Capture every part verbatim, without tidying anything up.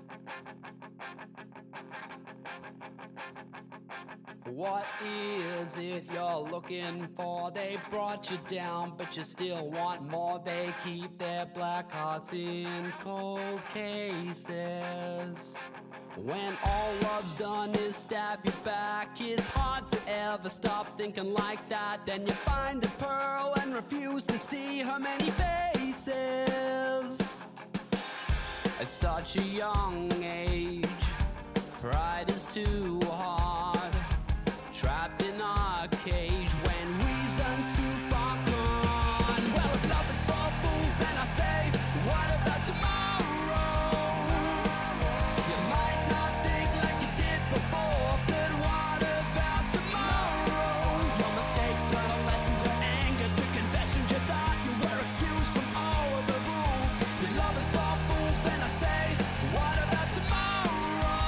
What is it you're looking for? They brought you down, but you still want more. They keep their black hearts in cold cases. When all love's done is stab you back, it's hard to ever stop thinking like that. Then you find a pearl and refuse to see her many faces. At such a young age, pride is too hard, trapped in our cage when reason's too far gone. Well, if love is for fools, then I say, what about tomorrow? You might not think like you did before, but what about tomorrow? Your mistakes turn to lessons or anger to confessions. You thought you were excused from all of the rules. If love is for fools, then I say, what about tomorrow?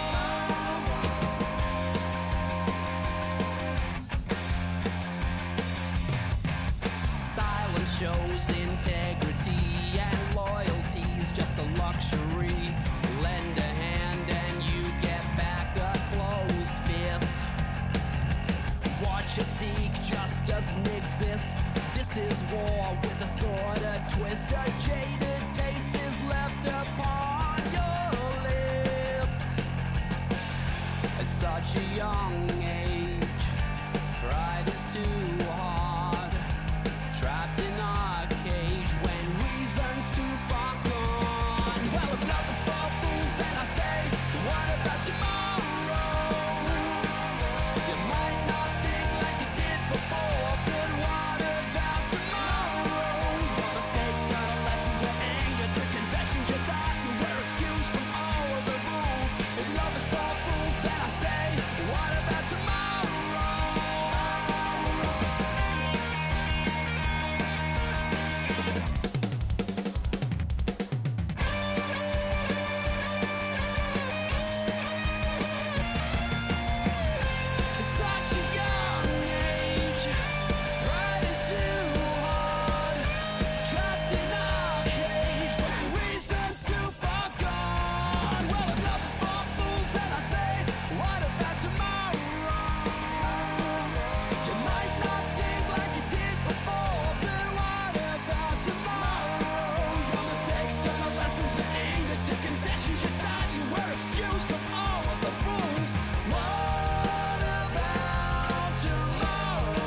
Silence shows integrity and loyalty's just a luxury. Lend a hand and you get back a closed fist. What you seek just doesn't exist. This is war with a sort of twist. A jaded taste is left upon your lips. At such a young age, pride is too hard, trapped in our cage when reason's too far gone. Well, if love is for fools, then I say, what about tomorrow? You might not think like you did before, but what about tomorrow? Your mistakes turn to lessons or anger to confessions. You thought you were excused from all of the rules. If love is for fools, then I say, what about tomorrow? Such a young age, pride is too hard, trapped in our cage when reason's too far gone. Well, if love is for fools, then I say, what about tomorrow? You might not think like you did before, but what about tomorrow? Your mistakes turn to lessons or anger to confessions. You thought you were excused from all of the rules. What about tomorrow?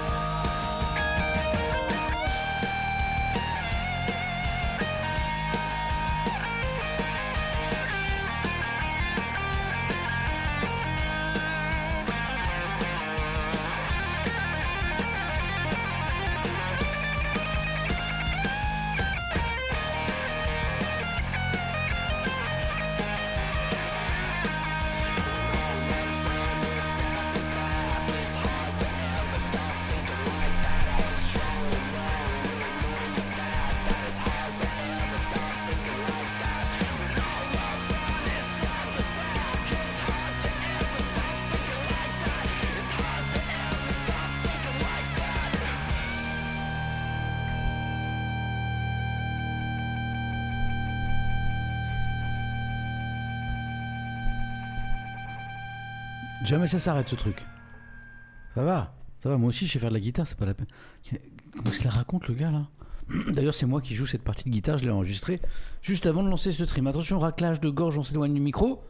Jamais ça s'arrête ce truc. Ça va, ça va. Moi aussi, je sais faire de la guitare, c'est pas la peine. Comment il se la raconte le gars là? D'ailleurs, c'est moi qui joue cette partie de guitare. Je l'ai enregistrée juste avant de lancer ce stream. Attention, raclage de gorge, on s'éloigne du micro.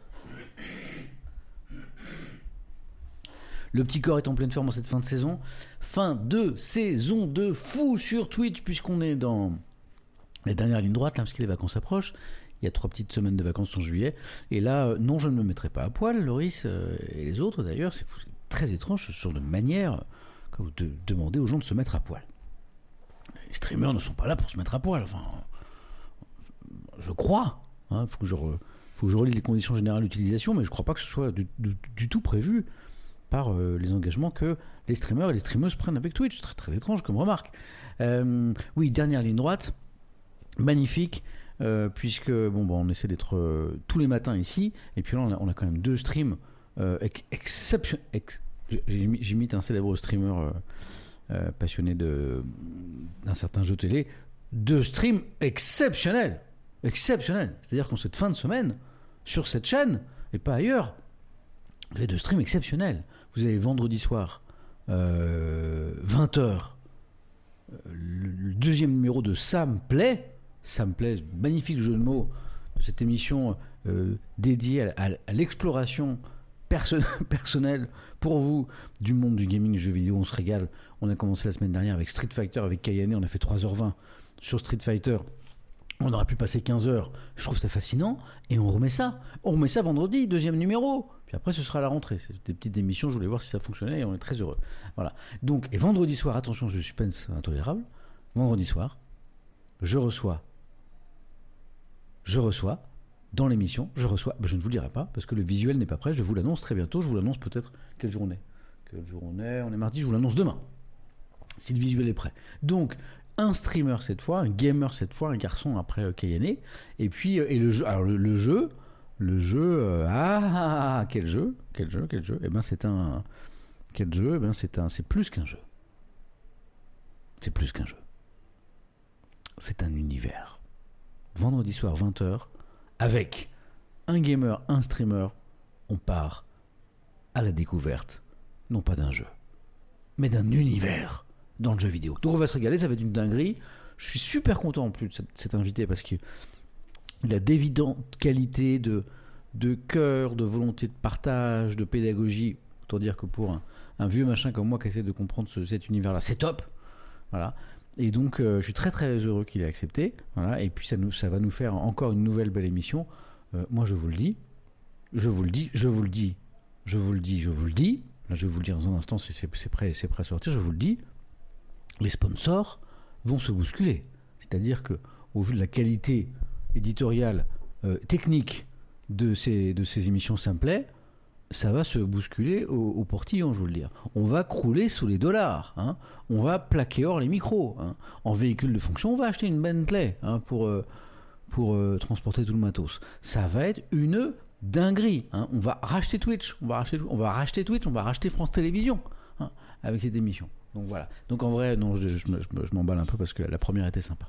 Le petit corps est en pleine forme en cette fin de saison. Fin de saison de fou sur Twitch, puisqu'on est dans les dernières lignes droites, là, parce que les vacances approchent. Il y a trois petites semaines de vacances en juillet. Et là, euh, non, je ne me mettrai pas à poil, Loris euh, et les autres d'ailleurs. C'est très étrange ce genre de manière quand vous de, demandez aux gens de se mettre à poil. Les streamers ne sont pas là pour se mettre à poil. Enfin, je crois. Il hein, faut que je re, faut que je relise les conditions générales d'utilisation, mais je ne crois pas que ce soit du, du, du tout prévu par euh, les engagements que les streamers et les streameuses prennent avec Twitch. C'est très, très étrange comme remarque. Euh, oui, dernière ligne droite. Magnifique. Euh, puisque bon, bon, on essaie d'être euh, tous les matins ici, et puis là on a, on a quand même deux streams euh, ex- exceptionnels. Ex- j'imite un célèbre streamer euh, euh, passionné de, d'un certain jeu télé. Deux streams exceptionnels, exceptionnels. C'est-à-dire qu'en cette fin de semaine, sur cette chaîne et pas ailleurs. Vous avez de streams exceptionnels. Vous avez vendredi soir, euh, vingt heures, le, le deuxième numéro de Sam Play. Sam Play, magnifique jeu de mots de cette émission euh, dédiée à, à, à l'exploration perso- personnelle pour vous du monde du gaming, du jeu vidéo. On se régale. On a commencé la semaine dernière avec Street Fighter, avec Kayane. On a fait trois heures vingt sur Street Fighter. On aurait pu passer quinze heures. Je trouve ça fascinant. Et on remet ça. On remet ça vendredi, deuxième numéro. Puis après, ce sera la rentrée. C'est des petites émissions. Je voulais voir si ça fonctionnait et on est très heureux. Voilà. Donc, et vendredi soir, attention, ce suspense intolérable. Vendredi soir, je reçois. Je reçois. Dans l'émission, je reçois. Ben, je ne vous le dirai pas parce que le visuel n'est pas prêt. Je vous l'annonce très bientôt. Je vous l'annonce peut-être. Quelle journée ? Quelle journée ? On est mardi. Je vous l'annonce demain. Si le visuel est prêt. Donc, un streamer cette fois, un gamer cette fois, un garçon après euh, Kayane. Et puis, euh, et le jeu. Alors, le, le jeu. Le jeu. Euh, ah, quel jeu ? Quel jeu ? Quel jeu ? Eh bien, c'est un. Quel jeu ? Eh bien, c'est un. C'est plus qu'un jeu. C'est plus qu'un jeu. C'est un univers. Vendredi soir, vingt heures. Avec un gamer, un streamer, on part à la découverte, non pas d'un jeu, mais d'un univers dans le jeu vidéo. Donc on va se régaler, ça va être une dinguerie. Je suis super content en plus de cet, cet invité parce qu'il a d'évidentes qualités de, de cœur, de volonté de partage, de pédagogie. Autant dire que pour un, un vieux machin comme moi qui essaie de comprendre ce, cet univers-là, c'est top. Voilà. Et donc, euh, je suis très très heureux qu'il ait accepté. Voilà. Et puis, ça, nous, ça va nous faire encore une nouvelle belle émission. Euh, moi, je vous le dis, je vous le dis, je vous le dis, je vous le dis, je vous le dis. Là, je vais vous le dire dans un instant, c'est, c'est, c'est, prêt, c'est prêt à sortir. Je vous le dis, les sponsors vont se bousculer. C'est-à-dire que, au vu de la qualité éditoriale, euh, technique de ces, de ces émissions simplet, ça va se bousculer au, au portillon, je vous le dis. On va crouler sous les dollars. Hein. On va plaquer hors les micros. Hein. En véhicule de fonction, on va acheter une Bentley hein, pour, euh, pour euh, transporter tout le matos. Ça va être une dinguerie. Hein. On va racheter Twitch. On va racheter, on va racheter Twitch. On va racheter France Télévisions hein, avec cette émission. Donc voilà. Donc en vrai, non, je, je, je, je m'emballe un peu parce que la, la première était sympa.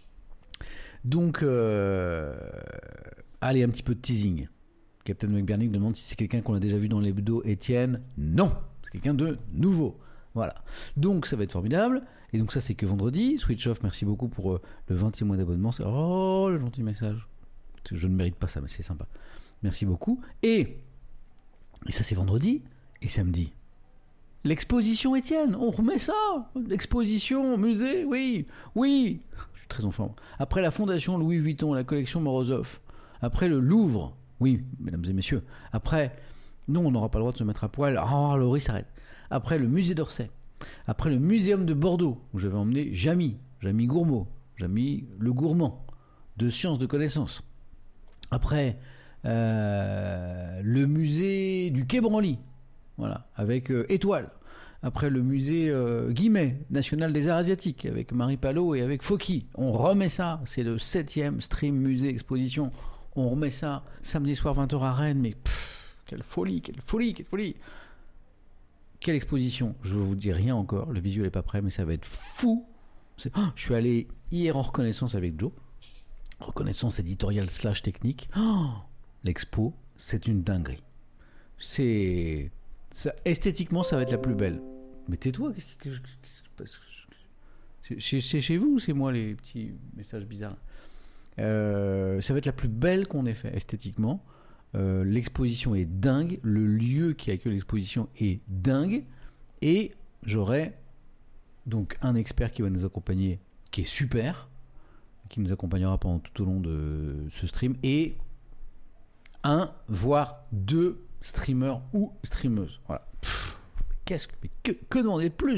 Donc, euh, allez, un petit peu de teasing. Captain McBernick demande si c'est quelqu'un qu'on a déjà vu dans l'hebdo. Étienne, non, c'est quelqu'un de nouveau. Voilà. Donc ça va être formidable. Et donc ça c'est que vendredi. Switch Off, merci beaucoup pour euh, le vingtième mois d'abonnement. C'est... Oh, le gentil message. Je ne mérite pas ça, mais c'est sympa. Merci beaucoup. Et, et ça c'est vendredi. Et samedi, l'exposition Étienne. On remet ça. L'exposition, musée, oui, oui. Je suis très en forme. Après la fondation Louis Vuitton, la collection Morozov. Après le Louvre. Oui, mesdames et messieurs. Après, non, on n'aura pas le droit de se mettre à poil. Oh, Laurie s'arrête. Après, le musée d'Orsay. Après, le muséum de Bordeaux, où j'avais emmené Jamy, Jamy Gourmaud, Jamy le gourmand, de sciences de connaissances. Après, euh, le musée du Quai Branly, voilà, avec euh, Étoile. Après, le musée euh, Guimet, national des arts asiatiques, avec Marie Palot et avec Fauqui. On remet ça. C'est le septième stream musée exposition. On remet ça samedi soir vingt heures à Rennes, mais pff, quelle folie, quelle folie, quelle folie. Quelle exposition. Je ne vous dis rien encore, le visuel n'est pas prêt, mais ça va être fou. C'est... Oh, je suis allé hier en reconnaissance avec Joe. Reconnaissance éditoriale slash technique. Oh, l'expo, c'est une dinguerie. C'est... Ça, esthétiquement, ça va être la plus belle. Mais tais-toi, qu'est-ce qui se passe ? C'est chez vous ou c'est moi les petits messages bizarres ? Euh, ça va être la plus belle qu'on ait fait esthétiquement. Euh, l'exposition est dingue, le lieu qui accueille l'exposition est dingue, et j'aurai donc un expert qui va nous accompagner, qui est super, qui nous accompagnera pendant tout au long de ce stream, et un voire deux streamers ou streameuses. Voilà. Pff, qu'est-ce que, mais que, que demander de plus ?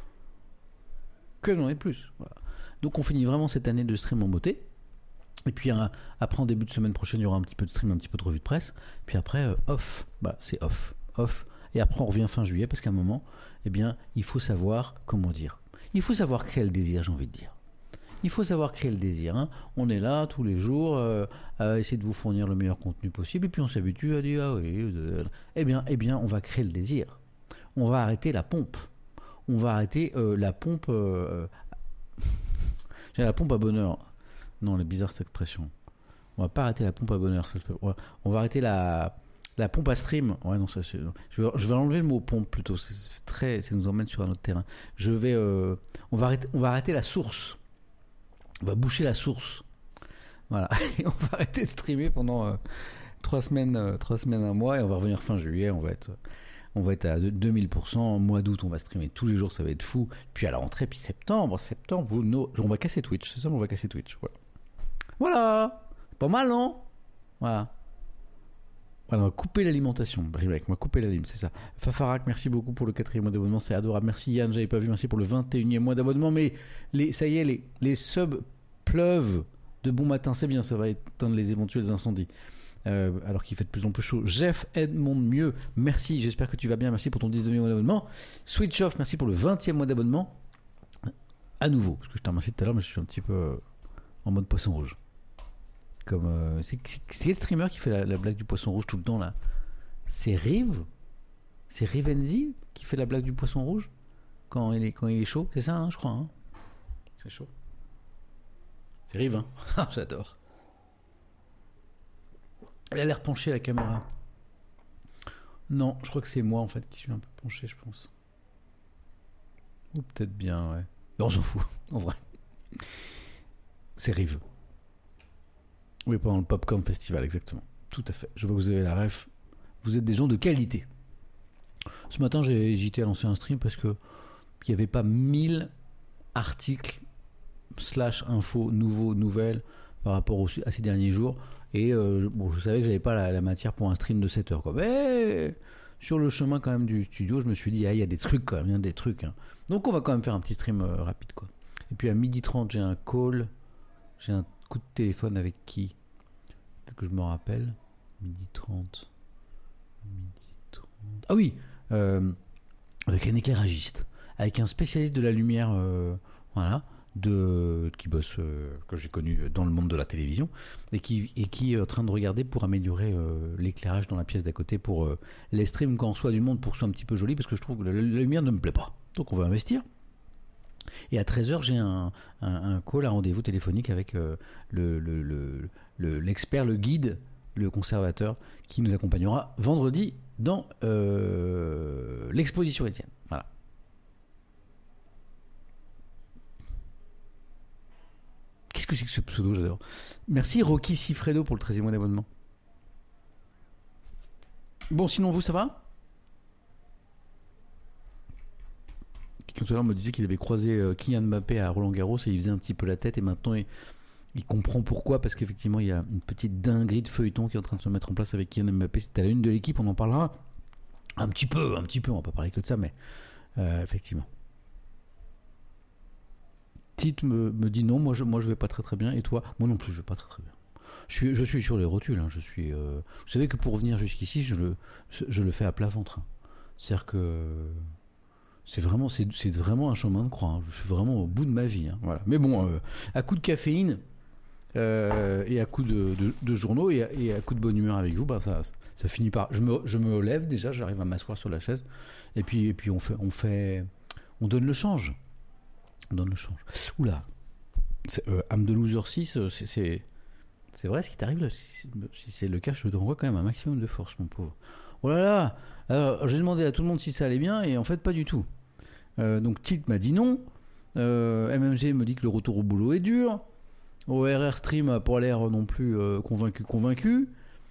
Que demander de plus ? Voilà. Donc on finit vraiment cette année de stream en beauté. Et puis euh, après en début de semaine prochaine il y aura un petit peu de stream, un petit peu de revue de presse. Puis après euh, off, bah c'est off, off. Et après on revient fin juillet parce qu'à un moment, eh bien il faut savoir comment dire. Il faut savoir créer le désir, j'ai envie de dire. Il faut savoir créer le désir. Hein. On est là tous les jours euh, à essayer de vous fournir le meilleur contenu possible. Et puis on s'habitue à dire ah oui. Euh, eh bien, eh bien on va créer le désir. On va arrêter la pompe. On va arrêter euh, la pompe. Euh, j'ai la pompe à bonheur. Non, elle est bizarre cette expression. On va pas arrêter la pompe à bonheur. Ça, on, va, on va arrêter la, la pompe à stream. Ouais, non, ça, c'est, je, vais, je vais enlever le mot pompe plutôt. C'est, c'est très, ça nous emmène sur un autre terrain. Je vais, euh, on, va arrêter, on va arrêter la source. On va boucher la source. Voilà. Et on va arrêter de streamer pendant euh, trois semaines, euh, trois semaines, un mois. Et on va revenir fin juillet. On va être, on va être à deux mille pour cent. Mois d'août, on va streamer tous les jours. Ça va être fou. Puis à la rentrée, puis septembre, septembre, vous, no, on va casser Twitch. C'est ça, on va casser Twitch. Voilà. Voilà. Pas mal, non? Voilà. Voilà, on va couper l'alimentation. Bribec, on va couper l'alim, c'est ça. Fafarac, merci beaucoup pour le quatrième mois d'abonnement, c'est adorable. Merci Yann, j'avais pas vu, merci pour le vingt et unième mois d'abonnement. Mais les, ça y est, les, les subs pleuvent de bon matin, c'est bien, ça va éteindre les éventuels incendies. Euh, alors qu'il fait de plus en plus chaud. Jeff Edmond Mieux, merci, j'espère que tu vas bien, merci pour ton dix-neuvième mois d'abonnement. Switch Off, merci pour le vingtième mois d'abonnement. À nouveau, parce que je t'ai remercié tout à l'heure, mais je suis un petit peu euh, en mode poisson rouge. Comme euh, c'est, c'est, c'est le streamer qui fait la, la blague du poisson rouge tout le temps là. C'est Rive, c'est Rivenzi qui fait la blague du poisson rouge quand il est quand il est chaud. C'est ça, hein, je crois. Hein. C'est chaud. C'est Rive, hein. J'adore. Elle a l'air penchée la caméra. Non, je crois que c'est moi en fait qui suis un peu penché, je pense. Ou peut-être bien, ouais. Non, on s'en fout, en vrai. C'est Rive. Oui, pendant le Popcorn Festival, exactement. Tout à fait. Je vois que vous avez la ref. Vous êtes des gens de qualité. Ce matin, j'ai hésité à lancer un stream parce que il n'y avait pas mille articles slash infos, nouveaux, nouvelles par rapport aux, à ces derniers jours. Et euh, bon, je savais que j'avais pas la, la matière pour un stream de sept heures. Quoi. Mais sur le chemin quand même du studio, je me suis dit, ah, il y a des trucs quand même, il y a des trucs. Hein. Donc on va quand même faire un petit stream euh, rapide. Quoi. Et puis à midi trente, j'ai un call. J'ai un coup de téléphone avec qui? Peut-être que je me rappelle. midi trente. midi trente. Ah oui, euh, avec un éclairagiste, avec un spécialiste de la lumière, euh, voilà, de, qui bosse, euh, que j'ai connu dans le monde de la télévision, et qui, et qui est en train de regarder pour améliorer euh, l'éclairage dans la pièce d'à côté pour euh, les streams quand on soit du monde, pour que ce soit un petit peu joli, parce que je trouve que la, la lumière ne me plaît pas. Donc on va investir. Et à treize heures, j'ai un, un, un call, un rendez-vous téléphonique avec euh, le, le, le, le, l'expert, le guide, le conservateur, qui nous accompagnera vendredi dans euh, l'exposition Étienne. Voilà. Qu'est-ce que c'est que ce pseudo, j'adore. Merci Rocky Sifredo pour le treizième mois d'abonnement. Bon, sinon vous, ça va ? Tout à l'heure me disait qu'il avait croisé euh, Kylian Mbappé à Roland Garros et il faisait un petit peu la tête et maintenant il, il comprend pourquoi, parce qu'effectivement il y a une petite dinguerie de feuilleton qui est en train de se mettre en place avec Kylian Mbappé. C'est à la une de l'équipe, on en parlera un petit peu, un petit peu, on va pas parler que de ça, mais euh, effectivement. Tite me, me dit non, moi je, moi je vais pas très très bien, et toi? Moi non plus je vais pas très très bien. Je suis, je suis sur les rotules, hein, je suis, euh, vous savez que pour venir jusqu'ici je le, je le fais à plat ventre. Hein. C'est-à-dire que C'est vraiment, c'est, c'est vraiment un chemin de croix. Hein. Je suis vraiment au bout de ma vie. Hein. Voilà. Mais bon, euh, à coup de caféine euh, et à coup de, de, de journaux et à, et à coup de bonne humeur avec vous, bah ça, ça finit par. Je me, je me lève déjà, j'arrive à m'asseoir sur la chaise et puis, et puis on fait, on fait, on donne le change. On donne le change. Oula. C'est, euh, Âme de Loser six, c'est, c'est, c'est vrai ce qui t'arrive là. Si, si c'est le cas, je te renvoie quand même un maximum de force, mon pauvre. Oh là là. Alors, j'ai demandé à tout le monde si ça allait bien et en fait pas du tout. Euh, donc Tilt m'a dit non. Euh, M M G me dit que le retour au boulot est dur. O R R Stream a pas l'air non plus euh, convaincu convaincu.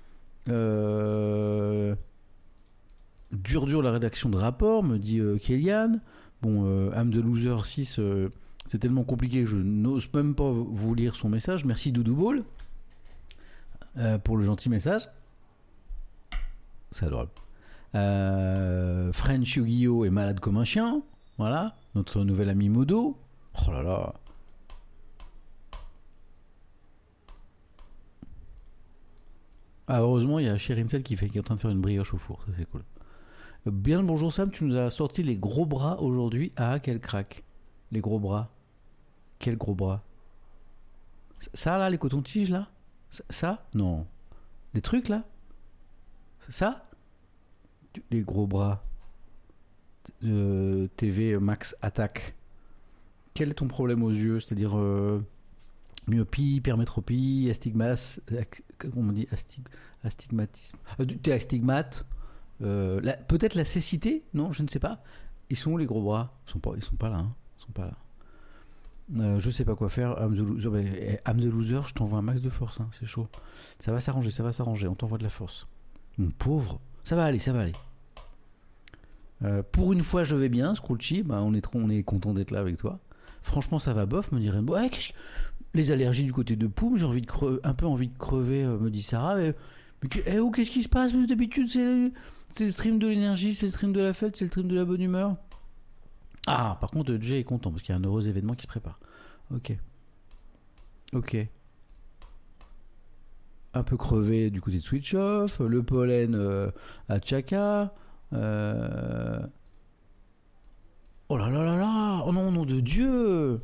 Euh, dur dur la rédaction de rapport, me dit euh, Kélian. Bon, euh, âme de loser six, euh, c'est tellement compliqué que je n'ose même pas vous lire son message. Merci Doudou Ball euh, pour le gentil message. C'est adorable. Euh, French Yu-Gi-Oh est malade comme un chien. Voilà, notre nouvel ami Modo. Oh là là. Ah, heureusement, il y a Chérincel qui, fait, qui est en train de faire une brioche au four. Ça, c'est cool. Bien le bonjour Sam, tu nous as sorti les gros bras aujourd'hui. Ah, quel crack. Les gros bras. Quel gros bras. Ça, là, les cotons-tiges, là. Ça, non. Des trucs, là. Ça. Les gros bras. Euh, T V Max Attack. Quel est ton problème aux yeux? C'est-à-dire, euh, myopie, hypermétropie, astigmas, comment on dit, astig, astigmatisme, euh, t'es astigmate, euh, la, peut-être la cécité, non, je ne sais pas. Ils sont où les gros bras? Ils sont pas, ils sont pas là, hein. Ils sont pas là. Euh, je sais pas quoi faire. I'm the loser, I'm the loser, je t'envoie un max de force, hein. C'est chaud. Ça va s'arranger, ça va s'arranger. On t'envoie de la force. Mon pauvre, ça va aller, ça va aller. Euh, pour une fois, je vais bien, Scrooge. Bah, on est trop, on est content d'être là avec toi. Franchement, ça va bof, me dirait. Ouais, qu'est-ce que... Les allergies du côté de Poum, j'ai envie de crever, un peu envie de crever, euh, me dit Sarah. Mais, mais eh, oh, qu'est-ce qui se passe? D'habitude, c'est, c'est le stream de l'énergie, c'est le stream de la fête, c'est le stream de la bonne humeur. Ah, par contre, Jay est content parce qu'il y a un heureux événement qui se prépare. Ok. Ok. Un peu crevé du côté de Switch Off, le pollen euh, à Chaka. Euh... Oh là là là là! Oh non, nom de Dieu!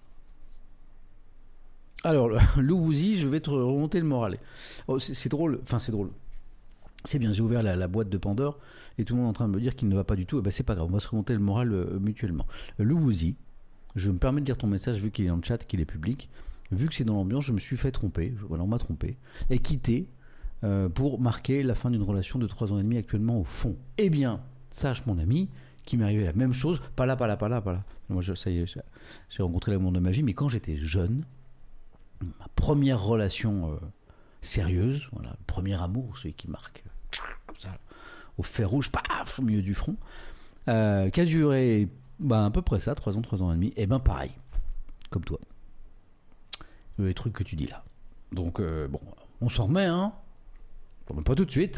Alors, Lou Woozy, je vais te remonter le moral. Oh, c'est, c'est drôle, enfin c'est drôle. C'est bien, j'ai ouvert la, la boîte de Pandore et tout le monde est en train de me dire qu'il ne va pas du tout. Eh ben, c'est pas grave, on va se remonter le moral euh, mutuellement. Lou Woozy, je me permets de dire ton message vu qu'il est dans le chat, qu'il est public. Vu que c'est dans l'ambiance, je me suis fait tromper. Voilà, on m'a trompé. Et quitté euh, pour marquer la fin d'une relation de trois ans et demi actuellement au fond. Eh bien, sache mon ami, qu'il m'est arrivé la même chose. Pas là, pas là, pas là, pas là. Moi, je, ça y est, j'ai rencontré l'amour de ma vie, mais quand j'étais jeune, ma première relation euh, sérieuse, voilà, le premier amour, celui qui marque comme ça, au fer rouge, paf, au milieu du front, euh, qui a duré bah, à peu près ça, trois ans, trois ans et demi, et ben pareil, comme toi. Les trucs que tu dis là. Donc, euh, bon, on s'en remet, hein. Bon, pas tout de suite,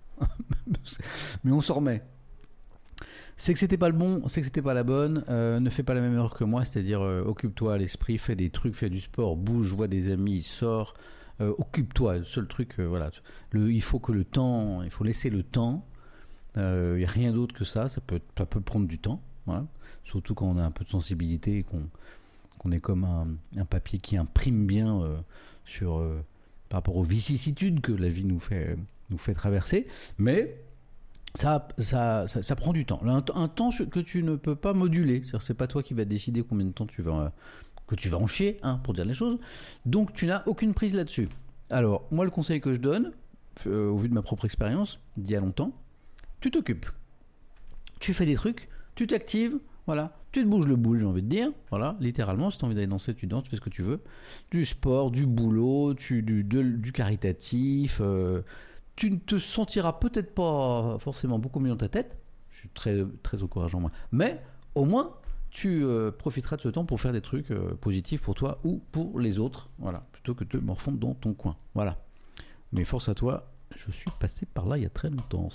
mais on s'en remet. C'est que c'était pas le bon, c'est que c'était pas la bonne, euh, ne fais pas la même erreur que moi, c'est-à-dire euh, occupe-toi à l'esprit, fais des trucs, fais du sport, bouge, vois des amis, sors, euh, occupe-toi, le seul truc, euh, voilà. Le, il faut que le temps, il faut laisser le temps, il euh, n'y a rien d'autre que ça, ça peut, ça peut prendre du temps, voilà. Surtout quand on a un peu de sensibilité et qu'on, qu'on est comme un, un papier qui imprime bien euh, sur, euh, par rapport aux vicissitudes que la vie nous fait, nous fait traverser, mais... Ça, ça, ça, ça prend du temps. Un, un temps que tu ne peux pas moduler. C'est-à-dire, c'est pas toi qui vas décider combien de temps tu vas, que tu vas en chier, hein, pour dire les choses. Donc, tu n'as aucune prise là-dessus. Alors, moi, le conseil que je donne, euh, au vu de ma propre expérience, d'il y a longtemps, tu t'occupes. Tu fais des trucs, tu t'actives, voilà. Tu te bouges le boule, j'ai envie de dire. Voilà, littéralement, si tu as envie d'aller danser, tu danses, tu fais ce que tu veux. Du sport, du boulot, tu, du, de, du caritatif... Euh, tu ne te sentiras peut-être pas forcément beaucoup mieux dans ta tête, je suis très, très encourageant moi, mais au moins tu euh, profiteras de ce temps pour faire des trucs euh, positifs pour toi ou pour les autres, voilà, plutôt que de te morfondre dans ton coin, voilà. Mais force à toi, je suis passé par là il y a très longtemps.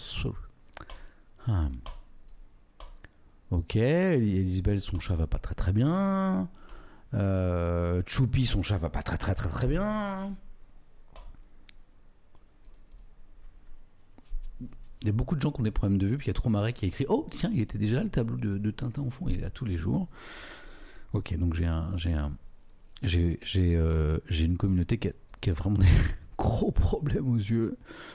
Ah. Ok, Elisabeth, son chat va pas très très bien, euh, Choupi, son chat va pas très très très très bien. Il y a beaucoup de gens qui ont des problèmes de vue, puis il y a Tromaret qui a écrit « Oh, tiens, il était déjà là, le tableau de, de Tintin au fond, il est là tous les jours. » Ok, donc j'ai un, j'ai un, j'ai, j'ai, euh, j'ai une communauté qui a, qui a vraiment des gros problèmes aux yeux.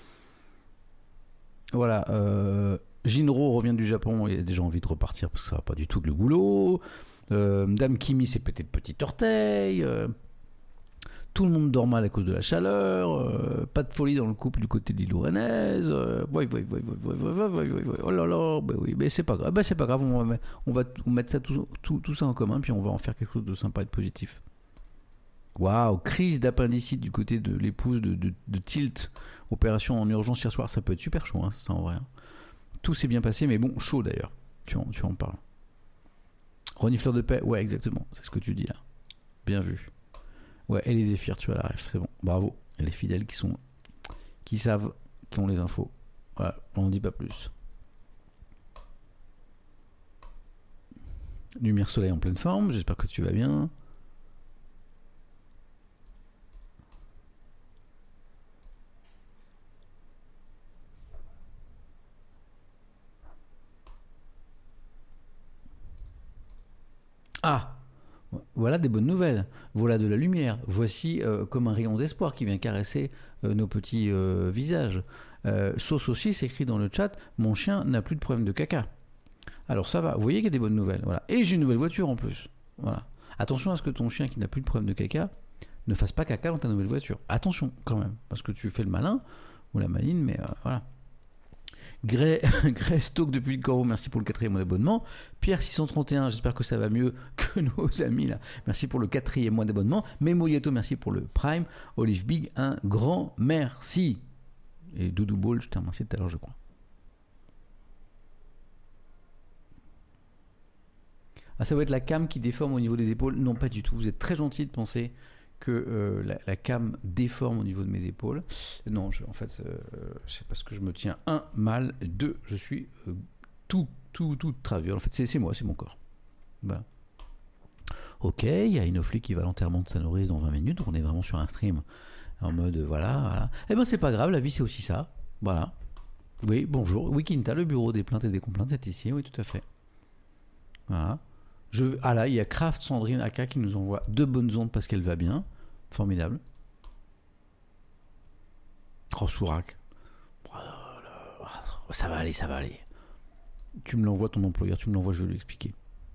Voilà, euh, Jinro revient du Japon, il a déjà envie de repartir parce que ça va pas du tout que le boulot. Euh, Dame Kimi s'est pété le petit orteil. Euh, Tout le monde dort mal à cause de la chaleur, euh, pas de folie dans le couple du côté de l'île Lourennaise, euh, ouais, ouais, ouais, ouais, ouais, ouais, ouais, ouais, ouais, oh là là, bah oui, mais c'est pas grave, bah c'est pas grave, on va, on va mettre ça tout, tout, tout ça en commun, puis on va en faire quelque chose de sympa et de positif. Waouh, crise d'appendicite du côté de l'épouse de, de, de Tilt, opération en urgence hier soir, ça peut être super chaud, hein, ça en vrai. Hein. Tout s'est bien passé, mais bon, chaud d'ailleurs, tu en, tu en parles. Renifleur de paix, ouais, exactement, c'est ce que tu dis là, bien vu. Ouais, et les Zéphyrs, tu vois la ref, c'est bon, bravo. Et les fidèles qui sont, qui savent, qui ont les infos. Voilà, on n'en dit pas plus. Lumière Soleil en pleine forme, j'espère que tu vas bien. Ah! Voilà des bonnes nouvelles, voilà de la lumière, voici euh, comme un rayon d'espoir qui vient caresser euh, nos petits euh, visages. Euh, Sauce aussi s'écrit dans le chat, mon chien n'a plus de problème de caca. Alors ça va, vous voyez qu'il y a des bonnes nouvelles, voilà. Et j'ai une nouvelle voiture en plus, voilà. Attention à ce que ton chien qui n'a plus de problème de caca ne fasse pas caca dans ta nouvelle voiture. Attention quand même, parce que tu fais le malin ou la maline, mais euh, voilà. Grey, Grey Stoke depuis le Corot, merci pour le quatrième mois d'abonnement. Pierre six cent trente et un, j'espère que ça va mieux que nos amis là. Merci pour le quatrième mois d'abonnement. Memo Yato, merci pour le Prime. Olive Big, un grand merci. Et Doudou Ball, je t'ai remercié tout à l'heure, je crois. Ah, ça va être la cam qui déforme au niveau des épaules. Non, pas du tout. Vous êtes très gentil de penser que euh, la, la cam déforme au niveau de mes épaules. Non, je, en fait, euh, c'est parce que je me tiens, un, mal, deux, je suis euh, tout, tout, tout traviole. En fait, c'est, c'est moi, c'est mon corps. Voilà. Ok, il y a Inofli qui va à l'enterrement de sa nourrice dans vingt minutes. On est vraiment sur un stream en mode voilà, voilà. Eh ben, c'est pas grave, la vie, c'est aussi ça. Voilà. Oui, bonjour. Oui, Quinta, le bureau des plaintes et des complaintes, c'est ici. Oui, tout à fait. Voilà. Je, ah là, il y a Craft Sandrine Aka qui nous envoie deux bonnes ondes parce qu'elle va bien. Formidable. Oh, Sourac. Ça va aller, ça va aller. Tu me l'envoies, ton employeur, tu me l'envoies, je vais lui expliquer.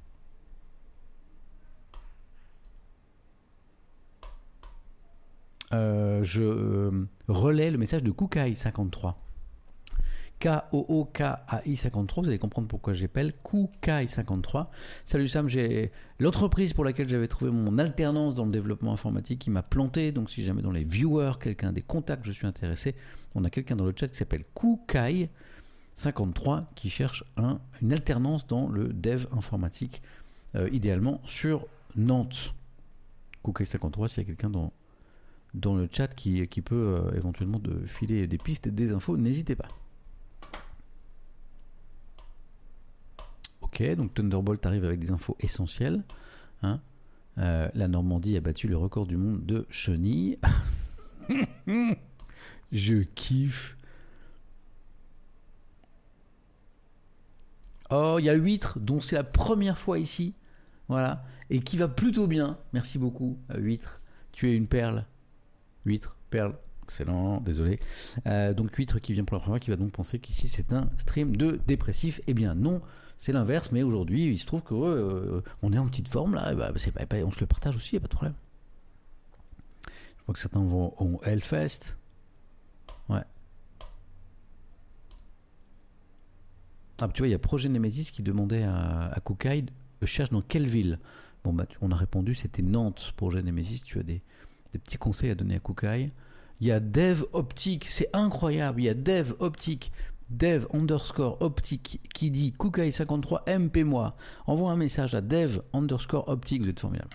Euh, je euh, relais le message de Koukaï cinquante-trois. K O O K A I cinquante-trois, vous allez comprendre pourquoi j'appelle Koukaï cinquante-trois. Salut Sam, j'ai l'entreprise pour laquelle j'avais trouvé mon alternance dans le développement informatique qui m'a planté, donc si jamais dans les viewers, quelqu'un des contacts, je suis intéressé, on a quelqu'un dans le chat qui s'appelle Koukaï cinquante-trois qui cherche un, une alternance dans le dev informatique, euh, idéalement sur Nantes. Koukaï cinquante-trois, s'il y a quelqu'un dans, dans le chat qui, qui peut euh, éventuellement de filer des pistes et des infos, n'hésitez pas. Ok, donc Thunderbolt arrive avec des infos essentielles. Hein. Euh, la Normandie a battu le record du monde de chenilles. Je kiffe. Oh, il y a Huître, dont c'est la première fois ici. Voilà. Et qui va plutôt bien. Merci beaucoup, Huître. Tu es une perle. Huître, perle. Excellent, désolé. Euh, donc Huître qui vient pour la première fois, qui va donc penser qu'ici c'est un stream de dépressif. Eh bien non. C'est l'inverse, mais aujourd'hui, il se trouve qu'on euh, est en petite forme, là, et bah, c'est pas, on se le partage aussi, il n'y a pas de problème. Je vois que certains vont au Hellfest. Ouais. Ah, tu vois, il y a Projet Nemesis qui demandait à, à Koukaï, je cherche dans quelle ville. Bon, bah, on a répondu, c'était Nantes, Projet Nemesis. Tu as des, des petits conseils à donner à Koukaï. Il y a Dev Optique, c'est incroyable, il y a Dev Optique. Dev underscore optique qui dit Koukaï cinquante-trois M P moi. Envoie un message à Dev underscore optique, vous êtes formidable.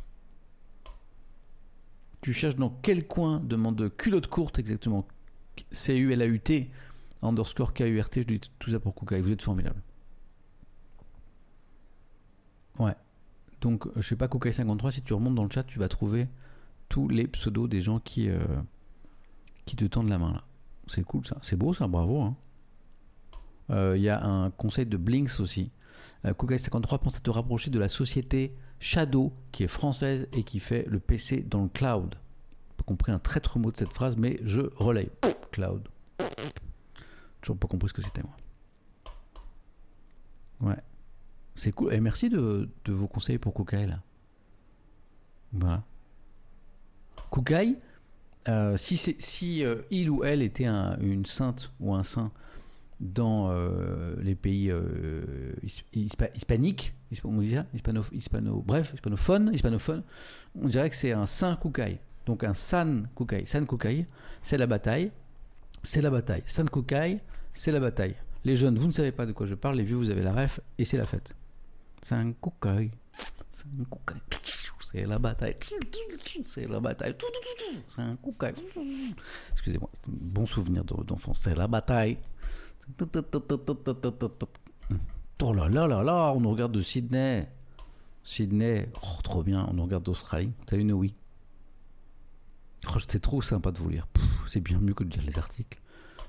Tu cherches dans quel coin? Demande culotte courte exactement. C U L A U T underscore K U R T, je dis tout ça pour Koukaï, vous êtes formidable. Ouais. Donc, je sais pas, Koukaï cinquante-trois, si tu remontes dans le chat, tu vas trouver tous les pseudos des gens qui, euh, qui te tendent la main là. C'est cool ça, c'est beau ça, bravo hein. Il euh, y a un conseil de Blinks aussi. Euh, Koukaï cinquante-trois pense à te rapprocher de la société Shadow, qui est française et qui fait le P C dans le cloud. J'ai pas compris un traître mot de cette phrase, mais je relaye. Cloud. Toujours pas compris ce que c'était, moi. Ouais. C'est cool. Et merci de, de vos conseils pour Koukaï, là. Voilà. Koukaï, euh, si, c'est, si euh, il ou elle était un, une sainte ou un saint dans euh, les pays euh, hispa- hispaniques, on dit ça, hispano, hispano, bref, hispanophone, hispanophone, on dirait que c'est un saint Koukaï. Donc un san Koukaï. San Koukaï, c'est la bataille, c'est la bataille. San Koukaï, c'est la bataille. Les jeunes, vous ne savez pas de quoi je parle, les vieux, vous avez la ref, et c'est la fête. San Koukaï, San Koukaï, c'est la bataille, c'est la bataille, San Koukaï. Excusez-moi, c'est un bon souvenir d'enfance, c'est la bataille. Oh là là là là, on nous regarde de Sydney. Sydney, oh, trop bien, on nous regarde d'Australie. Salut Noé. Oh, c'était trop sympa de vous lire. Pff, c'est bien mieux que de lire les articles.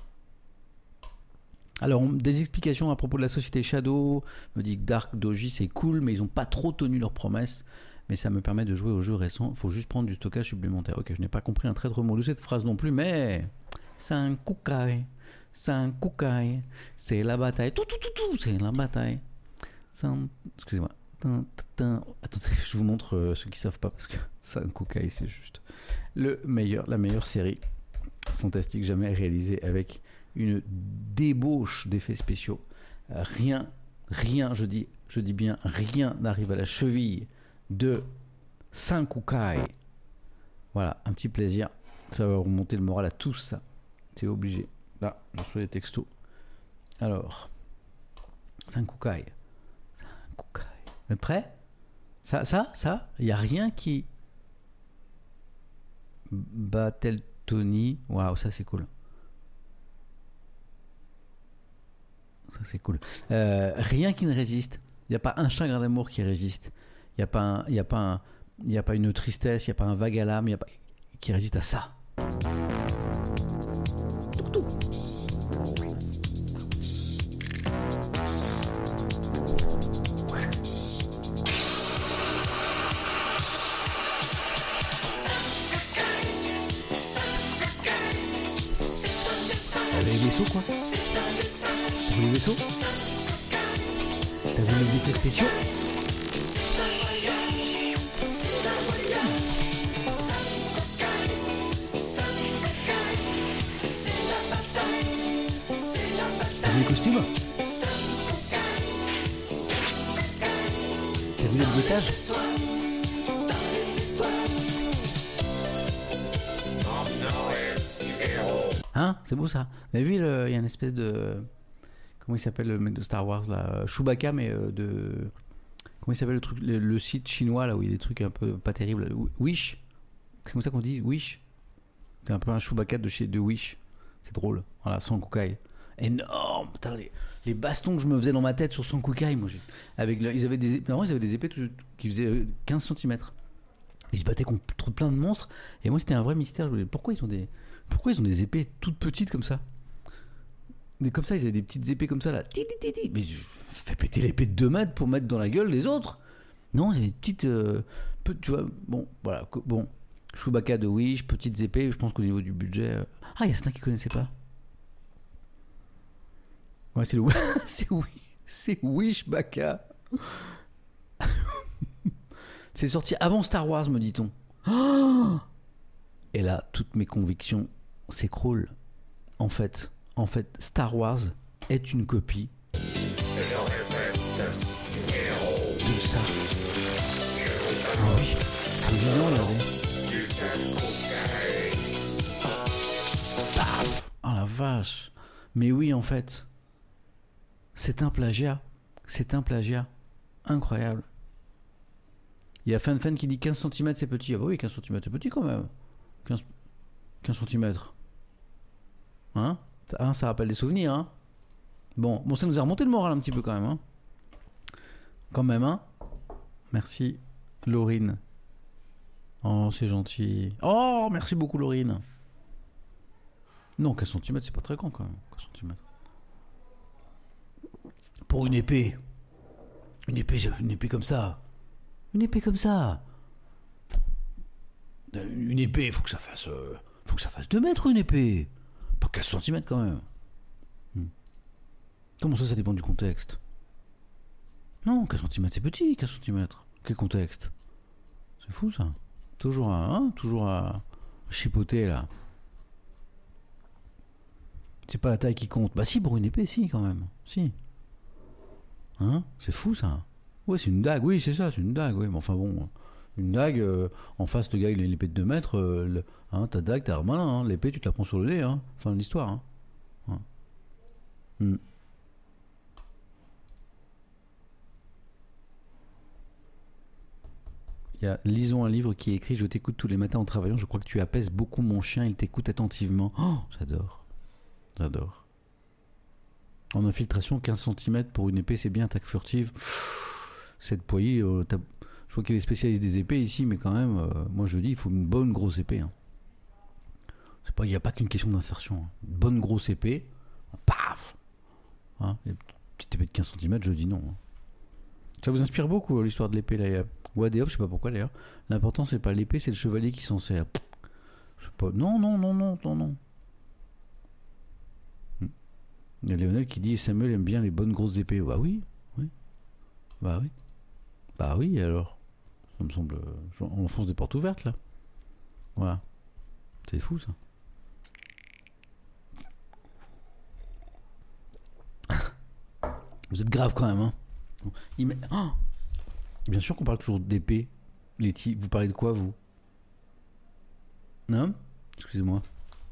Alors, des explications à propos de la société Shadow. Me dit que Dark Doji c'est cool, mais ils n'ont pas trop tenu leurs promesses. Mais ça me permet de jouer aux jeux récents. Il faut juste prendre du stockage supplémentaire. Ok, je n'ai pas compris un traître mot de cette phrase non plus, mais c'est un Koukaï. San Koukaï, c'est la bataille. Tout, tout, tout, tout, c'est la bataille. San... Excusez-moi. Tin, tin. Attendez, je vous montre euh, ceux qui savent pas parce que Sankukai c'est juste le meilleur, la meilleure série fantastique jamais réalisée avec une débauche d'effets spéciaux. Euh, rien, rien, je dis, je dis bien rien n'arrive à la cheville de Sankukai. Voilà, un petit plaisir. Ça va remonter le moral à tous, ça. C'est obligé. Là, je reçois des textos. Alors, Sankukai. Sankukai. Vous êtes prêts ? Ça, ça, ça, il n'y a rien qui... Battle Tony. Waouh, ça c'est cool. Ça c'est cool. Euh, rien qui ne résiste. Il n'y a pas un chagrin d'amour qui résiste. Il n'y a pas un, il y a pas un, il n'y a pas une tristesse, il n'y a pas un vague à l'âme, il n'y a pas qui résiste à ça. Les vaisseaux quoi. T'as vu les vaisseaux? T'as vu les effets spéciaux? T'as vu les costumes? T'as vu les bruitages? Hein? C'est beau ça. Vous avez vu, il y a une espèce de... Comment il s'appelle le mec de Star Wars là? Chewbacca, mais euh, de... Comment il s'appelle le truc, le, le site chinois là où il y a des trucs un peu pas terribles? Wish? C'est comme ça qu'on dit? Wish? C'est un peu un Chewbacca de chez de Wish. C'est drôle. Voilà, Sankukai. Énorme! Putain, les, les bastons que je me faisais dans ma tête sur Sankukai, moi, j'ai... Avec le... ils avaient des, non, ils avaient des épées tout... qui faisaient quinze centimètres. Ils se battaient contre plein de monstres. Et moi, c'était un vrai mystère. Je me disais, pourquoi ils ont des... Pourquoi ils ont des épées toutes petites comme ça? Mais comme ça, ils avaient des petites épées comme ça là. Mais je fais péter l'épée de deux mètres pour mettre dans la gueule les autres. Non, il y a des petites. Euh, peu, tu vois, bon, voilà. Bon, Chewbacca de Wish, petites épées. Je pense qu'au niveau du budget. Euh... Ah, il y a certains qui ne connaissaient pas. Ouais, c'est le. c'est Wish. C'est Wishbacca. C'est sorti avant Star Wars, me dit-on. Oh, et là, toutes mes convictions s'écroulent. En fait, en fait, Star Wars est une copie de ça. Ah oui, c'est évident, regardez. Paf! Oh la vache. Mais oui, en fait, c'est un plagiat. C'est un plagiat incroyable. Il y a Fan Fan qui dit quinze centimètres c'est petit. Ah bah oui, quinze centimètres c'est petit quand même. quinze, quinze centimètres. Hein, hein, ça rappelle des souvenirs, hein. Bon, bon, ça nous a remonté le moral un petit peu quand même, hein. Quand même, hein. Merci, Laurine. Oh, c'est gentil. Oh, merci beaucoup, Laurine. Non, quinze centimètres, c'est pas très grand quand même. quinze centimètres. Pour une épée. Une épée, une épée comme ça. Une épée comme ça. Une épée, il faut que ça fasse... Euh, faut que ça fasse deux mètres, une épée. Pas quinze centimètres quand même. Hmm. Comment ça, ça dépend du contexte? Non, quinze centimètres, c'est petit, quinze centimètres. Quel contexte? C'est fou, ça. Toujours à... Hein, toujours à chipoter, là. C'est pas la taille qui compte. Bah si, pour une épée, si, quand même. Si. Hein? C'est fou, ça. Ouais, c'est une dague, oui, c'est ça, c'est une dague, oui. Mais enfin bon... Une dague, euh, en face, le gars, il a une épée de deux mètres. Euh, le, hein, ta dague, t'as l'air malin. Hein, l'épée, tu te la prends sur le nez. Hein, fin de l'histoire. Hein. Hein. Mm. Il y a lisons un livre qui est écrit je t'écoute tous les matins en travaillant. Je crois que tu apaises beaucoup mon chien. Il t'écoute attentivement. Oh, j'adore. J'adore. En infiltration, quinze centimètres pour une épée, c'est bien. Attaque furtive. Cette poignée, euh, t'as... Je vois qu'il est spécialiste des épées ici, mais quand même, euh, moi je dis, il faut une bonne grosse épée. Hein. C'est pas, il n'y a pas qu'une question d'insertion. Hein. Une bonne grosse épée, paf hein, une petite épée de quinze centimètres, je dis non. Hein. Ça vous inspire beaucoup l'histoire de l'épée là. Ou A D F, je sais pas pourquoi d'ailleurs. L'important c'est pas l'épée, c'est le chevalier qui s'en sert. Je sais pas. Non, non, non, non, non, non. Il y a Lionel qui dit Samuel aime bien les bonnes grosses épées. Bah oui, oui. Bah oui. Bah oui, alors. Ça me semble... On enfonce des portes ouvertes, là. Voilà. C'est fou, ça. Vous êtes grave, quand même, hein. Il met... oh, bien sûr qu'on parle toujours d'épée. Letty, vous parlez de quoi, vous? Non? Excusez-moi.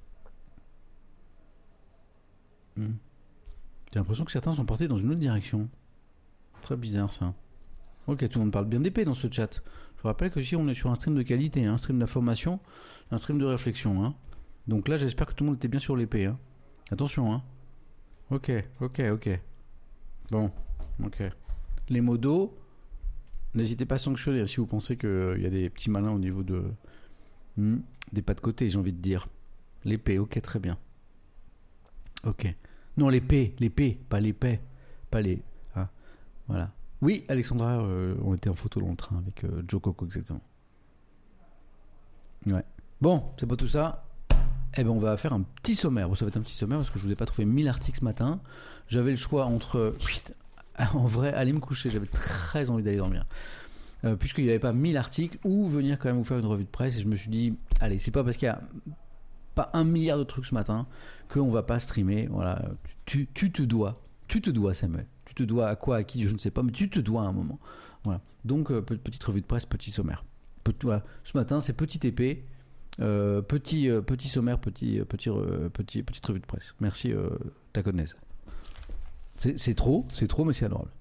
Hmm. J'ai l'impression que certains sont portés dans une autre direction. Très bizarre, ça. Ok, tout le monde parle bien d'épée dans ce chat. Je vous rappelle que ici, on est sur un stream de qualité, hein, un stream d'information, un stream de réflexion. Hein. Donc là, j'espère que tout le monde était bien sur l'épée. Hein. Attention, hein. Ok, ok, ok. Bon, ok. Les modos, n'hésitez pas à sanctionner si vous pensez qu'il y a des petits malins au niveau de... Hmm, des pas de côté, j'ai envie de dire. L'épée, ok, très bien. Ok. Non, l'épée, l'épée, pas l'épée. Pas les... Ah, voilà. Oui, Alexandra, euh, on était en photo dans le train avec euh, Joe Coco, exactement. Ouais. Bon, c'est pas tout ça. Eh ben, on va faire un petit sommaire. Bon, ça va être un petit sommaire parce que je vous ai pas trouvé mille articles ce matin. J'avais le choix entre... En vrai, aller me coucher. J'avais très envie d'aller dormir. Euh, puisqu'il n'y avait pas mille articles ou venir quand même vous faire une revue de presse. Et je me suis dit, allez, c'est pas parce qu'il y a pas un milliard de trucs ce matin qu'on va pas streamer. Voilà. Tu, tu te dois. Tu te dois, Samuel. Tu te dois à quoi, à qui, je ne sais pas, mais tu te dois à un moment. Voilà. Donc, euh, petite revue de presse, petit sommaire. Pe- voilà. Ce matin, c'est petite épée, euh, petit, euh, petit sommaire, petit, euh, petit, euh, petit, petite revue de presse. Merci, euh, Taconnaise. C'est, c'est trop, c'est trop, mais c'est adorable.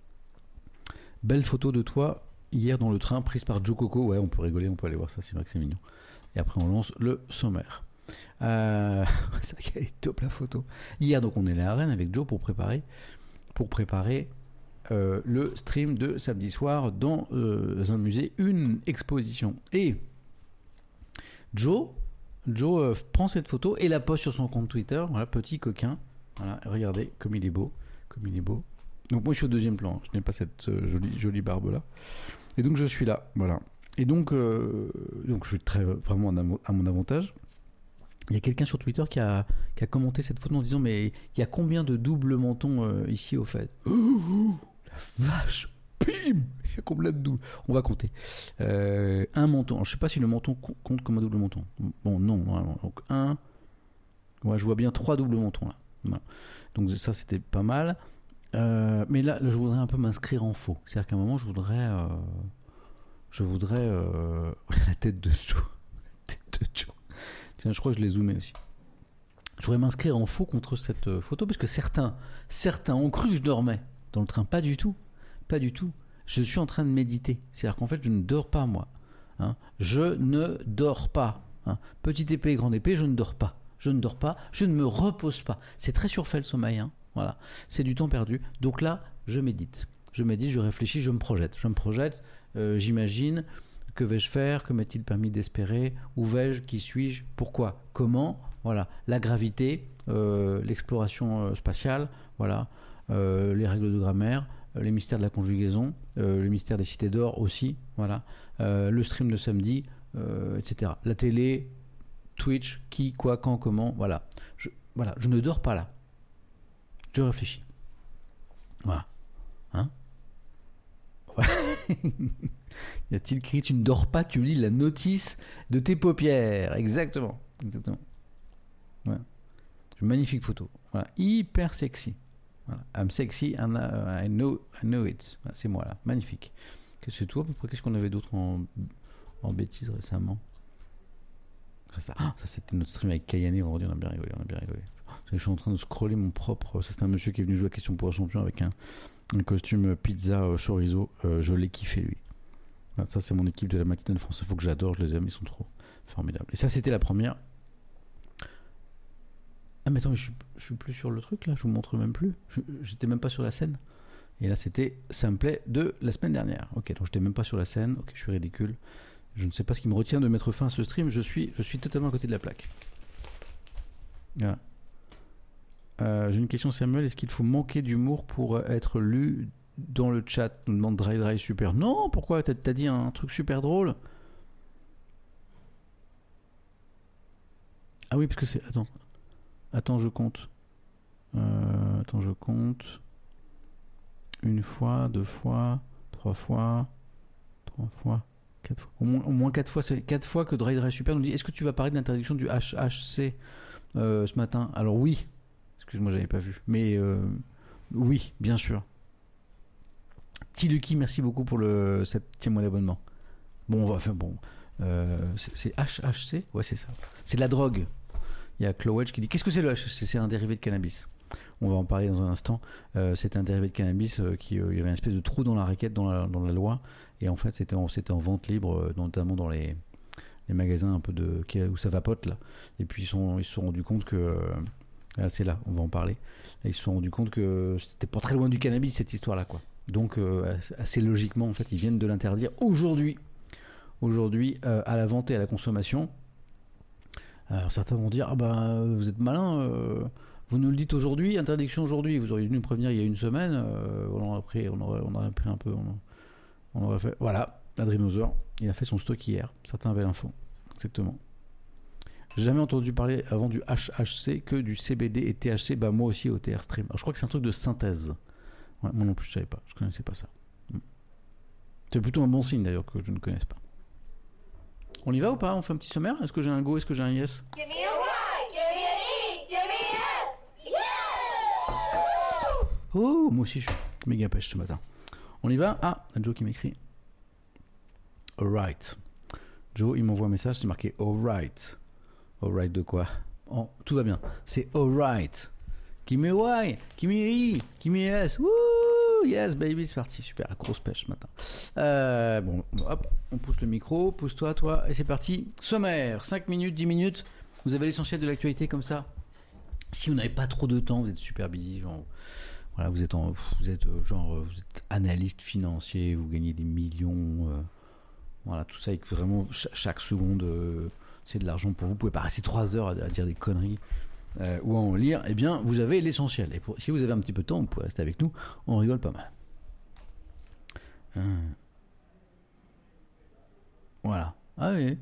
Belle photo de toi hier dans le train, prise par Joe Coco. Ouais, on peut rigoler, on peut aller voir ça, c'est vrai que c'est mignon. Et après, on lance le sommaire. Euh, c'est vrai qu'elle est top la photo. Hier, donc, on est allé à Rennes avec Joe pour préparer, pour préparer euh, le stream de samedi soir dans euh, un musée, une exposition. Et Joe, Joe euh, prend cette photo et la poste sur son compte Twitter. Voilà, petit coquin. Voilà, regardez comme il est beau, comme il est beau. Donc moi, je suis au deuxième plan. Je n'ai pas cette euh, jolie, jolie barbe là. Et donc je suis là, voilà. Et donc, euh, donc je suis très vraiment à mon avantage. Il y a quelqu'un sur Twitter qui a, qui a commenté cette photo en disant mais il y a combien de doubles mentons euh, ici au fait? Oh, oh, la vache, pim, il y a combien de doubles? On va compter. Euh, un menton. Alors, je sais pas si le menton compte comme un double menton. Bon, non, normalement. Donc un. Ouais, je vois bien trois doubles mentons là. Voilà. Donc ça c'était pas mal. Euh, mais là, là, je voudrais un peu m'inscrire en faux. C'est-à-dire qu'à un moment, je voudrais, euh, je voudrais euh, la tête de Joe. La tête de Joe. Tiens, je crois que je l'ai zoomé aussi. Je voudrais m'inscrire en faux contre cette euh, photo parce que certains, certains ont cru que je dormais dans le train. Pas du tout, pas du tout. Je suis en train de méditer. C'est-à-dire qu'en fait, je ne dors pas moi. Hein. Je ne dors pas. Hein. Petite épée, grande épée, je ne dors pas. Je ne dors pas. Je ne me repose pas. C'est très surfait le sommeil. Hein. Voilà, c'est du temps perdu. Donc là, je médite. Je médite, je réfléchis, je me projette. Je me projette, euh, j'imagine, que vais-je faire? Que m'est-il permis d'espérer? Où vais-je? Qui suis-je? Pourquoi? Comment? Voilà, la gravité, euh, l'exploration euh, spatiale, voilà, euh, les règles de grammaire, euh, les mystères de la conjugaison, euh, le mystère des cités d'or aussi, voilà, euh, le stream de samedi, euh, et cetera. La télé, Twitch, qui, quoi, quand, comment, voilà. Je, voilà, je ne dors pas là. Je réfléchis. Voilà. Hein? Ouais. Y a-t-il écrit tu ne dors pas, tu lis la notice de tes paupières. Exactement. Exactement. Ouais. Une magnifique photo. Voilà. Hyper sexy. Voilà. I'm sexy and I know, I know it. Voilà, c'est moi là. Magnifique. Qu'est-ce que c'est tout à peu près? Qu'est-ce qu'on avait d'autre en, en bêtises récemment? Ça, ah, ça c'était notre stream avec Kayane vendredi. On a bien rigolé. On a bien rigolé. Je suis en train de scroller mon propre. Ça, c'était un monsieur qui est venu jouer à Question pour un champion avec un, un costume pizza euh, chorizo. Euh, je l'ai kiffé, lui. Voilà, ça, c'est mon équipe de la matinale France Info que j'adore. Je les aime, ils sont trop formidables. Et ça, c'était la première. Ah, mais attends, mais je, suis, je suis plus sur le truc là. Je vous montre même plus. Je, j'étais même pas sur la scène. Et là, c'était Simplay de la semaine dernière. Ok, donc j'étais même pas sur la scène. Ok, je suis ridicule. Je ne sais pas ce qui me retient de mettre fin à ce stream. Je suis, je suis totalement à côté de la plaque. Voilà. Euh, j'ai une question, Samuel. Est-ce qu'il faut manquer d'humour pour être lu dans le chat? Nous demande Dry Dry Super. Non, pourquoi? T'as, t'as dit un truc super drôle. Ah oui, parce que c'est... Attends. Attends, je compte. Euh, attends, je compte. Une fois, deux fois, trois fois, trois fois, quatre fois. Au moins, au moins quatre fois, c'est quatre fois que Dry Dry Super nous dit est-ce que tu vas parler de l'interdiction du H H C euh, ce matin? Alors oui, excuse-moi, j'avais pas vu. Mais euh, oui, bien sûr. Petit Lucky, merci beaucoup pour le septième mois d'abonnement. Bon, on va faire bon. Euh, c'est, c'est H H C? Ouais, c'est ça. C'est de la drogue. Il y a Clowedge qui dit qu'est-ce que c'est le H H C? C'est un dérivé de cannabis. On va en parler dans un instant. Euh, c'est un dérivé de cannabis euh, qui euh, il y avait une espèce de trou dans la raquette dans la, dans la loi et en fait c'était en, c'était en vente libre, euh, notamment dans les, les magasins un peu de qui, où ça vapote là. Et puis ils sont ils se sont rendus compte que euh, c'est là, on va en parler. Et ils se sont rendus compte que c'était pas très loin du cannabis cette histoire là quoi. Donc euh, assez logiquement en fait ils viennent de l'interdire aujourd'hui. Aujourd'hui euh, à la vente et à la consommation. Alors certains vont dire ah ben vous êtes malin. Euh, Vous nous le dites aujourd'hui, interdiction aujourd'hui. Vous auriez dû nous prévenir il y a une semaine. Euh, on aurait pris, on aurait, on aurait pris un peu. On, on aurait fait. Voilà, Adrinosaur, il a fait son stock hier. Certains avaient l'info. Exactement. J'ai jamais entendu parler avant du H H C que du C B D et T H C. Bah moi aussi au T R Stream. Alors, je crois que c'est un truc de synthèse. Ouais, moi non plus je savais pas. Je connaissais pas ça. C'est plutôt un bon signe d'ailleurs que je ne connaisse pas. On y va ou pas? On fait un petit sommaire? Est-ce que j'ai un go? Est-ce que j'ai un yes? Give me a Y, give me an E, give me an F. Yeah! Oh, moi aussi je suis méga pêche ce matin. On y va? Ah, Joe qui m'écrit. Alright. Joe, il m'envoie un message, c'est marqué alright. Alright de quoi? Oh, tout va bien. C'est alright. Give me a Y, give me a E, give me a S. Woo! Yes, baby, c'est parti. Super, grosse pêche ce matin. Euh, bon, hop, on pousse le micro. Pousse-toi, toi, et c'est parti. Sommaire, cinq minutes, dix minutes. Vous avez l'essentiel de l'actualité comme ça. Si vous n'avez pas trop de temps, vous êtes super busy, genre, voilà, vous êtes, en, vous êtes genre, vous êtes analyste financier, vous gagnez des millions, euh, voilà, tout ça, et que vraiment chaque, chaque seconde, euh, c'est de l'argent pour vous. Vous pouvez pas rester trois heures à, à dire des conneries. Euh, ou à en lire, eh bien vous avez l'essentiel. Et pour, si vous avez un petit peu de temps, vous pouvez rester avec nous, on rigole pas mal. Hum. Voilà. Ah oui.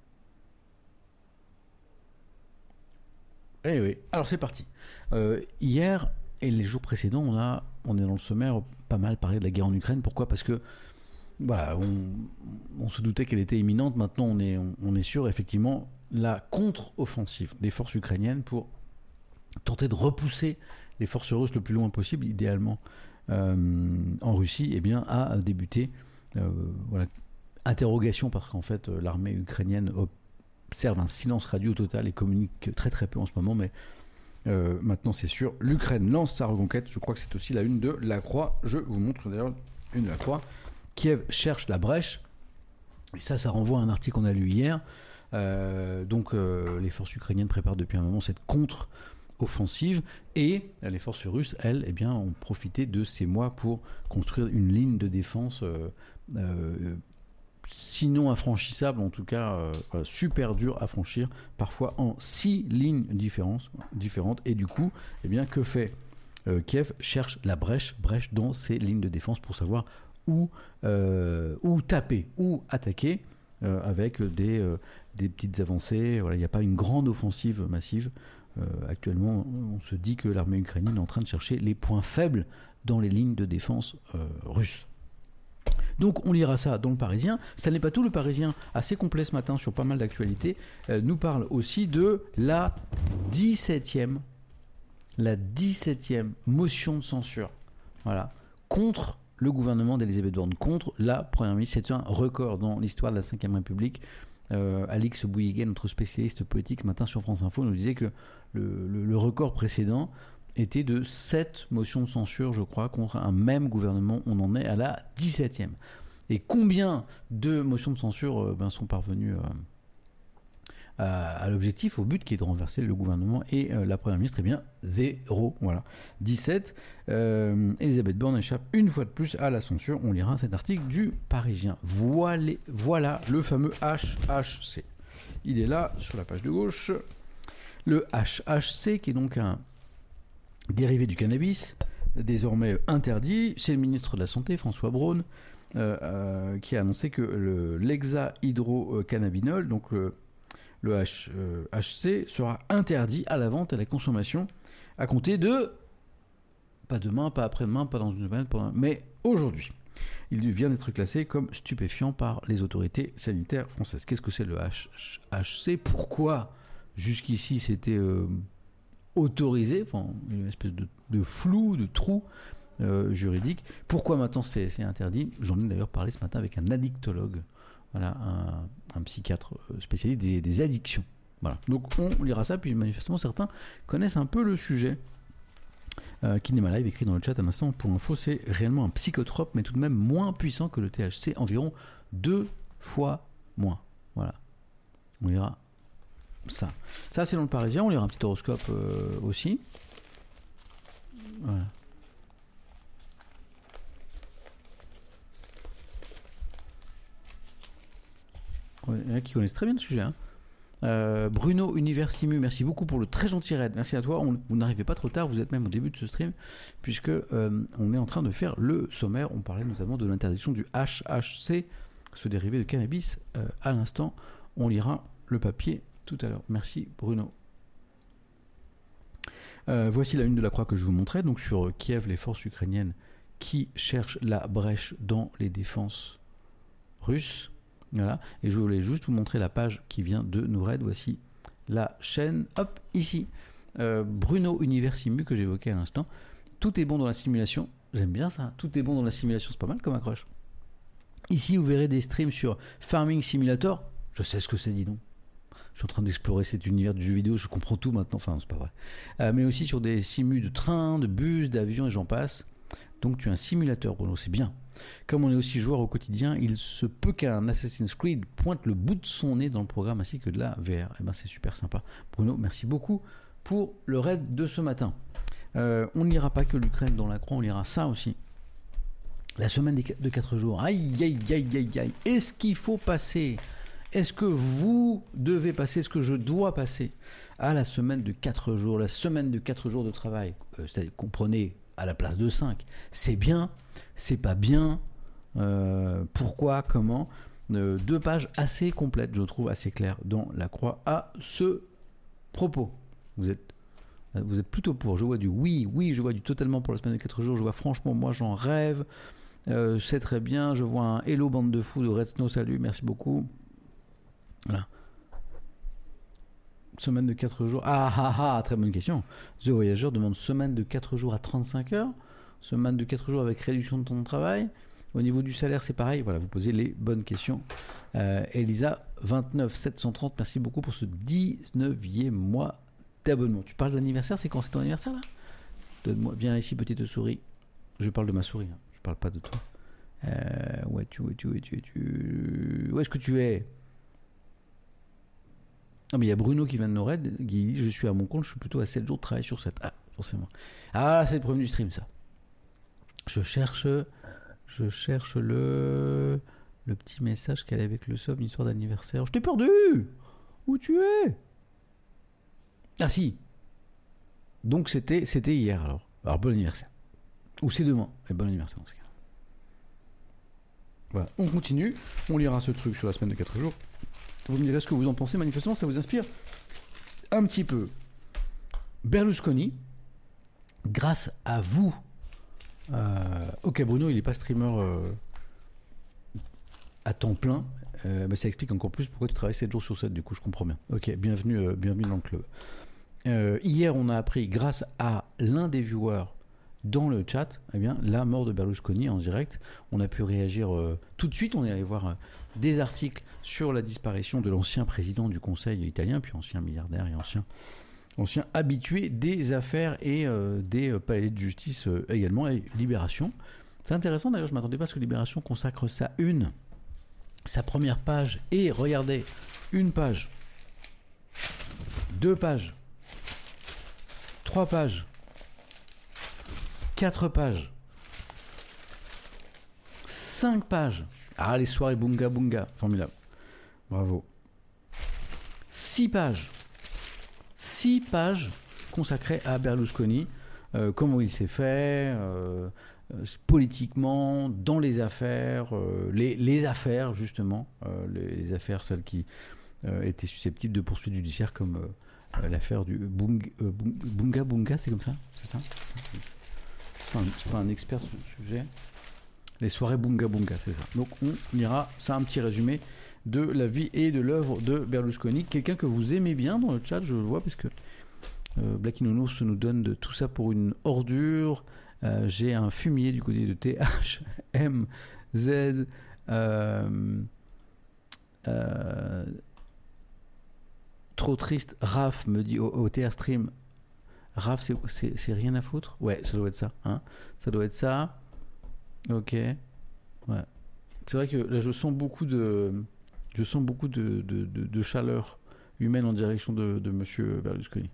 Eh oui. Alors c'est parti. Euh, hier et les jours précédents, on a, on est dans le sommaire pas mal parlé de la guerre en Ukraine. Pourquoi? Parce que voilà, on, on se doutait qu'elle était imminente. Maintenant, on est, on, on est sûr, effectivement, la contre-offensive des forces ukrainiennes pour tenter de repousser les forces russes le plus loin possible, idéalement euh, en Russie, eh bien, a débuté. Euh, voilà, interrogation parce qu'en fait, l'armée ukrainienne observe un silence radio total et communique très très peu en ce moment, mais euh, maintenant c'est sûr, l'Ukraine lance sa reconquête. Je crois que c'est aussi la une de La Croix. Je vous montre d'ailleurs une de La Croix. Kiev cherche la brèche. Et ça, ça renvoie à un article qu'on a lu hier. Euh, donc euh, les forces ukrainiennes préparent depuis un moment cette contre-offensive et les forces russes, elles, eh bien, ont profité de ces mois pour construire une ligne de défense euh, euh, sinon infranchissable, en tout cas euh, super dure à franchir, parfois en six lignes différentes, différentes. Et du coup, eh bien, que fait euh, Kiev? Cherche la brèche, brèche dans ces lignes de défense pour savoir où, euh, où taper, où attaquer euh, avec des... Euh, des petites avancées. Voilà, il n'y a pas une grande offensive massive. Euh, actuellement, on se dit que l'armée ukrainienne est en train de chercher les points faibles dans les lignes de défense euh, russes. Donc on lira ça dans le Parisien. Ça n'est pas tout. Le Parisien, assez complet ce matin sur pas mal d'actualités, euh, nous parle aussi de la dix-septième la dix-septième motion de censure, voilà, contre le gouvernement d'Elisabeth Borne, contre la Première ministre. C'est un record dans l'histoire de la cinquième République. Euh, Alix Bouyguet, notre spécialiste politique, ce matin sur France Info, nous disait que le, le, le record précédent était de sept motions de censure, je crois, contre un même gouvernement. On en est à la dix-septième. Et combien de motions de censure euh, ben, sont parvenues euh, à, à l'objectif, au but qui est de renverser le gouvernement et euh, la Première ministre? Eh bien, zéro. Voilà. dix-sept. Euh, Elisabeth Borne échappe une fois de plus à la censure. On lira cet article du Parisien. Voilà, voilà le fameux H H C. Il est là, sur la page de gauche. Le H H C, qui est donc un dérivé du cannabis, désormais interdit. C'est le ministre de la Santé, François Braun, euh, euh, qui a annoncé que le, l'hexahydrocannabinol, donc le Le H, euh, H C sera interdit à la vente et à la consommation à compter de, pas demain, pas après-demain, pas dans une semaine, pas dans... mais aujourd'hui. Il vient d'être classé comme stupéfiant par les autorités sanitaires françaises. Qu'est-ce que c'est le H H C ? Pourquoi jusqu'ici c'était euh, autorisé ? Enfin, une espèce de, de flou, de trou euh, juridique. Pourquoi maintenant c'est, c'est interdit ? J'en ai d'ailleurs parlé ce matin avec un addictologue, voilà, un, un psychiatre spécialiste des, des addictions. Voilà. Donc on lira ça, puis manifestement certains connaissent un peu le sujet. Euh, Kinema Live écrit dans le chat à l'instant, pour info, c'est réellement un psychotrope, mais tout de même moins puissant que le T H C, environ deux fois moins. Voilà. On lira ça. Ça, c'est dans le Parisien. On lira un petit horoscope euh, aussi. Voilà. Il y en a qui connaissent très bien le sujet, hein. Euh, Bruno Universimu, merci beaucoup pour le très gentil raid. Merci à toi. On, vous n'arrivez pas trop tard, vous êtes même au début de ce stream, puisque euh, on est en train de faire le sommaire. On parlait notamment de l'interdiction du H H C, ce dérivé de cannabis. Euh, à l'instant, on lira le papier tout à l'heure. Merci Bruno. Euh, voici la une de la Croix que je vous montrais. Donc sur Kiev, les forces ukrainiennes qui cherchent la brèche dans les défenses russes. Voilà, et je voulais juste vous montrer la page qui vient de Noured. Voici la chaîne, hop, ici. Euh, Bruno Universimu, que j'évoquais à l'instant. Tout est bon dans la simulation. J'aime bien ça. Tout est bon dans la simulation, c'est pas mal comme accroche. Ici, vous verrez des streams sur Farming Simulator. Je sais ce que c'est, dis donc. Je suis en train d'explorer cet univers du jeu vidéo, je comprends tout maintenant. Enfin, c'est pas vrai. Euh, mais aussi sur des simus de train, de bus, d'avions et j'en passe. Donc tu es un simulateur, Bruno, c'est bien. Comme on est aussi joueur au quotidien, il se peut qu'un Assassin's Creed pointe le bout de son nez dans le programme ainsi que de la V R. Eh ben, c'est super sympa. Bruno, merci beaucoup pour le raid de ce matin. Euh, on ne lira pas que l'Ukraine dans la croix, on lira ça aussi. La semaine de quatre jours. Aïe, aïe, aïe, aïe, aïe. Est-ce qu'il faut passer ? Est-ce que vous devez passer ? Est-ce que je dois passer à la semaine de quatre jours ? La semaine de quatre jours de travail. Euh, c'est-à-dire, comprenez, à la place de cinq. C'est bien, c'est pas bien. Euh, pourquoi, comment euh, Deux pages assez complètes, je trouve, assez claires dans la croix à ce propos. Vous êtes, vous êtes plutôt pour. Je vois du oui, oui, je vois du totalement pour la semaine de quatre jours. Je vois franchement, moi j'en rêve. Euh, c'est très bien. Je vois un hello bande de fous de Red Snow, salut, merci beaucoup. Voilà. Semaine de quatre jours. Ah ah ah, très bonne question. The Voyageur demande semaine de quatre jours à trente-cinq heures. Semaine de quatre jours avec réduction de temps de travail. Au niveau du salaire, c'est pareil. Voilà, vous posez les bonnes questions. Euh, Elisa, vingt-neuf sept cent trente, merci beaucoup pour ce dix-neuvième mois d'abonnement. Tu parles de l'anniversaire, c'est quand c'est ton anniversaire là ? Donne-moi, viens ici, petite souris. Je parle de ma souris, hein. Je parle pas de toi. Euh, où es-tu, où es-tu, où es-tu, où es-tu Où est-ce que tu es ? Non, mais il y a Bruno qui vient de Nored, qui dit je suis à mon compte, je suis plutôt à sept jours de travail sur sept. Ah, forcément. Ah, c'est le problème du stream, ça. Je cherche, je cherche le, le petit message qu'elle a avec le sub, une histoire d'anniversaire. Je t'ai perdu. Où tu es ? Ah si. Donc c'était, c'était hier alors. Alors bon anniversaire. Ou c'est demain. Et bon anniversaire dans ce cas. Voilà. On continue. On lira ce truc sur la semaine de quatre jours. Vous me direz ce que vous en pensez. Manifestement, ça vous inspire un petit peu. Berlusconi, grâce à vous. Euh, ok, Bruno, il n'est pas streamer euh, à temps plein. Euh, mais ça explique encore plus pourquoi tu travailles sept jours sur sept. Du coup, je comprends bien. Ok, bienvenue, euh, bienvenue dans le club. Euh, hier, on a appris, grâce à l'un des viewers dans le chat, eh bien, la mort de Berlusconi en direct. On a pu réagir euh, tout de suite. On est allé voir euh, des articles sur la disparition de l'ancien président du Conseil italien, puis ancien milliardaire et ancien, ancien habitué des affaires et euh, des euh, palais de justice euh, également, et Libération. C'est intéressant d'ailleurs, je ne m'attendais pas à ce que Libération consacre sa une, sa première page, et regardez, une page, deux pages, trois pages, quatre pages, cinq pages. Ah, les soirées bunga bunga, formidable. Bravo. six pages. six pages consacrées à Berlusconi, euh, comment il s'est fait, euh, euh, politiquement, dans les affaires, euh, les, les affaires justement, euh, les, les affaires, celles qui euh, étaient susceptibles de poursuites judiciaires, comme euh, l'affaire du bung, euh, bunga bunga, c'est comme ça, c'est ça, c'est ça. Je ne suis pas un expert sur le sujet. Les soirées Bunga Bunga, c'est ça. Donc on ira, c'est un petit résumé de la vie et de l'œuvre de Berlusconi. Quelqu'un que vous aimez bien dans le chat, je le vois, parce que euh, Blacky Nounours nous donne de tout ça pour une ordure. Euh, j'ai un fumier du côté de T H M Z. Euh, euh, trop triste. Raph me dit au, au T R Stream. Raph, c'est, c'est, c'est rien à foutre? Ouais, ça doit être ça. Hein, ça doit être ça. Ok. Ouais. C'est vrai que là, je sens beaucoup de, je sens beaucoup de, de, de, de chaleur humaine en direction de, de Monsieur Berlusconi.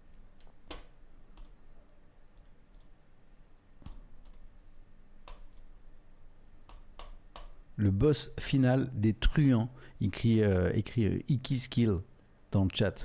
Le boss final des truands, écrit, euh, écrit euh, Iki Skill dans le chat.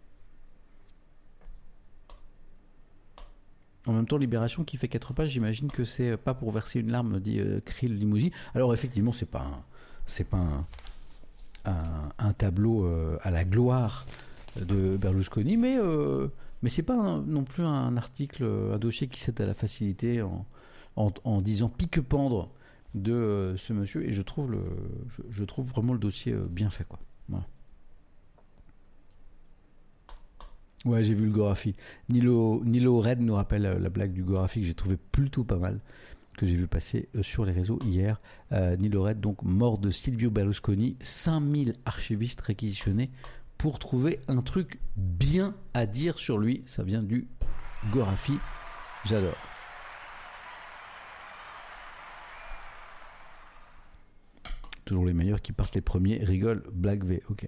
En même temps, Libération qui fait quatre pages, j'imagine que c'est pas pour verser une larme, dit euh, Krill Limousin. Alors effectivement, c'est pas un, c'est pas un, un, un tableau euh, à la gloire de Berlusconi, mais euh, mais c'est pas un, non plus un article, un dossier qui cède à la facilité en, en, en disant pique-pendre de euh, ce monsieur, et je trouve le, je, je trouve vraiment le dossier euh, bien fait, quoi. Voilà. Ouais, j'ai vu le Gorafi. Nilo, Nilo Red nous rappelle euh, la blague du Gorafi que j'ai trouvé plutôt pas mal, que j'ai vu passer euh, sur les réseaux hier. Euh, Nilo Red, donc mort de Silvio Berlusconi, cinq mille archivistes réquisitionnés pour trouver un truc bien à dire sur lui. Ça vient du Gorafi. J'adore. Toujours les meilleurs qui partent les premiers. Rigole, Black V. Ok.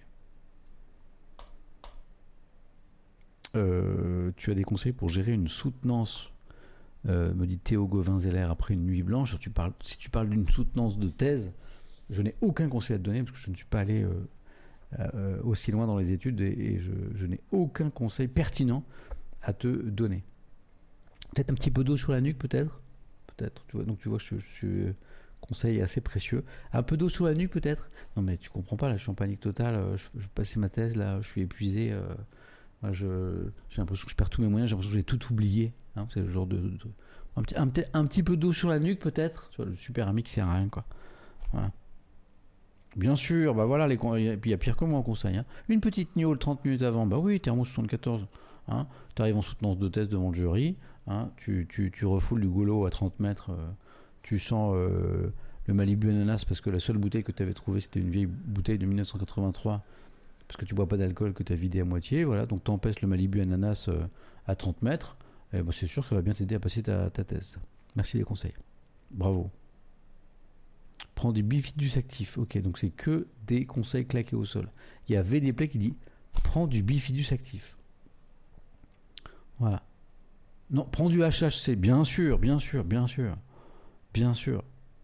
Euh, tu as des conseils pour gérer une soutenance, euh, me dit Théo Gauvin-Zeller, après une nuit blanche. Tu parles, si tu parles d'une soutenance de thèse, je n'ai aucun conseil à te donner parce que je ne suis pas allé euh, euh, aussi loin dans les études et, et je, je n'ai aucun conseil pertinent à te donner. Peut-être un petit peu d'eau sur la nuque, peut-être. Peut-être. Tu vois, donc tu vois, je, je suis conseil assez précieux. Un peu d'eau sur la nuque, peut-être. Non, mais tu comprends pas, là, je suis en panique totale. Je, je passais ma thèse, là, je suis épuisé. Euh, moi, je, j'ai l'impression que je perds tous mes moyens. J'ai l'impression que j'ai tout oublié. Hein, c'est le genre de, de, de un, petit, un, un petit peu d'eau sur la nuque, peut-être. Tu vois, le super ami qui sert à rien, quoi. Voilà. Bien sûr, bah voilà, les, et puis il y a pire que moi en conseil. Hein. Une petite gnôle trente minutes avant, bah oui, thermos soixante-quatorze. Hein. Tu arrives en soutenance de thèse devant le jury, hein. tu, tu, tu refoules du goulot à trente mètres, euh, tu sens euh, le Malibu ananas parce que la seule bouteille que tu avais trouvée c'était une vieille bouteille de dix-neuf cent quatre-vingt-trois parce que tu bois pas d'alcool que tu as vidé à moitié, voilà, donc tu empêches le Malibu ananas euh, à trente mètres, et bah, c'est sûr que ça va bien t'aider à passer ta, ta thèse. Merci les conseils. Bravo. Prends du bifidus actif. Ok, donc c'est que des conseils claqués au sol. Il y a V D Play qui dit prends du bifidus actif. Voilà. Non, prends du H H C. Bien sûr, bien sûr, bien sûr. Bien sûr.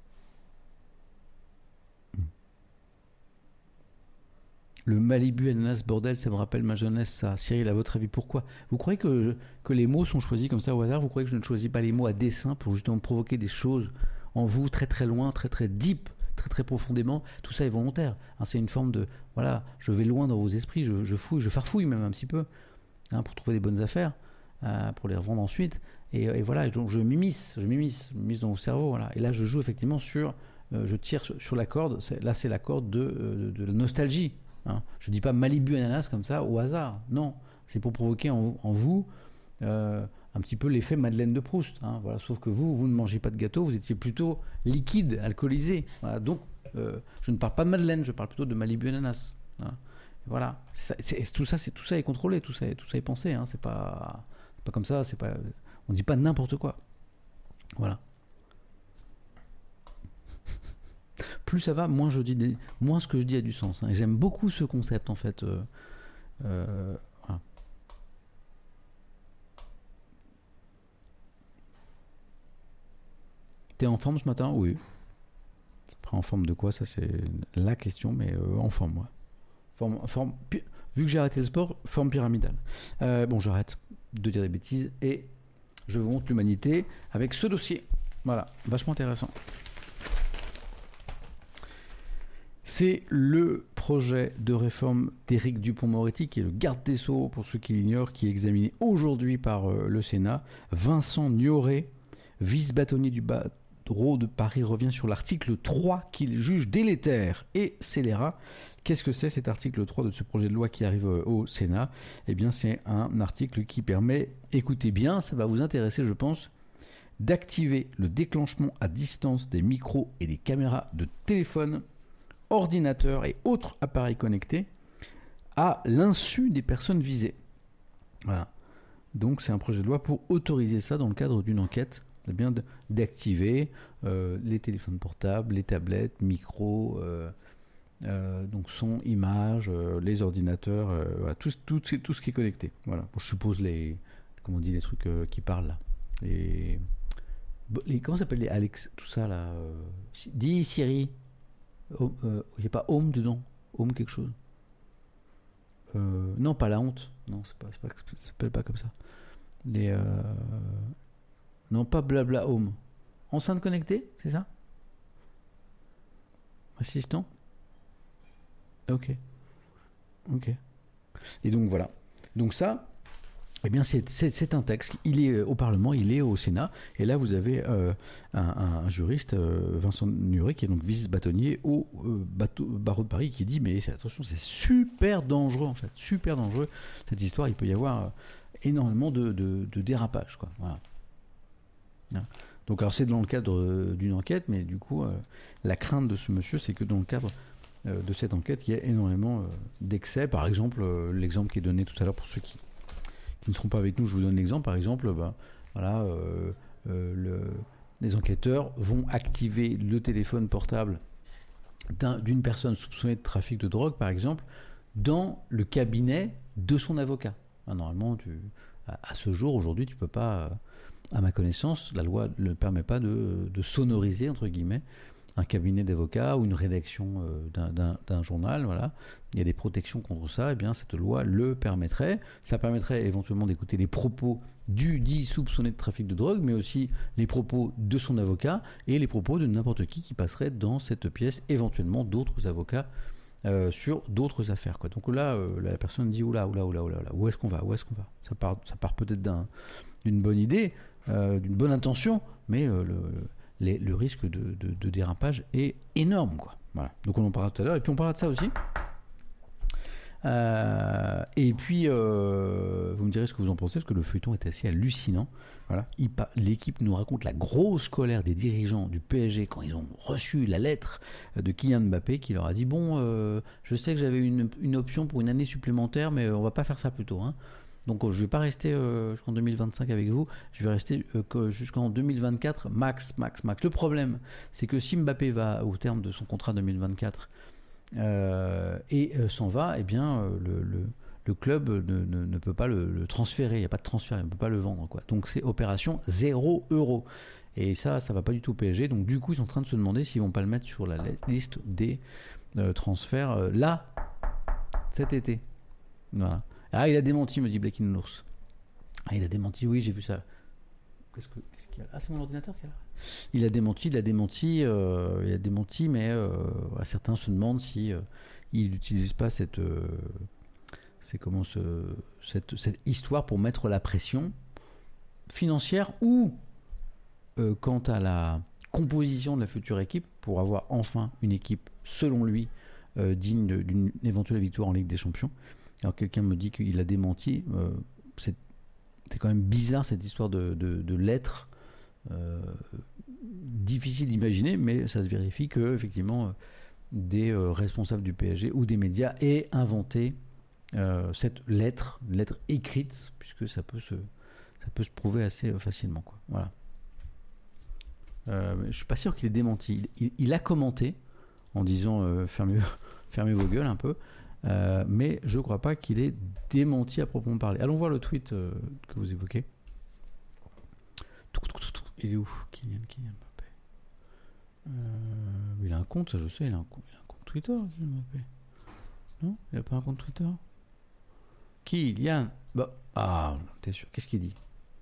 Le Malibu ananas bordel, ça me rappelle ma jeunesse, ça. Cyril, à votre avis, pourquoi? Vous croyez que, que les mots sont choisis comme ça au hasard? Vous croyez que je ne choisis pas les mots à dessein pour justement provoquer des choses en vous, très très loin, très très deep, très très profondément? Tout ça est volontaire. Hein, c'est une forme de, voilà, je vais loin dans vos esprits, je, je fouille, je farfouille même un petit peu, hein, pour trouver des bonnes affaires, euh, pour les revendre ensuite. Et, et voilà, et donc je m'immisce, je m'immisce, je m'immisce dans vos cerveaux, voilà. Et là, je joue effectivement sur, euh, je tire sur, sur la corde. C'est, là, c'est la corde de, de, de la nostalgie. Hein. Je dis pas Malibu ananas comme ça au hasard. Non, c'est pour provoquer en, en vous. Euh, un petit peu l'effet Madeleine de Proust, hein, voilà. Sauf que vous, vous ne mangez pas de gâteau, vous étiez plutôt liquide, alcoolisé. Voilà. Donc, euh, je ne parle pas de Madeleine, je parle plutôt de Malibu ananas. Hein. Voilà. C'est, c'est, tout ça, c'est tout ça est contrôlé, tout ça, est, tout ça est pensé. Hein. C'est pas, c'est pas comme ça. C'est pas, on dit pas n'importe quoi. Voilà. Plus ça va, moins je dis, des, moins ce que je dis a du sens. Hein. Et j'aime beaucoup ce concept en fait. Euh, euh, voilà. T'es en forme ce matin? Oui. Après, en forme de quoi? Ça, c'est la question, mais euh, en forme, moi. Forme, forme, vu que j'ai arrêté le sport, forme pyramidale. Euh, bon, j'arrête de dire des bêtises et je vous montre l'humanité avec ce dossier. Voilà, vachement intéressant. C'est le projet de réforme d'Éric Dupond-Moretti, qui est le garde des Sceaux, pour ceux qui l'ignorent, qui est examiné aujourd'hui par euh, le Sénat. Vincent Nioré, vice-bâtonnier du, ba- barreau de Paris revient sur l'article trois qu'il juge délétère et scélérat. Qu'est-ce que c'est cet article trois de ce projet de loi qui arrive au Sénat ? Eh bien, c'est un article qui permet, écoutez bien, ça va vous intéresser, je pense, d'activer le déclenchement à distance des micros et des caméras de téléphone, ordinateur et autres appareils connectés à l'insu des personnes visées. Voilà. Donc, c'est un projet de loi pour autoriser ça dans le cadre d'une enquête. Eh bien, d'activer euh, les téléphones portables, les tablettes, micros, euh, euh, donc son, image, euh, les ordinateurs, euh, voilà, tout, tout, tout ce qui est connecté. Voilà. Bon, je suppose les, comment on dit, les trucs euh, qui parlent là. Les, les, comment ça s'appelle les Alex, tout ça là euh, dis Siri. Il oh, n'y euh, a pas Home dedans. Home quelque chose. Euh, non, pas la honte. Non, c'est pas, c'est pas, ça s'appelle pas comme ça. Les, euh, non, pas Blabla Home. Enceinte connectée, c'est ça ? Assistant ? Ok. Ok. Et donc voilà. Donc ça, eh bien c'est, c'est, c'est un texte. Il est au Parlement, il est au Sénat. Et là, vous avez euh, un, un juriste, euh, Vincent Nuret, qui est donc vice-bâtonnier au euh, bateau, barreau de Paris, qui dit, mais c'est, attention, c'est super dangereux en fait. Super dangereux. Cette histoire, il peut y avoir euh, énormément de, de, de dérapage, quoi. Voilà. Voilà. Donc alors c'est dans le cadre euh, d'une enquête, mais du coup, euh, la crainte de ce monsieur, c'est que dans le cadre euh, de cette enquête, il y a énormément euh, d'excès. Par exemple, euh, l'exemple qui est donné tout à l'heure pour ceux qui, qui ne seront pas avec nous, je vous donne l'exemple. Par exemple, bah, voilà, euh, euh, le, les enquêteurs vont activer le téléphone portable d'un, d'une personne soupçonnée de trafic de drogue, par exemple, dans le cabinet de son avocat. Ah, normalement, tu, à, à ce jour, aujourd'hui, tu ne peux pas... Euh, à ma connaissance, la loi ne permet pas de, de sonoriser, entre guillemets, un cabinet d'avocats ou une rédaction euh, d'un, d'un, d'un journal. Voilà. Il y a des protections contre ça. Eh bien, cette loi le permettrait. Ça permettrait éventuellement d'écouter les propos du dit soupçonné de trafic de drogue, mais aussi les propos de son avocat et les propos de n'importe qui qui passerait dans cette pièce, éventuellement d'autres avocats euh, sur d'autres affaires, quoi. Donc là, euh, la personne dit oula, oula, oula, oula, oula, où est-ce qu'on va, où est-ce qu'on va ? Ça part, ça part peut-être d'un, d'une bonne idée. Euh, d'une bonne intention, mais euh, le, le, le risque de, de, de dérapage est énorme, quoi. Voilà. Donc on en parlera tout à l'heure, et puis on parlera de ça aussi. Euh, et puis euh, vous me direz ce que vous en pensez, parce que le feuilleton est assez hallucinant. Voilà. Il, l'équipe nous raconte la grosse colère des dirigeants du P S G quand ils ont reçu la lettre de Kylian Mbappé qui leur a dit bon, euh, je sais que j'avais une, une option pour une année supplémentaire, mais on va pas faire ça plus tôt, hein. Donc je ne vais pas rester euh, jusqu'en deux mille vingt-cinq avec vous, je vais rester euh, jusqu'en deux mille vingt-quatre, max, max, max. Le problème, c'est que si Mbappé va au terme de son contrat deux mille vingt-quatre euh, et euh, s'en va, eh bien euh, le, le, le club ne, ne, ne peut pas le, le transférer, il n'y a pas de transfert, il ne peut pas le vendre, quoi. Donc c'est opération zéro euro. Et ça, ça ne va pas du tout au P S G. Donc du coup, ils sont en train de se demander s'ils ne vont pas le mettre sur la liste des euh, transferts euh, là, cet été. Voilà. Ah, il a démenti, me dit Blacky Nounours. Ah, il a démenti, oui, j'ai vu ça. Qu'est-ce, que, qu'est-ce qu'il y a ? Ah, c'est mon ordinateur qui est là. Il a démenti, il a démenti, euh, il a démenti, mais euh, certains se demandent si euh, il n'utilise pas cette, euh, c'est comment ce, cette, cette histoire pour mettre la pression financière ou euh, quant à la composition de la future équipe pour avoir enfin une équipe, selon lui, euh, digne de, d'une éventuelle victoire en Ligue des Champions. Alors quelqu'un me dit qu'il a démenti. Euh, c'est, c'est quand même bizarre cette histoire de, de, de lettres. Euh, difficile d'imaginer, mais ça se vérifie que effectivement des euh, responsables du P S G ou des médias aient inventé euh, cette lettre, une lettre écrite, puisque ça peut se, ça peut se prouver assez facilement, quoi. Voilà. Euh, je suis pas sûr qu'il ait démenti. Il, il, il a commenté en disant euh, fermez, fermez vos gueules un peu. Euh, mais je ne crois pas qu'il ait démenti à proprement parler. Allons voir le tweet euh, que vous évoquez. Il est où Kylian, Kylian Mbappé euh, Il a un compte, ça je sais, il a un compte, il a un compte Twitter, Kylian Mbappé. Non, il n'a pas un compte Twitter. Kylian bah, ah, t'es sûr. Qu'est-ce qu'il dit ?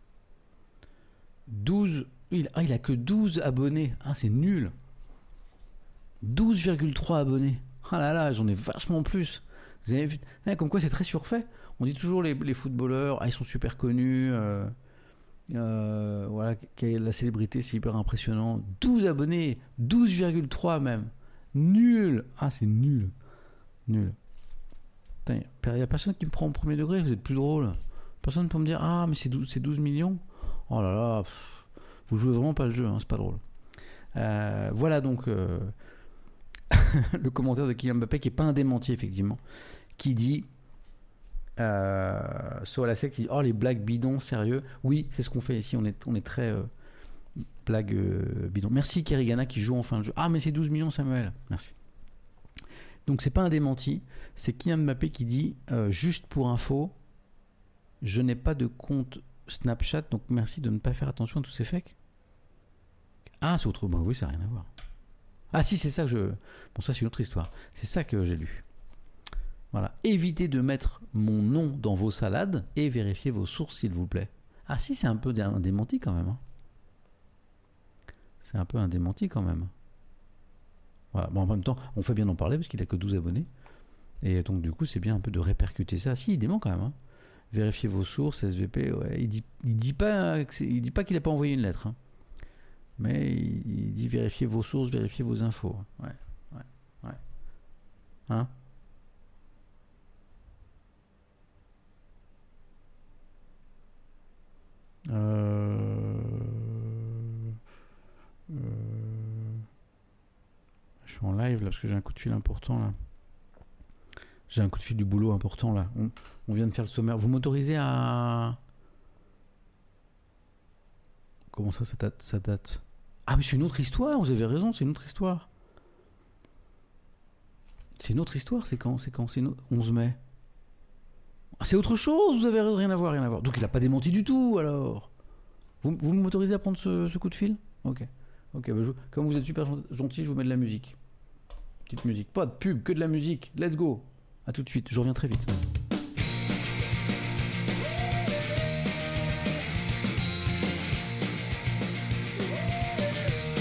douze il, ah, il a que douze abonnés. Ah, c'est nul. douze virgule trois abonnés. Ah là là, j'en ai vachement plus. Vous avez vu, hein, comme quoi c'est très surfait. On dit toujours les, les footballeurs, ah, ils sont super connus, euh, Euh, voilà, quelle est la célébrité, c'est hyper impressionnant. douze abonnés, douze virgule trois même. Nul. Ah, c'est nul. Nul. Il n'y a personne qui me prend au premier degré, vous êtes plus drôle. Personne pour me dire, ah, mais c'est douze, c'est douze millions. Oh là là, pff, vous jouez vraiment pas le jeu, hein, c'est pas drôle. Euh, voilà donc euh, le commentaire de Kylian Mbappé qui n'est pas un démenti, effectivement, qui dit. Euh, sur la sec qui dit oh les blagues bidons sérieux, oui c'est ce qu'on fait ici, on est, on est très euh, blague euh, bidon. Merci Kerigana qui joue en fin de jeu. Ah mais c'est douze millions Samuel, merci. Donc c'est pas un démenti, c'est Kylian Mbappé qui dit euh, juste pour info, je n'ai pas de compte Snapchat donc merci de ne pas faire attention à tous ces fakes. Ah c'est autre, bah oui ça n'a rien à voir. Ah si c'est ça que je, bon ça c'est une autre histoire, c'est ça que j'ai lu. Voilà. Évitez de mettre mon nom dans vos salades et vérifiez vos sources, s'il vous plaît. Ah si, c'est un peu un démenti quand même. Hein. C'est un peu un démenti quand même. Voilà. Bon, en même temps, on fait bien d'en parler parce qu'il n'a que douze abonnés. Et donc, du coup, c'est bien un peu de répercuter ça. Si, il dément quand même. Hein. Vérifiez vos sources, S V P. Ouais. Il dit, il dit pas, il dit pas qu'il n'a pas envoyé une lettre. Hein. Mais il, il dit vérifiez vos sources, vérifiez vos infos. Ouais. Ouais. Ouais. Hein? Euh... Euh... Je suis en live là parce que j'ai un coup de fil important là. J'ai un coup de fil du boulot important là. On, on vient de faire le sommaire. Vous m'autorisez à... Comment ça, ça date, ça date Ah mais c'est une autre histoire, vous avez raison, c'est une autre histoire. C'est une autre histoire, c'est quand C'est quand C'est une autre... onze mai. Ah, c'est autre chose, vous avez rien à voir, rien à voir. Donc il n'a pas démenti du tout, alors. Vous, vous m'autorisez à prendre ce, ce coup de fil ? Ok. Ok, bah je, comme vous êtes super gentil, je vous mets de la musique. Petite musique. Pas de pub, que de la musique. Let's go. À tout de suite, je reviens très vite. Allô ?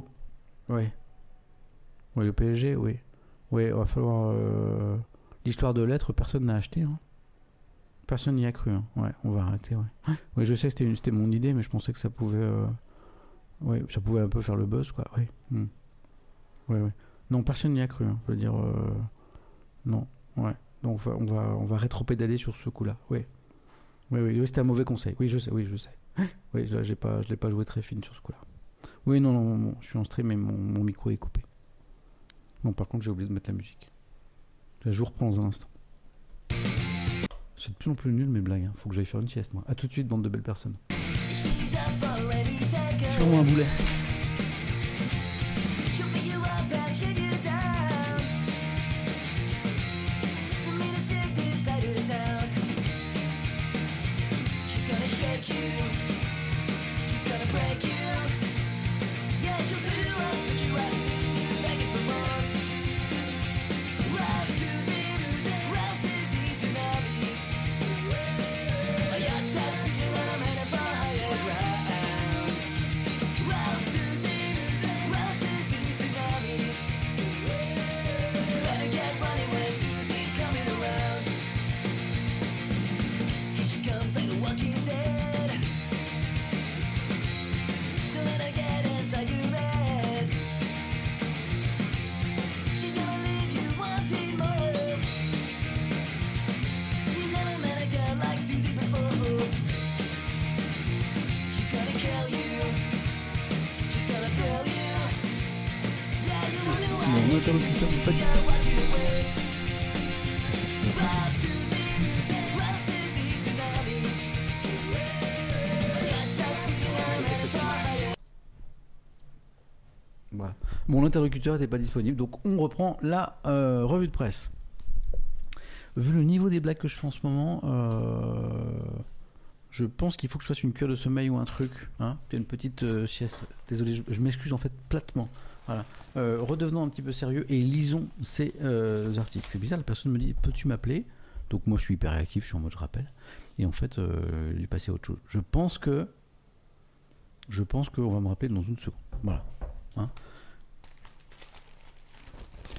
Oui. Oui, le P S G, oui. Oui, il va falloir... Euh... L'histoire de lettres, personne n'a acheté. Hein. Personne n'y a cru. Hein. Ouais, on va arrêter, ouais. Oui, je sais que c'était, une... c'était mon idée, mais je pensais que ça pouvait... Euh... Oui, ça pouvait un peu faire le buzz, quoi. Oui. Hmm. Oui, oui. Non, personne n'y a cru. Hein. Je veux dire... Euh... Non, ouais. Donc on va, on va, on va rétro-pédaler sur ce coup-là. Oui. Oui, oui, oui, c'était un mauvais conseil. Oui, je sais, oui, je sais. Oui, là, j'ai pas, je l'ai pas joué très fine sur ce coup-là. Oui, non, non, non, je suis en stream et mon, mon micro est coupé. Non, par contre, j'ai oublié de mettre la musique. Là, je vous reprends dans un instant. C'est de plus en plus nul mes blagues. Hein. Faut que j'aille faire une sieste, moi. A tout de suite, bande de belles personnes. Je suis vraiment un boulet. Interlocuteur, pas du tout. Voilà. Mon interlocuteur n'était pas disponible, donc on reprend la euh, revue de presse. Vu le niveau des blagues que je fais en ce moment, euh, je pense qu'il faut que je fasse une cure de sommeil ou un truc. Hein, une petite euh, sieste. Désolé, je, je m'excuse en fait platement. Voilà. Euh, redevenons un petit peu sérieux et lisons ces euh, articles. C'est bizarre, la personne me dit peux-tu m'appeler ? Donc moi je suis hyper réactif, je suis en mode je rappelle. Et en fait, euh, il est passé à autre chose. Je pense que je pense qu'on va me rappeler dans une seconde. Voilà. Hein ?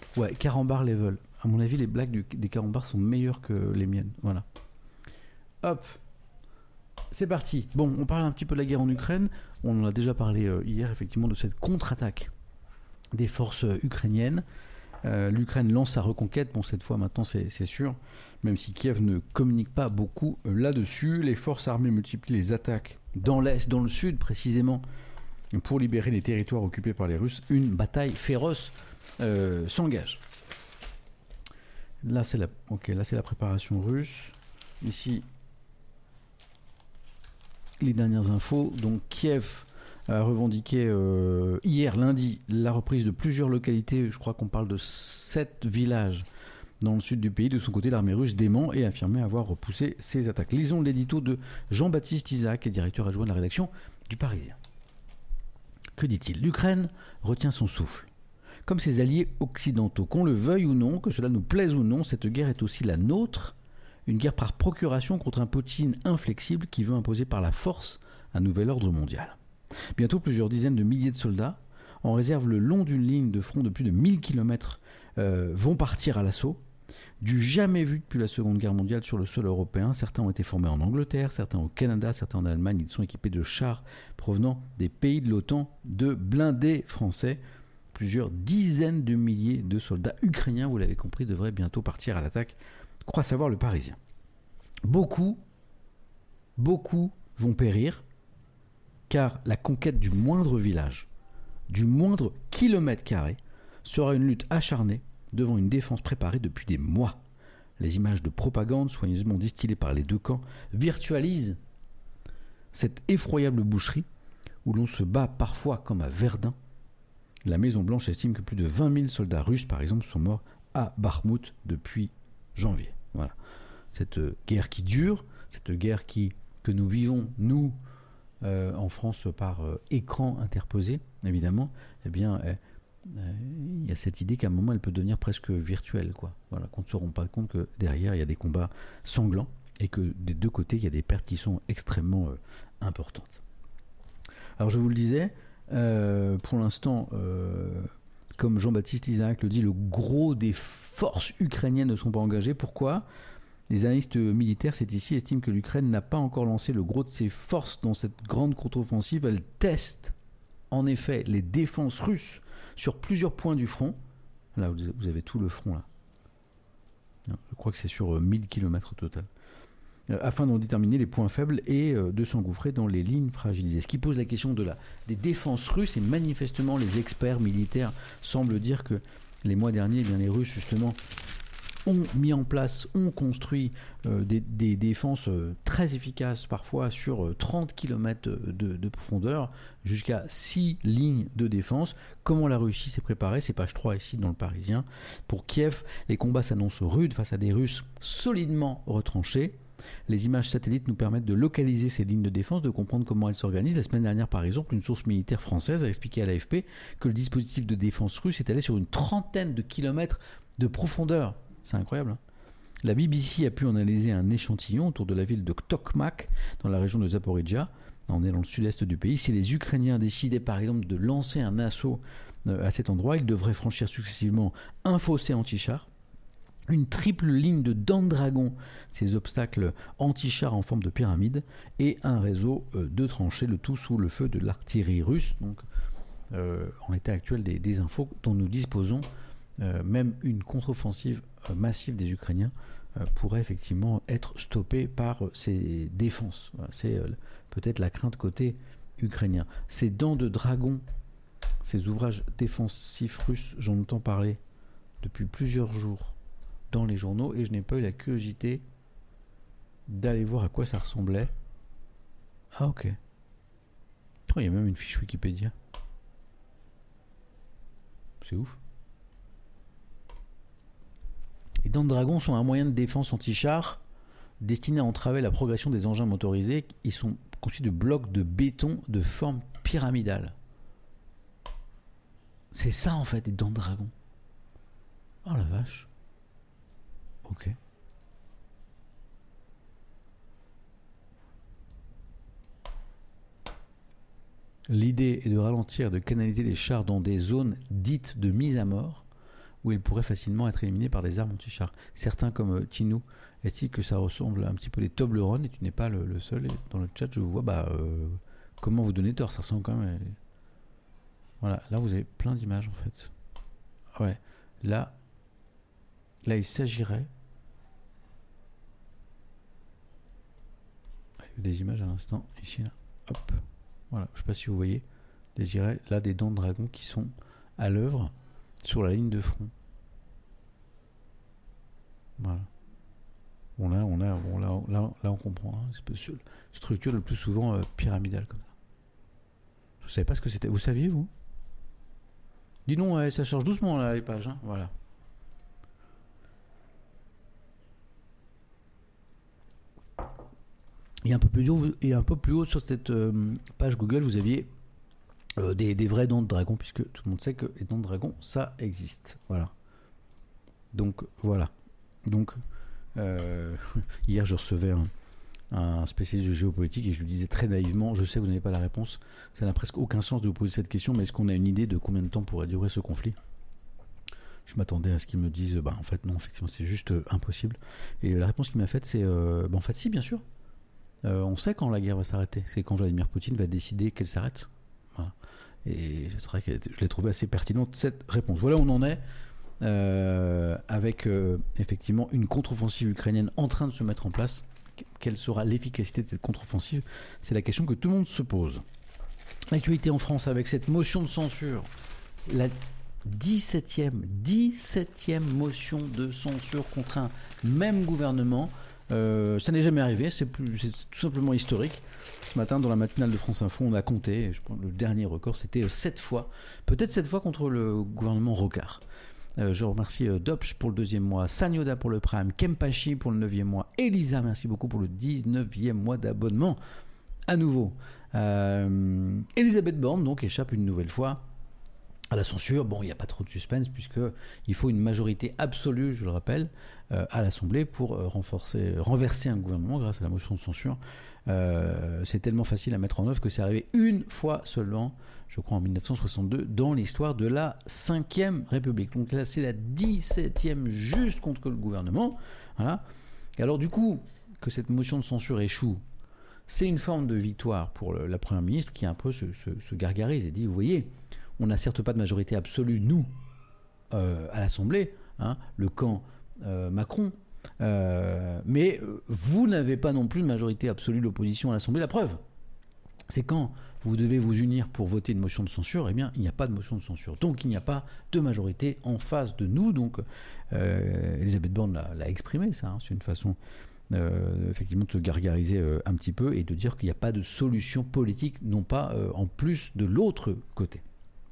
Ouais, carambar level. À mon avis, les blagues du, des carambars sont meilleures que les miennes. Voilà. Hop. C'est parti. Bon, on parle un petit peu de la guerre en Ukraine. On en a déjà parlé euh, hier, effectivement, de cette contre-attaque des forces euh, ukrainiennes. Euh, L'Ukraine lance sa reconquête. Bon, cette fois, maintenant, c'est, c'est sûr. Même si Kiev ne communique pas beaucoup euh, là-dessus. Les forces armées multiplient les attaques dans l'Est, dans le Sud, précisément, pour libérer les territoires occupés par les Russes. Une bataille féroce euh, s'engage. Là, c'est la, okay, là, c'est la préparation russe. Ici, les dernières infos. Donc, Kiev a revendiqué euh, hier, lundi, la reprise de plusieurs localités. Je crois qu'on parle de sept villages dans le sud du pays. De son côté, l'armée russe dément et affirmait avoir repoussé ses attaques. Lisons l'édito de Jean-Baptiste Isaac, directeur adjoint de la rédaction du Parisien. Que dit-il ? L'Ukraine retient son souffle. Comme ses alliés occidentaux, qu'on le veuille ou non, que cela nous plaise ou non, cette guerre est aussi la nôtre, une guerre par procuration contre un Poutine inflexible qui veut imposer par la force un nouvel ordre mondial. Bientôt, plusieurs dizaines de milliers de soldats, en réserve le long d'une ligne de front de plus de mille kilomètres, euh, vont partir à l'assaut. Du jamais vu depuis la Seconde Guerre mondiale sur le sol européen. Certains ont été formés en Angleterre, certains au Canada, certains en Allemagne. Ils sont équipés de chars provenant des pays de l'OTAN, de blindés français. Plusieurs dizaines de milliers de soldats ukrainiens, vous l'avez compris, devraient bientôt partir à l'attaque, croit savoir le Parisien. Beaucoup, beaucoup vont périr, car la conquête du moindre village, du moindre kilomètre carré, sera une lutte acharnée devant une défense préparée depuis des mois. Les images de propagande soigneusement distillées par les deux camps virtualisent cette effroyable boucherie où l'on se bat parfois comme à Verdun. La Maison-Blanche estime que plus de vingt mille soldats russes, par exemple, sont morts à Bakhmout depuis janvier. Voilà. Cette guerre qui dure, cette guerre qui, que nous vivons, nous, euh, en France, par euh, écran interposé, évidemment, eh bien, eh, euh, il y a cette idée qu'à un moment, elle peut devenir presque virtuelle, quoi. Voilà, qu'on ne se rend pas compte que derrière, il y a des combats sanglants et que des deux côtés, il y a des pertes qui sont extrêmement euh, importantes. Alors, je vous le disais, Euh, pour l'instant, euh, comme Jean-Baptiste Isaac le dit, le gros des forces ukrainiennes ne sont pas engagées. Pourquoi ? Les analystes militaires, c'est ici, estiment que l'Ukraine n'a pas encore lancé le gros de ses forces dans cette grande contre-offensive. Elle teste en effet les défenses russes sur plusieurs points du front. Là, vous avez tout le front là. Je crois que c'est sur mille kilomètres au total. Afin d'en déterminer les points faibles et euh, de s'engouffrer dans les lignes fragilisées. Ce qui pose la question de la, des défenses russes, et manifestement les experts militaires semblent dire que les mois derniers, eh bien, les Russes justement ont mis en place, ont construit euh, des, des défenses euh, très efficaces, parfois sur euh, trente kilomètres de, de profondeur, jusqu'à six lignes de défense. Comment la Russie s'est préparée, c'est page trois ici dans le Parisien. Pour Kiev, les combats s'annoncent rudes face à des Russes solidement retranchés. Les images satellites nous permettent de localiser ces lignes de défense, de comprendre comment elles s'organisent. La semaine dernière, par exemple, une source militaire française a expliqué à l'A F P que le dispositif de défense russe est allé sur une trentaine de kilomètres de profondeur. C'est incroyable, hein. La B B C a pu analyser un échantillon autour de la ville de Tokmak, dans la région de Zaporizhzhia. On est dans le sud-est du pays. Si les Ukrainiens décidaient, par exemple, de lancer un assaut à cet endroit, ils devraient franchir successivement un fossé anti-char, une triple ligne de dents de dragon, ces obstacles anti-chars en forme de pyramide, et un réseau de tranchées, le tout sous le feu de l'artillerie russe. Donc, euh, en l'état actuel des, des infos dont nous disposons, euh, même une contre-offensive euh, massive des Ukrainiens euh, pourrait effectivement être stoppée par euh, ces défenses. Voilà, c'est euh, peut-être la crainte côté ukrainien. Ces dents de dragon, ces ouvrages défensifs russes, j'en entends parler depuis plusieurs jours dans les journaux, et je n'ai pas eu la curiosité d'aller voir à quoi ça ressemblait. Ah ok. Oh, il y a même une fiche Wikipédia. C'est ouf. Les dents de dragon sont un moyen de défense anti-char destiné à entraver la progression des engins motorisés. Ils sont constitués de blocs de béton de forme pyramidale. C'est ça en fait, des dents de dragon. Oh la vache. Ok. L'idée est de ralentir, de canaliser les chars dans des zones dites de mise à mort, où il pourrait facilement être éliminé par des armes anti-chars. Certains, comme euh, Tinou, estiment que ça ressemble un petit peu les Toblerone, et tu n'es pas le, le seul. Et dans le chat, je vous vois, bah, euh, comment vous donner tort, ça ressemble quand même. À... Voilà, là vous avez plein d'images en fait. Ouais, là, là il s'agirait. Des images à l'instant, ici, là. Hop. Voilà, je ne sais pas si vous voyez. Des images, là, des dents de dragon qui sont à l'œuvre sur la ligne de front. Voilà. Bon, là, on a, bon, là, là, là, on comprend. Hein, c'est structure le plus souvent euh, pyramidale comme ça. Je ne savais pas ce que c'était. Vous saviez, vous? Dis non, ouais, ça charge doucement, là, les pages. Hein, voilà. Et un peu plus haut, et un peu plus haut sur cette euh, page Google, vous aviez euh, des, des vraies dents de dragon, puisque tout le monde sait que les dents de dragon, ça existe. Voilà. Donc, voilà. Donc, euh, hier, je recevais un, un spécialiste de géopolitique et je lui disais très naïvement, je sais que vous n'avez pas la réponse, ça n'a presque aucun sens de vous poser cette question, mais est-ce qu'on a une idée de combien de temps pourrait durer ce conflit ? Je m'attendais à ce qu'ils me disent, bah, en fait, non, effectivement, c'est juste euh, impossible. Et la réponse qu'il m'a faite, c'est, euh, bah, en fait, si, bien sûr. Euh, on sait quand la guerre va s'arrêter. C'est quand Vladimir Poutine va décider qu'elle s'arrête. Voilà. Et c'est vrai que je l'ai trouvé assez pertinente cette réponse. Voilà où on en est euh, avec euh, effectivement une contre-offensive ukrainienne en train de se mettre en place. Quelle sera l'efficacité de cette contre-offensive ? C'est la question que tout le monde se pose. L'actualité en France avec cette motion de censure, la dix-septième, dix-septième motion de censure contre un même gouvernement. Euh, ça n'est jamais arrivé, c'est, plus, c'est tout simplement historique. Ce matin, dans la matinale de France Info, on a compté, je pense que le dernier record, c'était sept fois. Peut-être sept fois contre le gouvernement Rocard. Euh, je remercie euh, Dopch pour le deuxième mois, Sanyoda pour le Prime, Kempachi pour le neuvième mois, Elisa, merci beaucoup pour le dix-neuvième mois d'abonnement. À nouveau, euh, Elisabeth Borne donc échappe une nouvelle fois à la censure. Bon, il n'y a pas trop de suspense puisqu'il faut une majorité absolue, je le rappelle, euh, à l'Assemblée pour euh, renforcer, renverser un gouvernement grâce à la motion de censure. Euh, c'est tellement facile à mettre en œuvre que c'est arrivé une fois seulement, je crois en dix-neuf cent soixante-deux, dans l'histoire de la cinquième République. Donc là, c'est la dix-septième juste contre le gouvernement. Voilà. Et alors du coup, que cette motion de censure échoue, c'est une forme de victoire pour le, la Première ministre qui un peu se, se, se gargarise et dit, vous voyez, on n'a certes pas de majorité absolue, nous, euh, à l'Assemblée, hein, le camp euh, Macron, euh, mais vous n'avez pas non plus de majorité absolue de l'opposition à l'Assemblée. La preuve, c'est quand vous devez vous unir pour voter une motion de censure, eh bien, il n'y a pas de motion de censure. Donc, il n'y a pas de majorité en face de nous. Donc, euh, Elisabeth Borne l'a, l'a exprimé, ça. Hein, c'est une façon, euh, effectivement, de se gargariser euh, un petit peu et de dire qu'il n'y a pas de solution politique, non pas euh, en plus de l'autre côté.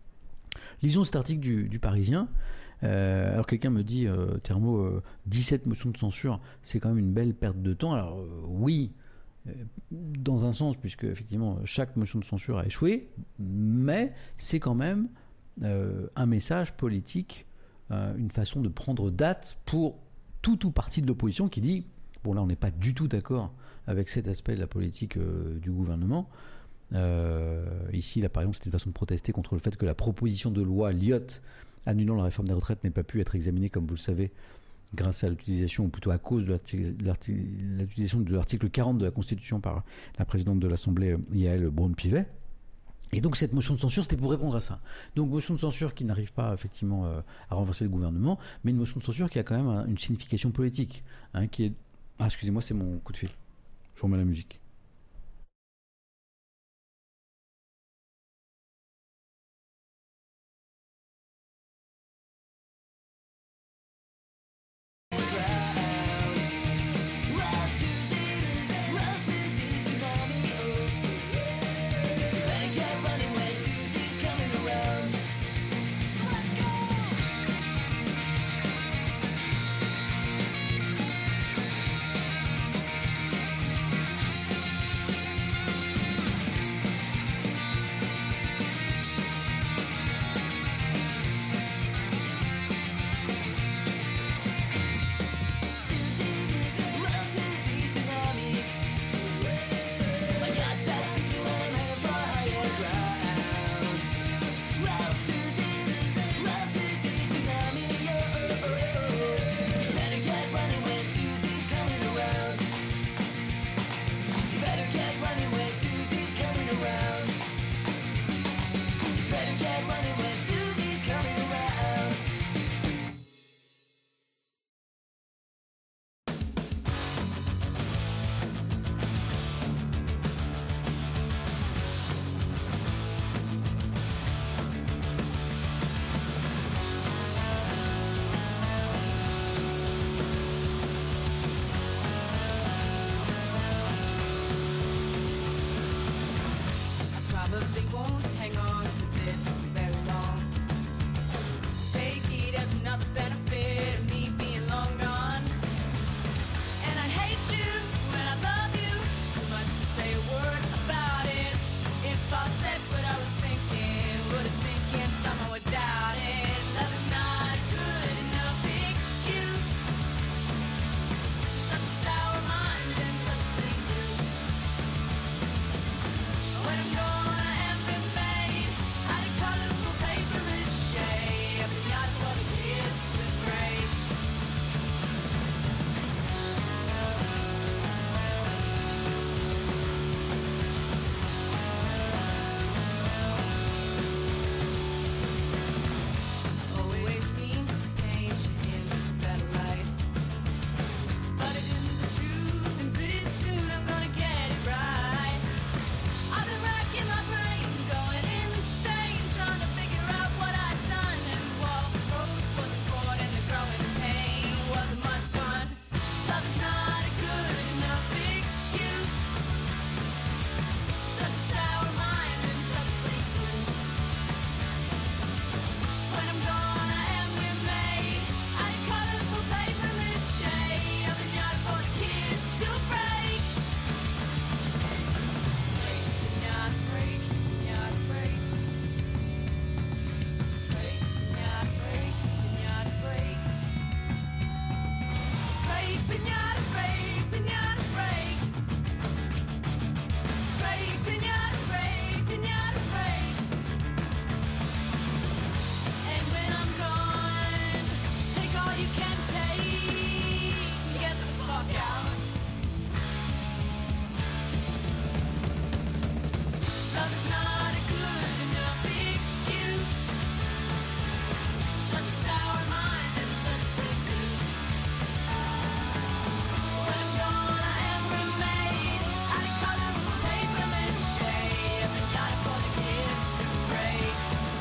Lisons cet article du, du Parisien. Euh, alors quelqu'un me dit, euh, Thermo, euh, dix-sept motions de censure, c'est quand même une belle perte de temps. Alors euh, oui, euh, dans un sens, puisque effectivement chaque motion de censure a échoué, mais c'est quand même euh, un message politique, euh, une façon de prendre date pour tout ou partie de l'opposition qui dit, bon là on n'est pas du tout d'accord avec cet aspect de la politique euh, du gouvernement. Euh, ici, là, par exemple, c'était une façon de protester contre le fait que la proposition de loi Lyotte annulant la réforme des retraites n'ait pas pu être examinée, comme vous le savez, grâce à l'utilisation, ou plutôt à cause de, de l'utilisation de l'article quarante de la Constitution par la présidente de l'Assemblée, Yaël Braun-Pivet. Et donc cette motion de censure, c'était pour répondre à ça. Donc motion de censure qui n'arrive pas effectivement euh, à renverser le gouvernement, mais une motion de censure qui a quand même un, une signification politique, hein, qui est... Ah, excusez-moi, c'est mon coup de fil. Je remets la musique. but they won't hang on to this for very long. Take it as another benefit of me being long gone. And I hate you and I love you too much to say a word about it. If I said what I was thinking, would it sink in? Someone would doubt it. Love is not a good enough excuse. Such a sour mind and such a sweet tooth. When I'm gone, I am remade out of colorful paper mache. A pinata for the kids to break. Always seem to paint you in a better light, but it isn't the truth, and pretty soon I'm gonna get it right. I've been racking my brain, going insane, trying to figure out what I'd done, and while the growth wasn't born and the growing pain wasn't much fun. Love is not a good enough excuse. Such a sour mind and such a sweet tooth. When I'm gone, I am remade out of colorful paper mache. I'm a pinata for the kids to break. Pinata break, pinata break. Break, pinata break, pinata break. Break, pinata break, pinata break. Break, pinata break, pinata break. And when I'm gone, take all you can take. Get the fuck out. Love is not a good enough excuse. Such a sour mind and such a sweet tooth. When I'm gone, I am remade out of colorful paper mache. A pinata for the kids to break.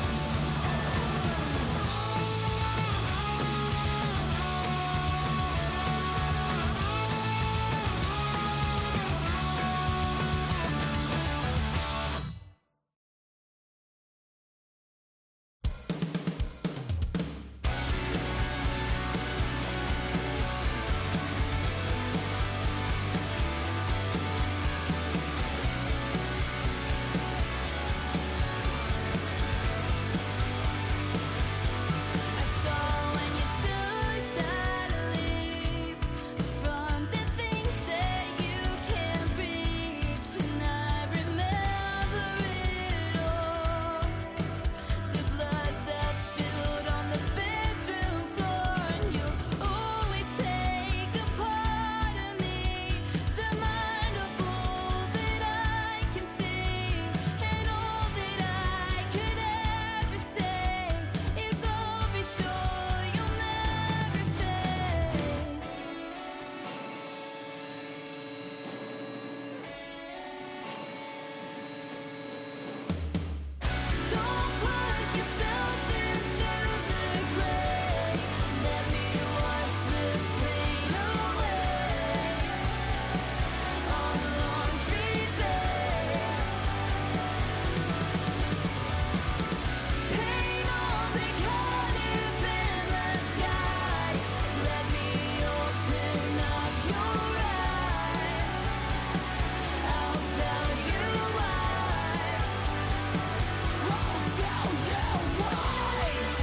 I saw when you took that leap from the things that you can't reach, and I remember it all. The blood that spilled on the bedroom floor, and you always take a part of me, the mind of all that I can see, and all that I could ever say is, oh, be sure you'll never fade. Don't put yourself into the grave. Let me wash the pain away on a laundry day. Paint all the colors in the sky. Let me open up your eyes. I'll tell you why. I'll tell you why.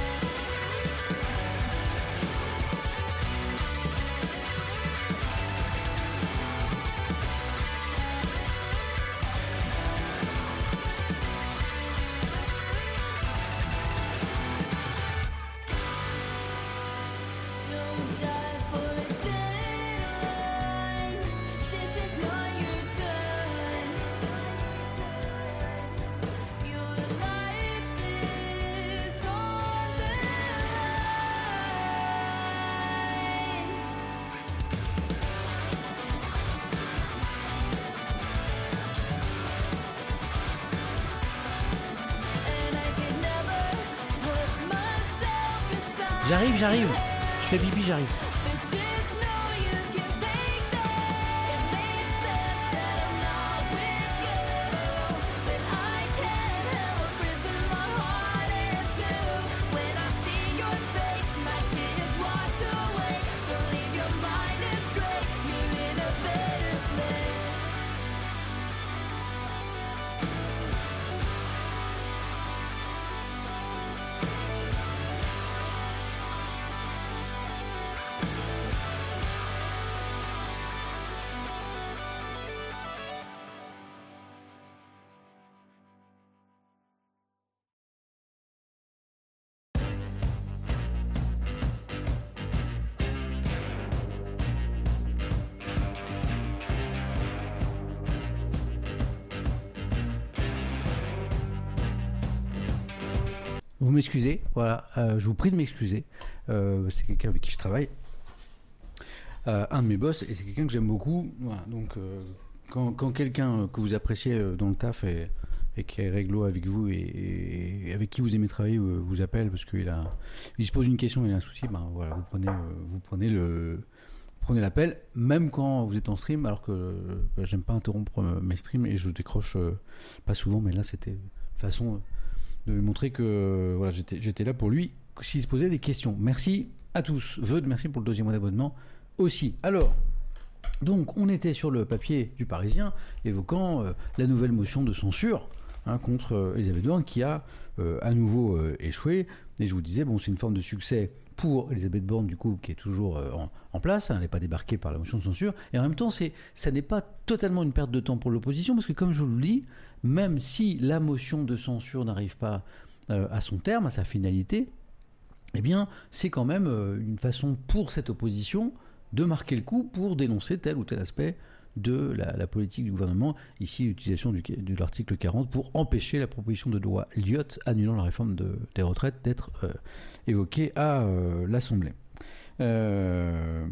Don't die for a deadline. This is not your turn. Your life is on the line. And I can never put myself aside. J'arrive, j'arrive. Je fais pipi, j'arrive. But just know you can take that. It makes sense that I'm not with you, but I can't vous m'excusez, voilà, euh, je vous prie de m'excuser. Euh, c'est quelqu'un avec qui je travaille, euh, un de mes boss, et c'est quelqu'un que j'aime beaucoup. Voilà, donc, euh, quand, quand quelqu'un que vous appréciez euh, dans le taf et, et qui est réglo avec vous et, et avec qui vous aimez travailler euh, vous appelle parce qu'il a, il se pose une question, il a un souci, ben voilà, vous prenez, euh, vous prenez le, prenez l'appel, même quand vous êtes en stream, alors que euh, j'aime pas interrompre euh, mes streams et je décroche euh, pas souvent, mais là c'était une façon de lui montrer que euh, voilà, j'étais, j'étais là pour lui s'il se posait des questions. Merci à tous. Veud, merci pour le deuxième mois d'abonnement aussi. Alors, donc, on était sur le papier du Parisien évoquant euh, la nouvelle motion de censure hein, contre euh, Elisabeth Borne qui a euh, à nouveau euh, échoué. Et je vous disais, bon, c'est une forme de succès pour Elisabeth Borne, du coup, qui est toujours euh, en, en place. Hein, elle n'est pas débarquée par la motion de censure. Et en même temps, c'est, ça n'est pas totalement une perte de temps pour l'opposition, parce que, comme je vous le dis, même si la motion de censure n'arrive pas euh, à son terme, à sa finalité, eh bien, c'est quand même euh, une façon pour cette opposition de marquer le coup pour dénoncer tel ou tel aspect de la, la politique du gouvernement. Ici, l'utilisation du, de l'article quarante pour empêcher la proposition de loi Lyotte annulant la réforme de, des retraites d'être euh, évoquée à euh, l'Assemblée. Euh...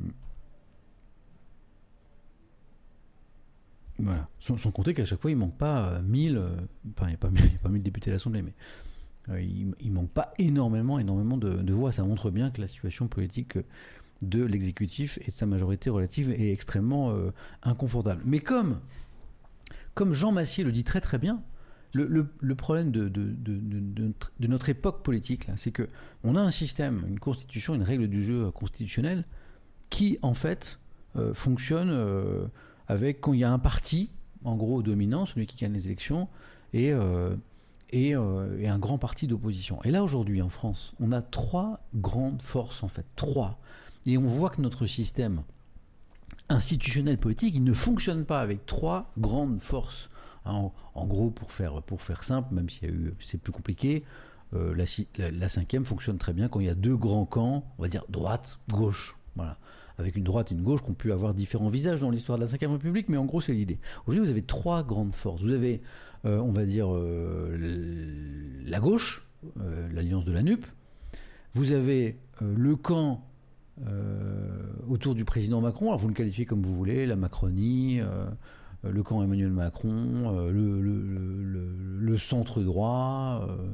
Voilà. Sans, sans compter qu'à chaque fois, il ne manque pas euh, mille... Euh, enfin, il n'y a pas mille, il y a pas mille députés à l'Assemblée, mais euh, il ne manque pas énormément, énormément de, de voix. Ça montre bien que la situation politique... Euh, de l'exécutif et de sa majorité relative est extrêmement euh, inconfortable. Mais comme, comme Jean Massier le dit très très bien, le, le, le problème de, de, de, de, de notre époque politique, là, c'est qu'on a un système, une constitution, une règle du jeu constitutionnelle qui, en fait, euh, fonctionne euh, avec quand il y a un parti, en gros, dominant, celui qui gagne les élections, et, euh, et, euh, et un grand parti d'opposition. Et là, aujourd'hui, en France, on a trois grandes forces, en fait, trois. Et on voit que notre système institutionnel politique, il ne fonctionne pas avec trois grandes forces. En, en gros, pour faire, pour faire simple, même si c'est plus compliqué, euh, la, la, la cinquième fonctionne très bien quand il y a deux grands camps, on va dire droite, gauche. Voilà. Avec une droite et une gauche qui ont pu avoir différents visages dans l'histoire de la cinquième République, mais en gros, c'est l'idée. Aujourd'hui, vous avez trois grandes forces. Vous avez, euh, on va dire, euh, la gauche, euh, l'alliance de la N U P. Vous avez euh, le camp Euh, autour du président Macron, alors vous le qualifiez comme vous voulez, la Macronie, euh, le camp Emmanuel Macron, euh, le, le, le, le centre droit, euh,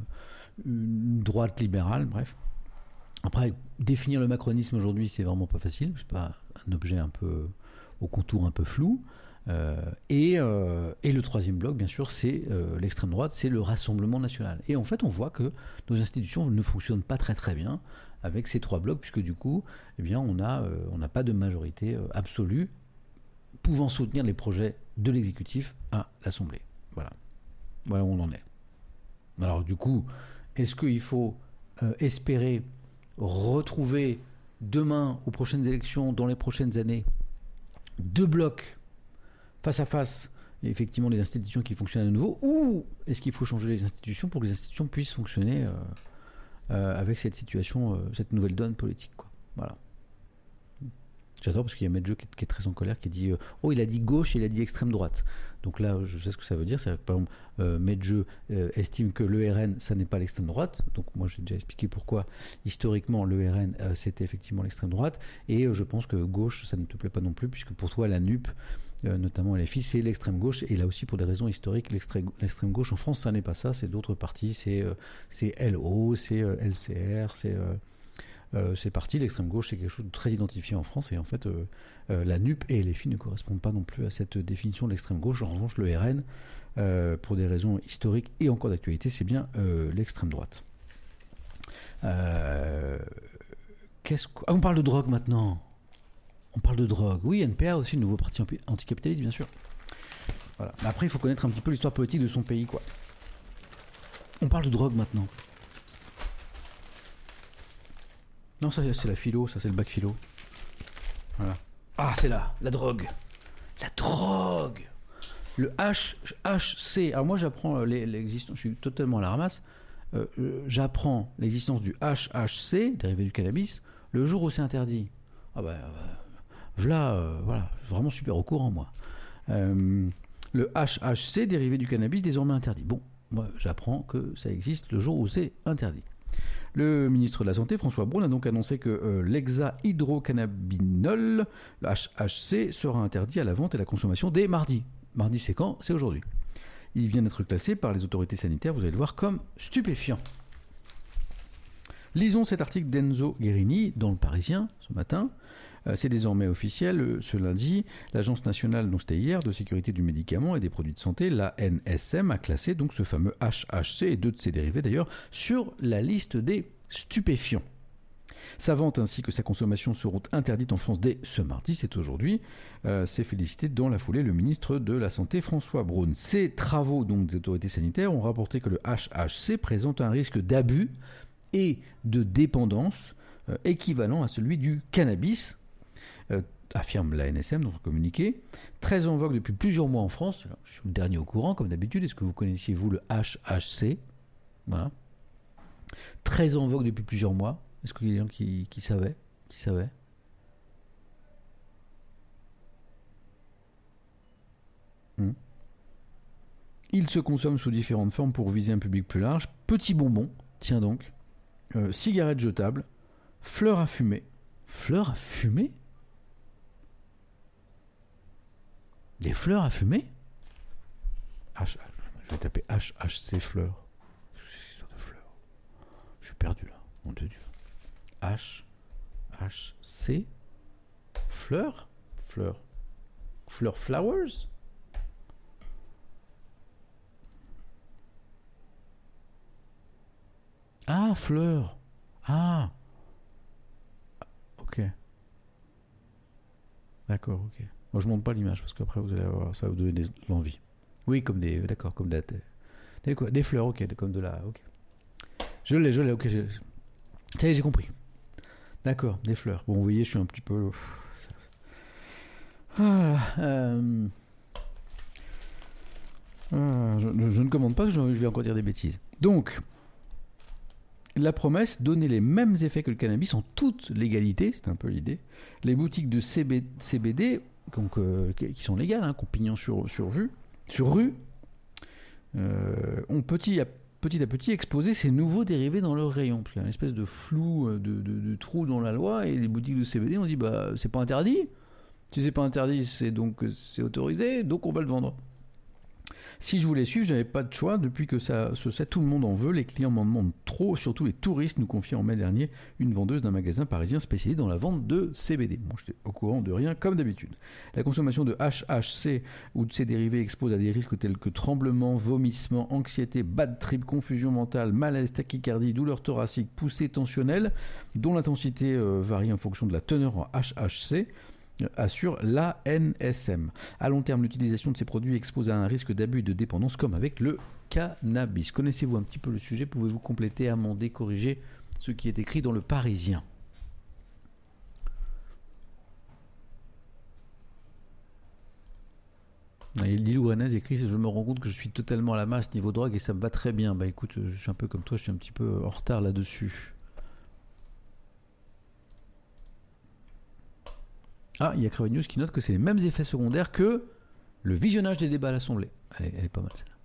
une droite libérale, bref. Après, définir le macronisme aujourd'hui, c'est vraiment pas facile, c'est pas un objet un peu au contour un peu flou. Euh, et, euh, et le troisième bloc, bien sûr, c'est euh, l'extrême droite, c'est le Rassemblement national. Et en fait, on voit que nos institutions ne fonctionnent pas très très bien avec ces trois blocs, puisque du coup, eh bien, on n'a euh, on n'a pas de majorité euh, absolue pouvant soutenir les projets de l'exécutif à l'Assemblée. Voilà. Voilà où on en est. Alors du coup, est-ce qu'il faut euh, espérer retrouver demain, aux prochaines élections, dans les prochaines années, deux blocs face à face, et effectivement les institutions qui fonctionnent à nouveau, ou est-ce qu'il faut changer les institutions pour que les institutions puissent fonctionner euh, euh, avec cette situation, euh, cette nouvelle donne politique, quoi. Voilà. J'adore parce qu'il y a Medjeux qui, qui est très en colère, qui dit euh, oh, il a dit gauche, il a dit extrême droite. Donc là, je sais ce que ça veut dire. C'est que, par exemple, euh, Medjeux euh, estime que l'E R N, ça n'est pas l'extrême droite. Donc moi, j'ai déjà expliqué pourquoi, historiquement, l'E R N, euh, c'était effectivement l'extrême droite. Et euh, je pense que gauche, ça ne te plaît pas non plus, puisque pour toi, la N U P, euh, notamment L F I, c'est l'extrême gauche. Et là aussi, pour des raisons historiques, l'extrême, l'extrême gauche en France, ça n'est pas ça. C'est d'autres partis. C'est, euh, c'est L O, c'est euh, L C R, c'est... Euh, Euh, c'est parti, l'extrême gauche, c'est quelque chose de très identifié en France, et en fait, euh, euh, la N U P et L F I ne correspondent pas non plus à cette définition de l'extrême gauche. En revanche, le R N, euh, pour des raisons historiques et encore d'actualité, c'est bien euh, l'extrême droite. Euh, qu'est-ce que... Ah, on parle de drogue maintenant. On parle de drogue. Oui, N P A aussi, le nouveau parti anticapitaliste, bien sûr. Voilà. Mais après, il faut connaître un petit peu l'histoire politique de son pays, quoi. On parle de drogue maintenant. Non, ça c'est la philo, ça c'est le bac philo. Voilà. Ah, c'est là, la drogue. La drogue. Le H, HC. Alors moi j'apprends l'existence, je suis totalement à la ramasse. Euh, j'apprends l'existence du H H C, dérivé du cannabis, le jour où c'est interdit. Ah bah, euh, voilà, euh, voilà, vraiment super au courant moi. Euh, le H H C, dérivé du cannabis, désormais interdit. Bon, moi j'apprends que ça existe le jour où c'est interdit. Le ministre de la Santé, François Braun, a donc annoncé que euh, l'hexahydrocannabinol, le H H C, sera interdit à la vente et à la consommation dès mardi. Mardi, c'est quand ? C'est aujourd'hui. Il vient d'être classé par les autorités sanitaires, vous allez le voir, comme stupéfiant. Lisons cet article d'Enzo Guerini dans Le Parisien ce matin. Euh, c'est désormais officiel. Euh, ce lundi, l'Agence nationale, donc c'était hier, de sécurité du médicament et des produits de santé, l'A N S M, a classé donc ce fameux H H C et deux de ses dérivés d'ailleurs sur la liste des stupéfiants. Sa vente ainsi que sa consommation seront interdites en France dès ce mardi, c'est aujourd'hui. Euh, c'est félicité dans la foulée le ministre de la Santé, François Braun. Ces travaux donc des autorités sanitaires ont rapporté que le H H C présente un risque d'abus et de dépendance euh, équivalent à celui du cannabis, euh, affirme l'A N S M dans son communiqué. Très en vogue depuis plusieurs mois en France. Alors, je suis le dernier au courant, comme d'habitude. Est-ce que vous connaissiez, vous, le H H C ? Voilà. Très en vogue depuis plusieurs mois. Est-ce qu'il y a des gens qui, qui savaient qui savaient hmm. Il se consomme sous différentes formes pour viser un public plus large. Petits bonbons, tiens donc. Euh, cigarettes jetables, fleurs à fumer. Fleurs à fumer ? Des fleurs à fumer ? H, je vais taper H H C fleurs. C'est de fleurs. Je suis perdu là, mon Dieu. H H C fleurs ? Fleurs. Fleurs flowers ? Ah, fleurs. Ah. Ok. D'accord, ok. Moi, je ne montre pas l'image parce qu'après, vous allez avoir, ça va vous donner de l'envie. Oui, comme des. D'accord, comme des. Des, quoi, des fleurs, ok. Comme de la. Ok. Je l'ai, je l'ai, ok. Je, ça y est, j'ai compris. D'accord, des fleurs. Bon, vous voyez, je suis un petit peu. Voilà. Euh... Ah, je, je ne commande pas, je, je vais encore dire des bêtises. Donc. La promesse, donner les mêmes effets que le cannabis en toute légalité, c'est un peu l'idée. Les boutiques de C B D, donc, euh, qui sont légales, hein, qui ont pignon sur, sur, vue, sur rue, euh, ont petit à, petit à petit exposé ces nouveaux dérivés dans leur rayon. Parce qu'il y a une espèce de flou, de, de, de trou dans la loi, et les boutiques de C B D ont dit bah, c'est pas interdit. Si c'est pas interdit, c'est donc c'est autorisé, donc on va le vendre. Si je voulais suivre, je n'avais pas de choix. Depuis que ça se sait, tout le monde en veut. Les clients m'en demandent trop, surtout les touristes, nous confie en mai dernier une vendeuse d'un magasin parisien spécialisé dans la vente de C B D. Bon, j'étais au courant de rien, comme d'habitude. La consommation de H H C ou de ses dérivés expose à des risques tels que tremblements, vomissements, anxiété, bad trip, confusion mentale, malaise, tachycardie, douleur thoracique, poussée tensionnelle, dont l'intensité euh, varie en fonction de la teneur en H H C. Assure l'A N S M. À long terme, l'utilisation de ces produits expose à un risque d'abus et de dépendance comme avec le cannabis. Connaissez-vous un petit peu le sujet ? Pouvez-vous compléter, amender, corriger ce qui est écrit dans Le Parisien ? Lilou Renez écrit « Je me rends compte que je suis totalement à la masse niveau drogue et ça me va très bien. » Bah écoute, je suis un peu comme toi, je suis un petit peu en retard là-dessus. Ah, il y a Crave News qui note que c'est les mêmes effets secondaires que le visionnage des débats à l'Assemblée. Elle est, elle est pas mal, celle-là.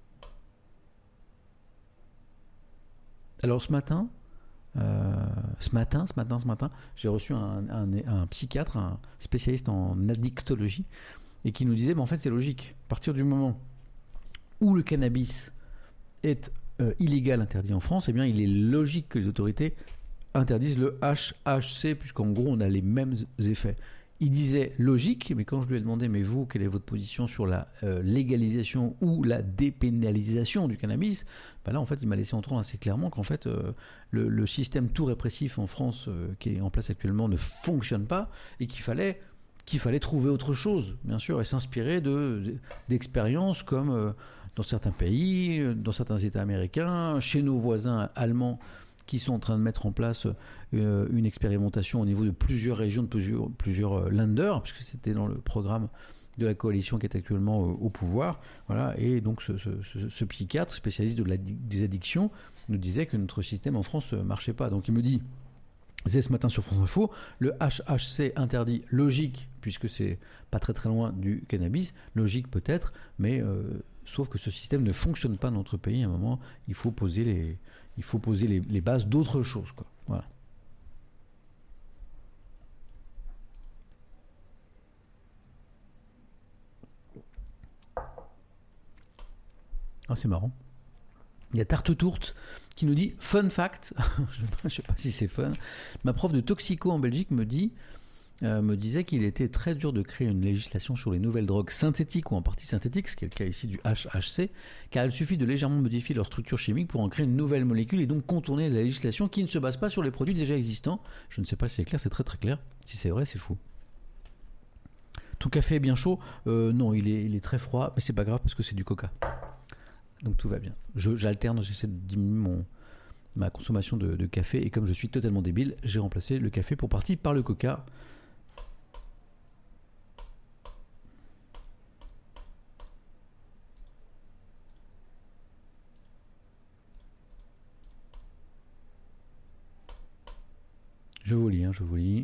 Alors, ce matin, euh, ce matin, ce matin, ce matin, j'ai reçu un, un, un psychiatre, un spécialiste en addictologie, et qui nous disait, mais en fait, c'est logique. À partir du moment où le cannabis est euh, illégal, interdit en France, eh bien, il est logique que les autorités interdisent le H H C, puisqu'en gros, on a les mêmes effets. Il disait logique, mais quand je lui ai demandé, mais vous, quelle est votre position sur la euh, légalisation ou la dépénalisation du cannabis, ben là, en fait, il m'a laissé entendre assez clairement qu'en fait, euh, le, le système tout répressif en France euh, qui est en place actuellement ne fonctionne pas et qu'il fallait, qu'il fallait trouver autre chose, bien sûr, et s'inspirer de, de, d'expériences comme euh, dans certains pays, dans certains États américains, chez nos voisins allemands, qui sont en train de mettre en place euh, une expérimentation au niveau de plusieurs régions, de plusieurs, plusieurs euh, Länder, puisque c'était dans le programme de la coalition qui est actuellement euh, au pouvoir. Voilà. Et donc ce, ce, ce, ce psychiatre spécialiste de la, des addictions nous disait que notre système en France ne marchait pas. Donc il me dit, c'est ce matin sur France Info, le H H C interdit, logique, puisque c'est pas très très loin du cannabis, logique peut-être, mais... Euh, sauf que ce système ne fonctionne pas dans notre pays. À un moment, il faut poser les, il faut poser les, les bases d'autre chose, quoi. Voilà. Ah, c'est marrant. Il y a Tarte Tourte qui nous dit fun fact. Je ne sais pas si c'est fun. Ma prof de toxico en Belgique me dit, euh, me disait qu'il était très dur de créer une législation sur les nouvelles drogues synthétiques ou en partie synthétiques, ce qui est le cas ici du H H C, car il suffit de légèrement modifier leur structure chimique pour en créer une nouvelle molécule et donc contourner la législation qui ne se base pas sur les produits déjà existants. Je ne sais pas si c'est clair, c'est très très clair. Si c'est vrai, c'est fou. Ton café est bien chaud euh, Non, il est, il est très froid, mais c'est pas grave parce que c'est du coca. Donc tout va bien. Je, j'alterne, j'essaie de diminuer mon, ma consommation de, de café. Et comme je suis totalement débile, j'ai remplacé le café pour partie par le coca. Je vous lis, hein, je vous lis.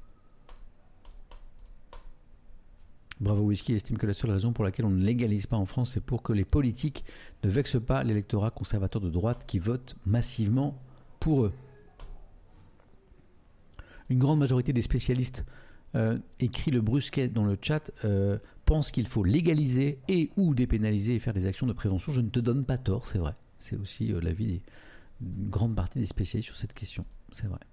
Bravo Whisky estime que la seule raison pour laquelle on ne légalise pas en France, c'est pour que les politiques ne vexent pas l'électorat conservateur de droite qui vote massivement pour eux. Une grande majorité des spécialistes, euh, écrit le Brusquet dans le chat, euh, pensent qu'il faut légaliser et ou dépénaliser et faire des actions de prévention. Je ne te donne pas tort, c'est vrai. C'est aussi euh, l'avis d'une grande partie des spécialistes sur cette question, c'est vrai.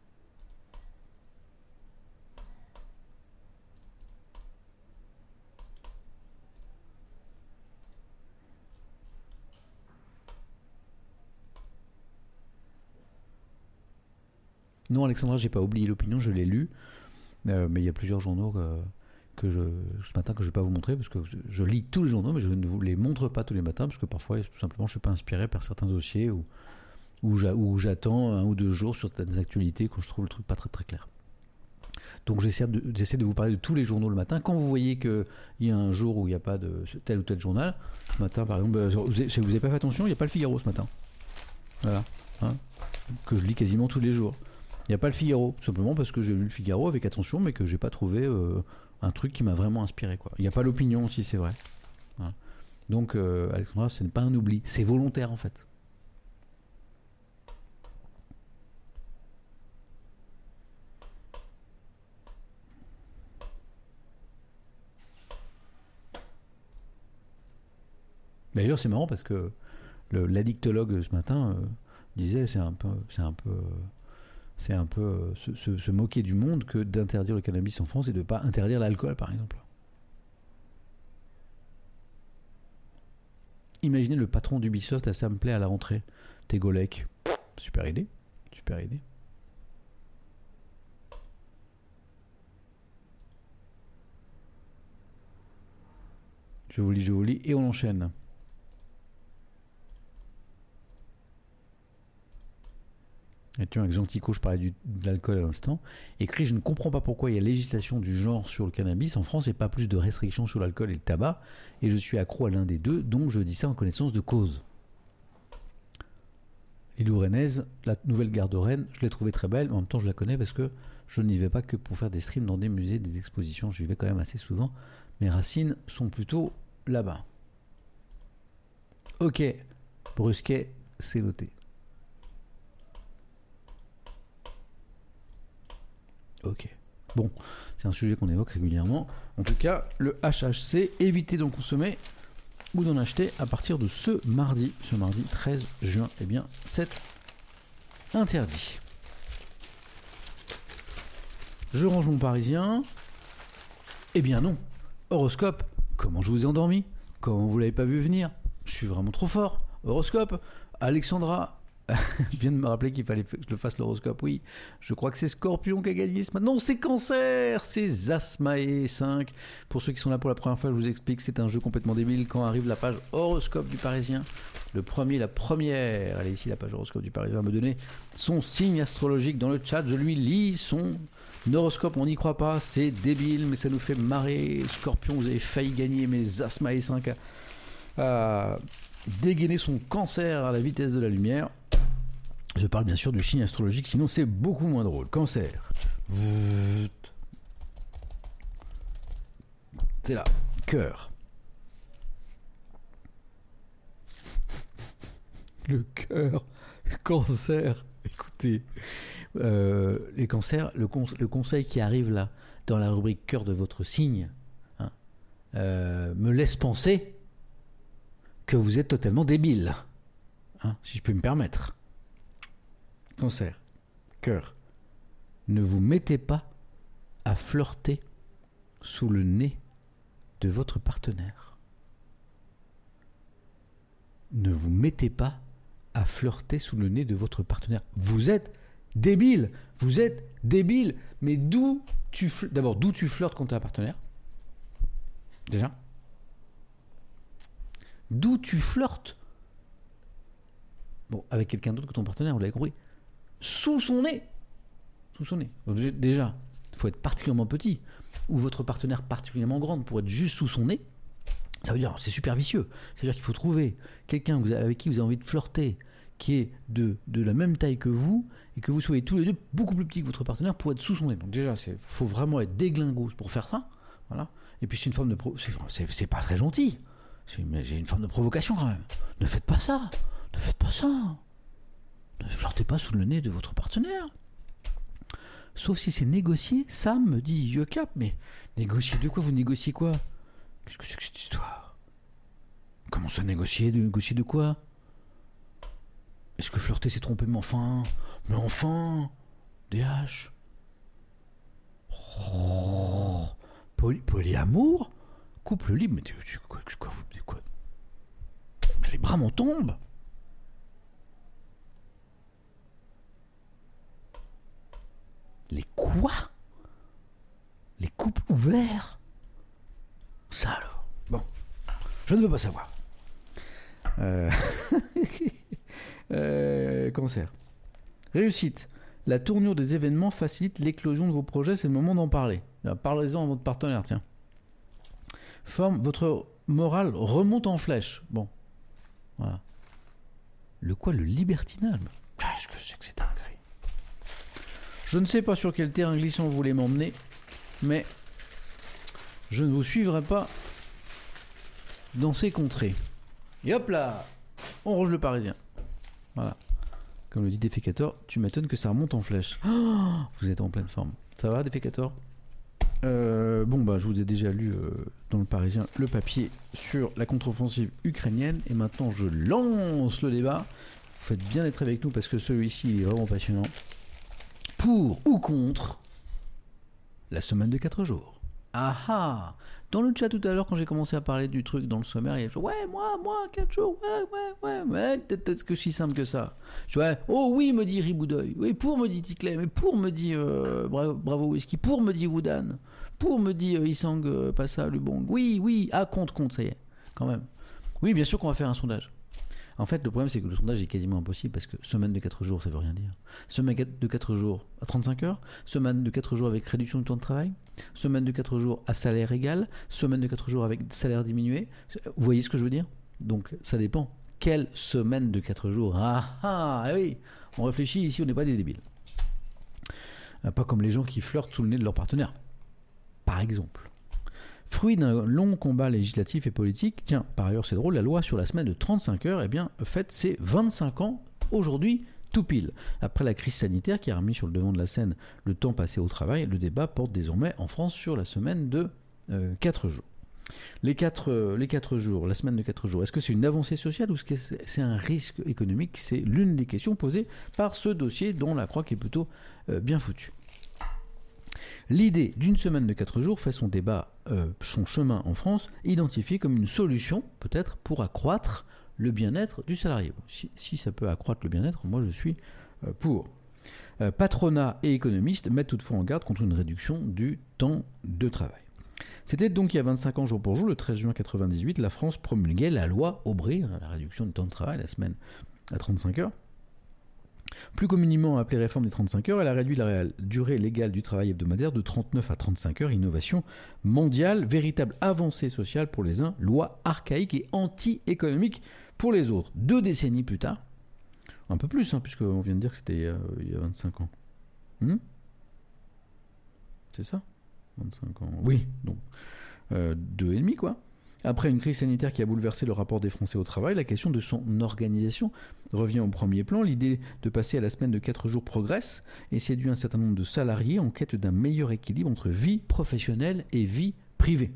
Non, Alexandra, j'ai pas oublié l'opinion, je l'ai lu, euh, mais il y a plusieurs journaux que, que je, ce matin que je vais pas vous montrer parce que je lis tous les journaux, mais je ne vous les montre pas tous les matins parce que parfois, tout simplement, je suis pas inspiré par certains dossiers ou où, où j'attends un ou deux jours sur certaines actualités quand je trouve le truc pas très très clair. Donc j'essaie de, j'essaie de vous parler de tous les journaux le matin. Quand vous voyez qu'il y a un jour où il n'y a pas de tel ou tel journal, ce matin par exemple, vous n'avez pas fait attention, il n'y a pas le Figaro ce matin. Voilà, hein, que je lis quasiment tous les jours. Il n'y a pas le Figaro, tout simplement parce que j'ai lu le Figaro avec attention, mais que j'ai pas trouvé euh, un truc qui m'a vraiment inspiré, quoi. Il n'y a pas l'opinion aussi, c'est vrai. Voilà. Donc, euh, Alexandra, ce n'est pas un oubli, c'est volontaire en fait. D'ailleurs, c'est marrant parce que le, l'addictologue ce matin euh, disait c'est un peu, c'est un peu. C'est un peu euh, se, se, se moquer du monde que d'interdire le cannabis en France et de ne pas interdire l'alcool, par exemple. Imaginez le patron d'Ubisoft à Sam Play à la rentrée. Tegolek. Super idée. Super idée. Je vous lis, je vous lis, et on enchaîne. Et tu vois, avec Gentilco, je parlais du, de l'alcool à l'instant. Écrit, je ne comprends pas pourquoi il y a législation du genre sur le cannabis en France et pas plus de restrictions sur l'alcool et le tabac. Et je suis accro à l'un des deux, donc je dis ça en connaissance de cause. Lilou Renez, la nouvelle gare de Rennes, je l'ai trouvée très belle, mais en même temps je la connais parce que je n'y vais pas que pour faire des streams dans des musées, des expositions. J'y vais quand même assez souvent. Mes racines sont plutôt là-bas. Ok, Brusquet, c'est noté. Ok. Bon, c'est un sujet qu'on évoque régulièrement. En tout cas, le H H C, évitez d'en consommer ou d'en acheter à partir de ce mardi, ce mardi treize juin. Eh bien, c'est interdit. Je range mon Parisien. Eh bien non. Horoscope, comment je vous ai endormi? Comment vous l'avez pas vu venir? Je suis vraiment trop fort. Horoscope, Alexandra vient de me rappeler qu'il fallait que je le fasse l'horoscope. Oui, je crois que c'est Scorpion qui a gagné ce matin. Non, c'est Cancer, c'est Zasmae cinq. Pour ceux qui sont là pour la première fois, je vous explique, c'est un jeu complètement débile. Quand arrive la page horoscope du Parisien, le premier, la première, elle est ici, la page horoscope du Parisien, me donner son signe astrologique dans le chat. Je lui lis son horoscope, on n'y croit pas, c'est débile, mais ça nous fait marrer. Scorpion, vous avez failli gagner, mais Zasmae cinq a, a dégainé son Cancer à la vitesse de la lumière. Je parle bien sûr du signe astrologique, sinon c'est beaucoup moins drôle. Cancer. C'est là. Cœur. le cœur, le cancer. Écoutez, euh, les cancers, le, con- le conseil qui arrive là, dans la rubrique cœur de votre signe, hein, euh, me laisse penser que vous êtes totalement débile, hein, si je peux me permettre. Cancer, cœur, ne vous mettez pas à flirter sous le nez de votre partenaire. Ne vous mettez pas à flirter sous le nez de votre partenaire. Vous êtes débile, vous êtes débile. Mais d'où tu fl- d'abord d'où tu flirtes quand tu as un partenaire? Déjà. D'où tu flirtes? Bon, avec quelqu'un d'autre que ton partenaire, vous l'avez compris. Sous son nez. Sous son nez. Donc, déjà, il faut être particulièrement petit ou votre partenaire particulièrement grande pour être juste sous son nez. Ça veut dire, c'est super vicieux. C'est-à-dire qu'il faut trouver quelqu'un vous- avec qui vous avez envie de flirter, qui est de, de la même taille que vous, et que vous soyez tous les deux beaucoup plus petits que votre partenaire pour être sous son nez. Donc déjà, il faut vraiment être déglingos pour faire ça. Voilà. Et puis c'est une forme de... Pro- c'est, c'est, c'est pas très gentil. C'est, mais j'ai une forme de provocation quand même. Ne faites pas ça. Ne faites pas ça. Ne flirtez pas sous le nez de votre partenaire. Sauf si c'est négocié. Sam me dit Yocap, mais négocier de quoi? Vous négociez quoi? Qu'est-ce que c'est que cette histoire? Comment ça négocier? De négocier de quoi? Est-ce que flirter c'est tromper? Mais enfin, mais enfin, D H. Oh, poly- polyamour, couple libre, mais tu, tu- quoi, quoi, vous- mais quoi? Mais les bras m'en tombent. Les quoi? Les couples ouverts? Ça alors. Bon, je ne veux pas savoir. Euh... euh, cancer. Réussite. La tournure des événements facilite l'éclosion de vos projets, c'est le moment d'en parler. Alors, parlez-en à votre partenaire, tiens. Forme, votre morale remonte en flèche. Bon. Voilà. Le quoi? Le libertinage? Qu'est-ce que c'est que cette dinguerie? Je ne sais pas sur quel terrain glissant vous voulez m'emmener, mais je ne vous suivrai pas dans ces contrées. Et hop là, on range le Parisien. Voilà. Comme le dit Défécator, tu m'étonnes que ça remonte en flèche. Oh, vous êtes en pleine forme. Ça va, Défécator? euh, Bon, bah, je vous ai déjà lu euh, dans le Parisien le papier sur la contre-offensive ukrainienne. Et maintenant, je lance le débat. Vous faites bien d'être avec nous parce que celui-ci il est vraiment passionnant. Pour ou contre la semaine de quatre jours? Ah ah! Dans le chat tout à l'heure, quand j'ai commencé à parler du truc dans le sommaire, il y a dit, ouais, moi, moi, quatre jours, ouais, ouais, ouais, ouais, peut-être que si simple que ça. Je dis, ouais, oh oui, me dit Riboudoy, oui, pour me dit Ticlay, mais pour me dit euh, Bravo, Bravo Whisky, pour me dit Woudan, pour me dit euh, Isang euh, Passa Lubong, oui, oui, ah, compte, compte, ça y est, quand même. Oui, bien sûr qu'on va faire un sondage. En fait, le problème, c'est que le sondage est quasiment impossible parce que semaine de quatre jours, ça veut rien dire. Semaine de quatre jours à trente-cinq heures, semaine de quatre jours avec réduction du temps de travail, semaine de quatre jours à salaire égal, semaine de quatre jours avec salaire diminué. Vous voyez ce que je veux dire? Donc, ça dépend. Quelle semaine de quatre jours? Ah ah, oui, on réfléchit ici, on n'est pas des débiles. Pas comme les gens qui flirtent sous le nez de leur partenaire. Par exemple. Fruit d'un long combat législatif et politique, tiens, par ailleurs c'est drôle, la loi sur la semaine de trente-cinq heures, eh bien, fête ses vingt-cinq ans aujourd'hui, tout pile. Après la crise sanitaire qui a remis sur le devant de la scène le temps passé au travail, le débat porte désormais en France sur la semaine de euh, quatre jours. Les quatre, euh, les quatre jours, la semaine de quatre jours, est-ce que c'est une avancée sociale ou est-ce que c'est, c'est un risque économique? C'est l'une des questions posées par ce dossier dont la croix qui est plutôt euh, bien foutue. L'idée d'une semaine de quatre jours fait son débat, euh, son chemin en France, identifié comme une solution, peut-être, pour accroître le bien-être du salarié. Si, si ça peut accroître le bien-être, moi je suis euh, pour. Euh, patronat et économistes mettent toutefois en garde contre une réduction du temps de travail. C'était donc il y a vingt-cinq ans jour pour jour, le treize juin quatre-vingt-dix-huit, la France promulguait la loi Aubry, la réduction du temps de travail, la semaine à trente-cinq heures. Plus communément appelée réforme des trente-cinq heures, elle a réduit la durée légale du travail hebdomadaire de trente-neuf à trente-cinq heures, innovation mondiale, véritable avancée sociale pour les uns, loi archaïque et anti-économique pour les autres. Deux décennies plus tard, un peu plus, hein, puisqu'on vient de dire que c'était euh, il y a vingt-cinq ans. Hmm C'est ça vingt-cinq ans, oui, donc euh, deux et demi quoi. Après une crise sanitaire qui a bouleversé le rapport des Français au travail, la question de son organisation revient au premier plan. L'idée de passer à la semaine de quatre jours progresse et séduit un certain nombre de salariés en quête d'un meilleur équilibre entre vie professionnelle et vie privée.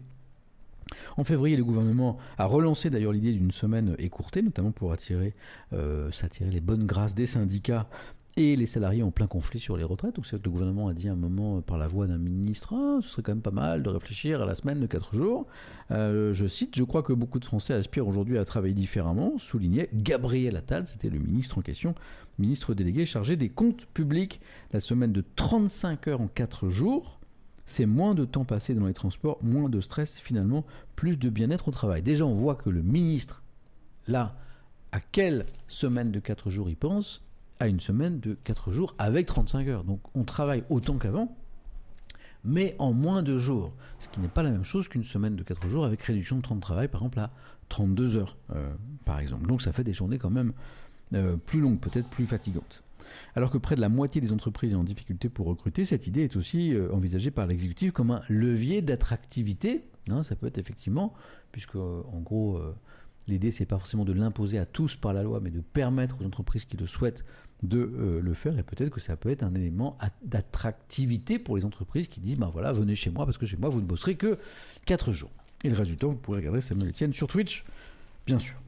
En février, le gouvernement a relancé d'ailleurs l'idée d'une semaine écourtée, notamment pour attirer, euh, s'attirer les bonnes grâces des syndicats et les salariés en plein conflit sur les retraites. Donc c'est vrai que le gouvernement a dit à un moment, par la voix d'un ministre, ah, ce serait quand même pas mal de réfléchir à la semaine de quatre jours. Euh, je cite, je crois que beaucoup de Français aspirent aujourd'hui à travailler différemment, soulignait Gabriel Attal, c'était le ministre en question, ministre délégué chargé des comptes publics. La semaine de trente-cinq heures en quatre jours, c'est moins de temps passé dans les transports, moins de stress, finalement, plus de bien-être au travail. Déjà, on voit que le ministre, là, à quelle semaine de quatre jours il pense ? À une semaine de quatre jours avec trente-cinq heures. Donc on travaille autant qu'avant, mais en moins de jours. Ce qui n'est pas la même chose qu'une semaine de quatre jours avec réduction de temps de travail, par exemple à trente-deux heures, euh, par exemple. Donc ça fait des journées quand même euh, plus longues, peut-être plus fatigantes. Alors que près de la moitié des entreprises est en difficulté pour recruter, cette idée est aussi euh, envisagée par l'exécutif comme un levier d'attractivité. Hein, ça peut être effectivement, puisque euh, en gros, euh, l'idée c'est pas forcément de l'imposer à tous par la loi, mais de permettre aux entreprises qui le souhaitent de euh, le faire, et peut-être que ça peut être un élément d'attractivité pour les entreprises qui disent ben voilà, venez chez moi parce que chez moi vous ne bosserez que quatre jours. Et le reste du temps, vous pourrez regarder Samuel Etienne sur Twitch, bien sûr.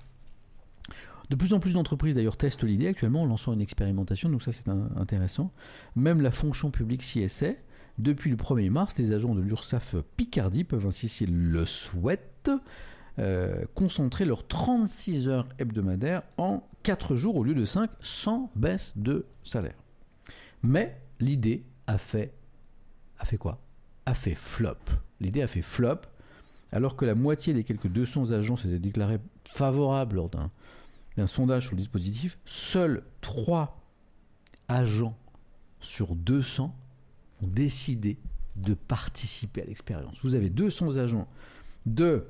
De plus en plus d'entreprises d'ailleurs testent l'idée actuellement en lançant une expérimentation, donc ça c'est un, intéressant. Même la fonction publique s'y essaie. Depuis le premier mars, les agents de l'URSSAF Picardie peuvent ainsi, s'ils le souhaitent, Euh, concentrer leurs trente-six heures hebdomadaires en quatre jours au lieu de cinq, sans baisse de salaire. Mais l'idée a fait, a fait quoi ? A fait flop. L'idée a fait flop, alors que la moitié des quelques deux cents agents s'étaient déclarés favorables lors d'un, d'un sondage sur le dispositif. Seuls trois agents sur deux cents ont décidé de participer à l'expérience. Vous avez deux cents agents de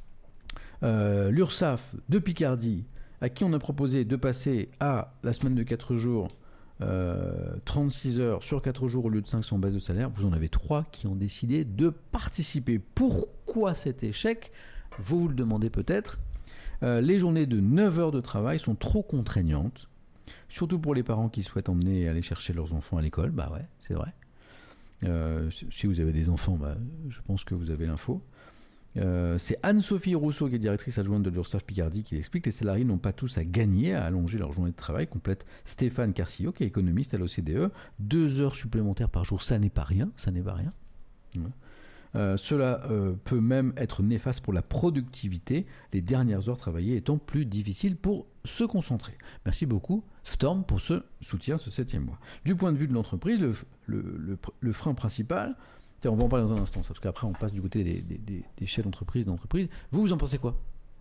Euh, l'URSSAF de Picardie, à qui on a proposé de passer à la semaine de quatre jours, euh, trente-six heures sur quatre jours au lieu de cinq sans baisse de salaire, vous en avez trois qui ont décidé de participer. Pourquoi cet échec ? Vous vous le demandez peut-être. Euh, les journées de neuf heures de travail sont trop contraignantes, surtout pour les parents qui souhaitent emmener et aller chercher leurs enfants à l'école. Bah ouais, c'est vrai. Euh, si vous avez des enfants, bah, je pense que vous avez l'info. Euh, c'est Anne-Sophie Rousseau, qui est directrice adjointe de l'URSSAF Picardie, qui l'explique. Les salariés n'ont pas tous à gagner à allonger leur journée de travail, complète Stéphane Carcillo, qui est économiste à l'O C D E. Deux heures supplémentaires par jour, ça n'est pas rien, ça n'est pas rien. Euh, cela euh, peut même être néfaste pour la productivité, les dernières heures travaillées étant plus difficiles pour se concentrer. Merci beaucoup Storm pour ce soutien, ce septième mois. Du point de vue de l'entreprise, le, le, le, le frein principal, on va en parler dans un instant, parce qu'après on passe du côté des, des, des, des chefs d'entreprise, d'entreprise. Vous, vous en pensez quoi ?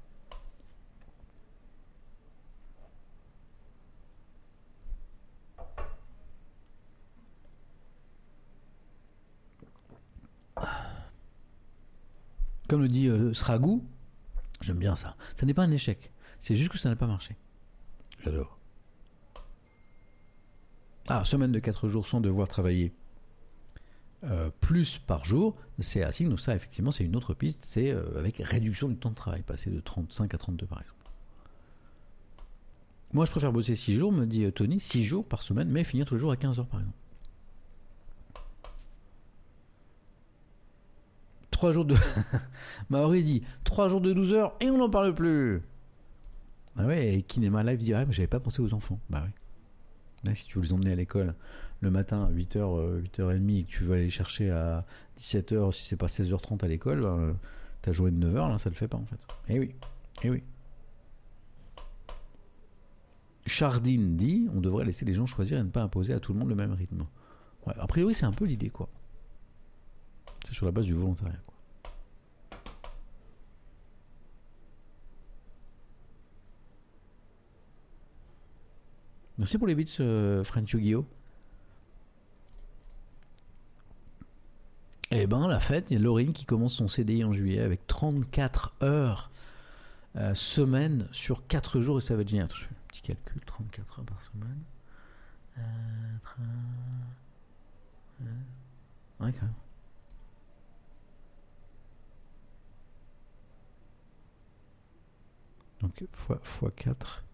Comme le dit euh, Sragou, j'aime bien ça. Ça n'est pas un échec, c'est juste que ça n'a pas marché. J'adore. Ah, semaine de quatre jours sans devoir travailler. Euh, plus par jour, c'est à signe, donc ça effectivement c'est une autre piste, c'est euh, avec réduction du temps de travail, passer de trente-cinq à trente-deux par exemple. Moi je préfère bosser six jours, me dit euh, Tony, six jours par semaine, mais finir tous les jours à quinze heures par exemple. trois jours de... Maori dit trois jours de douze heures et on n'en parle plus. Bah ouais, et Kinema Live dit ah, mais j'avais pas pensé aux enfants. Bah ouais. Là, si tu veux les emmener à l'école le matin à huit heures, huit heures trente et que tu veux aller les chercher à dix-sept heures, si c'est pas seize heures trente à l'école, ben, ta journée de neuf heures, là, ça le fait pas en fait. Eh oui, eh oui. Chardine dit on devrait laisser les gens choisir et ne pas imposer à tout le monde le même rythme. Ouais, a priori, c'est un peu l'idée, quoi. C'est sur la base du volontariat, quoi. Merci pour les bits, euh, French Yu-Gi-Oh! Eh ben, la fête, il y a Laurine qui commence son C D I en juillet avec trente-quatre heures euh, semaine sur quatre jours et ça va être génial. Attends, je fais un petit calcul, trente-quatre heures par semaine. Euh, trente... Ouais, quand même. Donc fois, fois quatre.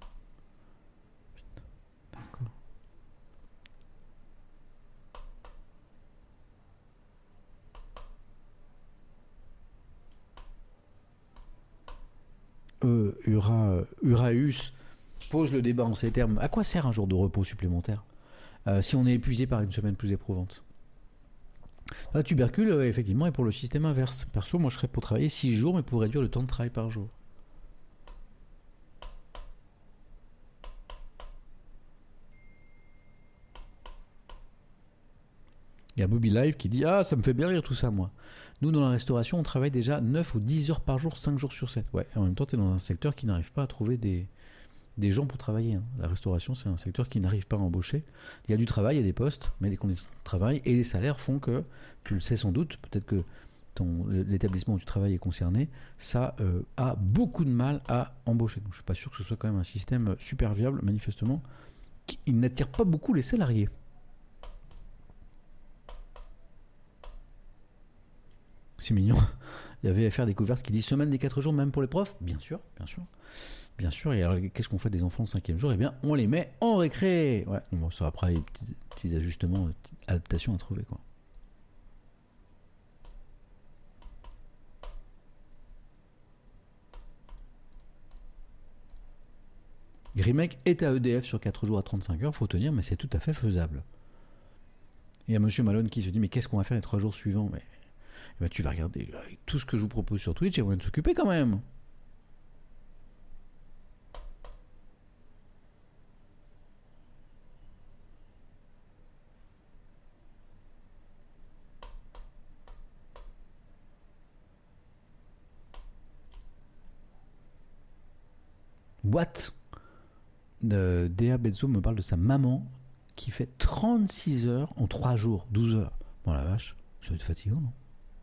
D'accord. Euh, Ura, Uraeus pose le débat en ces termes. À quoi sert un jour de repos supplémentaire euh, si on est épuisé par une semaine plus éprouvante? La tubercule, euh, effectivement, est pour le système inverse. Perso, moi je serais pour travailler six jours, mais pour réduire le temps de travail par jour. Il y a Bobby Live qui dit « Ah, ça me fait bien rire tout ça, moi. Nous, dans la restauration, on travaille déjà neuf ou dix heures par jour, cinq jours sur sept. » Ouais, en même temps, tu es dans un secteur qui n'arrive pas à trouver des, des gens pour travailler. Hein. La restauration, c'est un secteur qui n'arrive pas à embaucher. Il y a du travail, il y a des postes, mais les conditions de travail et les salaires font que, tu le sais sans doute, peut-être que ton, l'établissement où tu travailles est concerné, ça euh, a beaucoup de mal à embaucher. Donc, je ne suis pas sûr que ce soit quand même un système super viable, manifestement. Qui, il n'attire pas beaucoup les salariés. C'est mignon. Il y avait F R Découverte qui dit semaine des quatre jours, même pour les profs. Bien sûr, bien sûr. Bien sûr. Et alors, qu'est-ce qu'on fait des enfants le cinquième jour? Eh bien, on les met en récré. Ouais, bon, ça après, des petits, petits ajustements, des petites adaptations à trouver, quoi. Remake est à E D F sur quatre jours à trente-cinq heures, faut tenir, mais c'est tout à fait faisable. Il y a Monsieur Malone qui se dit mais qu'est-ce qu'on va faire les trois jours suivants? Mais eh ben, tu vas regarder avec tout ce que je vous propose sur Twitch et on va s'occuper quand même. What? De Dea Bezzo me parle de sa maman qui fait trente-six heures en trois jours, douze heures. Bon la vache, ça va être fatigant, non?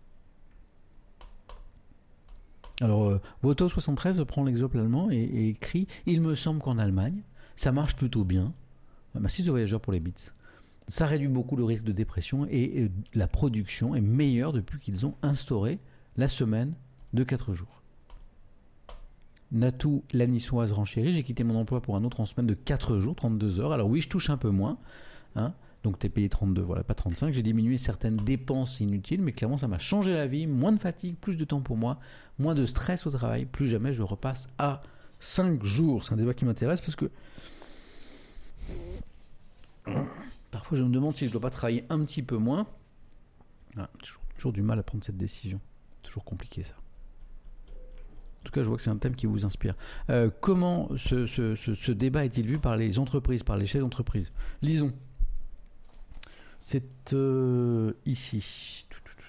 Alors, euh, Voto soixante-treize prend l'exemple allemand et, et écrit « Il me semble qu'en Allemagne, ça marche plutôt bien. » Merci de voyageurs pour les bits. Ça réduit beaucoup le risque de dépression et, et la production est meilleure depuis qu'ils ont instauré la semaine de quatre jours. Natou, la niçoise renchérie, j'ai quitté mon emploi pour un autre en semaine de quatre jours, trente-deux heures. Alors oui, je touche un peu moins, hein. Donc tu es payé trente-deux, voilà, pas trente-cinq. J'ai diminué certaines dépenses inutiles, mais clairement ça m'a changé la vie. Moins de fatigue, plus de temps pour moi, moins de stress au travail. Plus jamais je repasse à cinq jours. C'est un débat qui m'intéresse parce que parfois je me demande si je ne dois pas travailler un petit peu moins. Ah, toujours, toujours du mal à prendre cette décision. Toujours compliqué ça. En tout cas, je vois que c'est un thème qui vous inspire. Euh, comment ce, ce, ce, ce débat est-il vu par les entreprises, par les chefs d'entreprise? Lisons. C'est euh, ici.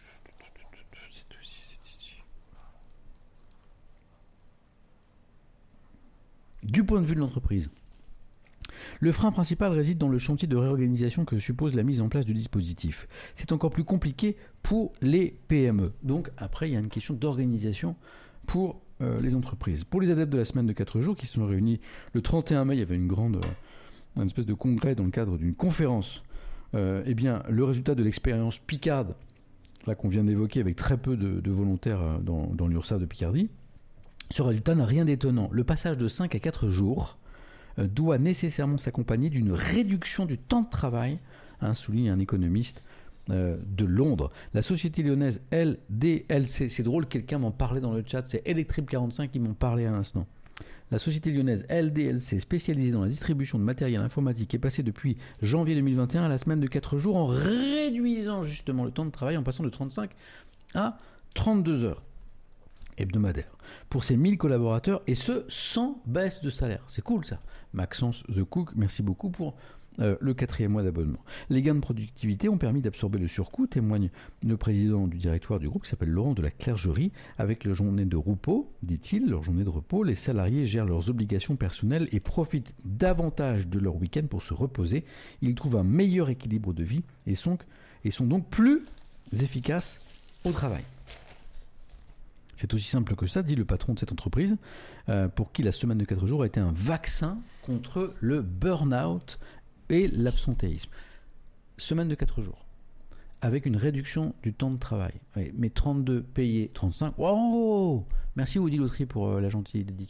Du point de vue de l'entreprise, le frein principal réside dans le chantier de réorganisation que suppose la mise en place du dispositif. C'est encore plus compliqué pour les P M E. Donc après, il y a une question d'organisation pour euh, les entreprises. Pour les adeptes de la semaine de quatre jours qui se sont réunis le trente et un mai, il y avait une grande, euh, une espèce de congrès dans le cadre d'une conférence. Euh, eh bien, le résultat de l'expérience Picarde, là qu'on vient d'évoquer avec très peu de, de volontaires dans, dans l'URSSAF de Picardie, ce résultat n'a rien d'étonnant. Le passage de cinq à quatre jours euh, doit nécessairement s'accompagner d'une réduction du temps de travail, hein, souligne un économiste euh, de Londres. La société lyonnaise L D L C, c'est drôle, quelqu'un m'en parlait dans le chat, c'est Electrip quarante-cinq qui m'en parlait à l'instant. La société lyonnaise L D L C, spécialisée dans la distribution de matériel informatique, est passée depuis janvier deux mille vingt et un à la semaine de quatre jours en réduisant justement le temps de travail en passant de trente-cinq à trente-deux heures hebdomadaires pour ses mille collaborateurs et ce sans baisse de salaire. C'est cool ça. Maxence The Cook, merci beaucoup pour euh, le quatrième mois d'abonnement. Les gains de productivité ont permis d'absorber le surcoût, témoigne le président du directoire du groupe qui s'appelle Laurent de la Clergerie. Avec leur journée de repos, dit-il, leur journée de repos, les salariés gèrent leurs obligations personnelles et profitent davantage de leur week-end pour se reposer. Ils trouvent un meilleur équilibre de vie et sont, et sont donc plus efficaces au travail. C'est aussi simple que ça, dit le patron de cette entreprise, euh, pour qui la semaine de quatre jours a été un vaccin contre le burn-out et l'absentéisme. Semaine de quatre jours, avec une réduction du temps de travail. Oui, mais trente-deux payés, trente-cinq. Wow! Merci Woody Lautry pour euh, la gentille dédicace.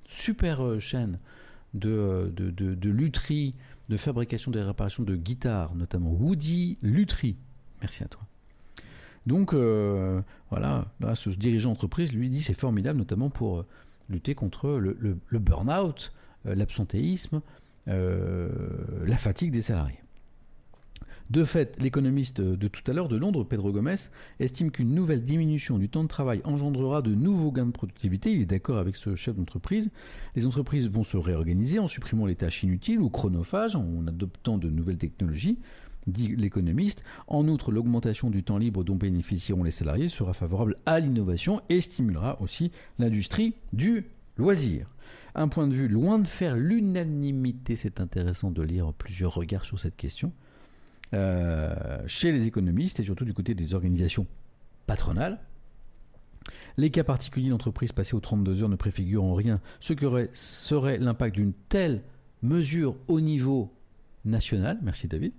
super euh, chaîne de, de, de, de lutherie, de fabrication et de réparation de guitares, notamment Woody Lutherie. Merci à toi. Donc, euh, voilà, là, ce dirigeant d'entreprise, lui, dit c'est formidable, notamment pour euh, lutter contre le, le, le burn-out, euh, l'absentéisme, euh, la fatigue des salariés. De fait, l'économiste de tout à l'heure de Londres, Pedro Gomes, estime qu'une nouvelle diminution du temps de travail engendrera de nouveaux gains de productivité. Il est d'accord avec ce chef d'entreprise. Les entreprises vont se réorganiser en supprimant les tâches inutiles ou chronophages, en adoptant de nouvelles technologies, dit l'économiste. En outre, l'augmentation du temps libre dont bénéficieront les salariés sera favorable à l'innovation et stimulera aussi l'industrie du loisir. Un point de vue loin de faire l'unanimité, c'est intéressant de lire plusieurs regards sur cette question. Euh, chez les économistes et surtout du côté des organisations patronales. Les cas particuliers d'entreprises passées aux trente-deux heures ne préfigurent en rien ce que aurait, serait l'impact d'une telle mesure au niveau national. Merci David.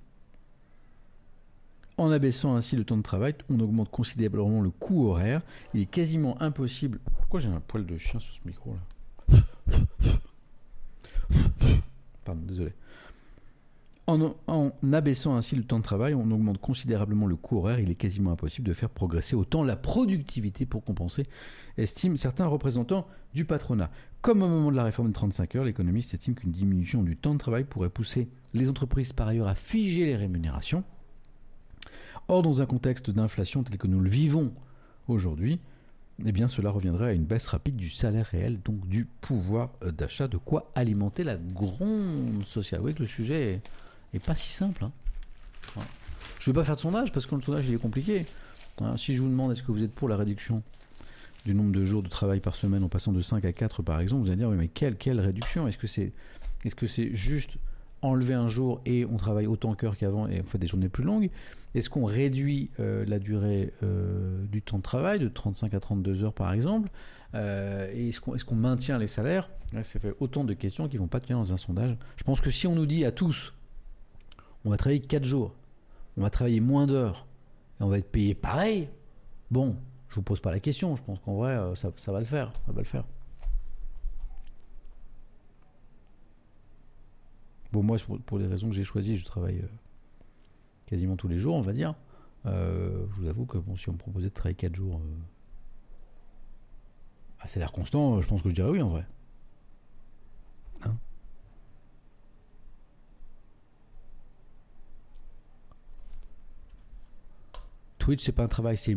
En abaissant ainsi le temps de travail, on augmente considérablement le coût horaire. Il est quasiment impossible... Pourquoi j'ai un poil de chien sur ce micro là? Pardon, désolé. En, en abaissant ainsi le temps de travail, on augmente considérablement le coût horaire. Il est quasiment impossible de faire progresser autant la productivité pour compenser, estiment certains représentants du patronat. Comme au moment de la réforme de trente-cinq heures, l'économiste estime qu'une diminution du temps de travail pourrait pousser les entreprises par ailleurs à figer les rémunérations. Or, dans un contexte d'inflation tel que nous le vivons aujourd'hui, eh bien, cela reviendrait à une baisse rapide du salaire réel, donc du pouvoir d'achat, de quoi alimenter la gronde sociale. Vous voyez que le sujet est... et pas si simple. Hein. Voilà. Je ne vais pas faire de sondage parce que le sondage il est compliqué. Hein, si je vous demande est-ce que vous êtes pour la réduction du nombre de jours de travail par semaine en passant de cinq à quatre par exemple, vous allez dire oui mais quelle, quelle réduction? Est-ce que c'est est-ce que c'est juste enlever un jour et on travaille autant qu'heure qu'avant et on fait des journées plus longues? Est-ce qu'on réduit euh, la durée euh, du temps de travail de trente-cinq à trente-deux heures par exemple? euh, et est-ce qu'on, est-ce qu'on maintient les salaires? Là, ça fait autant de questions qui ne vont pas tenir dans un sondage. Je pense que si on nous dit à tous on va travailler quatre jours, on va travailler moins d'heures, et on va être payé pareil. Bon, je vous pose pas la question, je pense qu'en vrai, ça, ça va le faire, ça va le faire. Bon, moi, pour, pour les raisons que j'ai choisies, je travaille euh, quasiment tous les jours, on va dire. Euh, je vous avoue que bon, si on me proposait de travailler quatre jours euh, à salaire constant, je pense que je dirais oui, en vrai. Hein? Twitch, c'est pas un travail, c'est...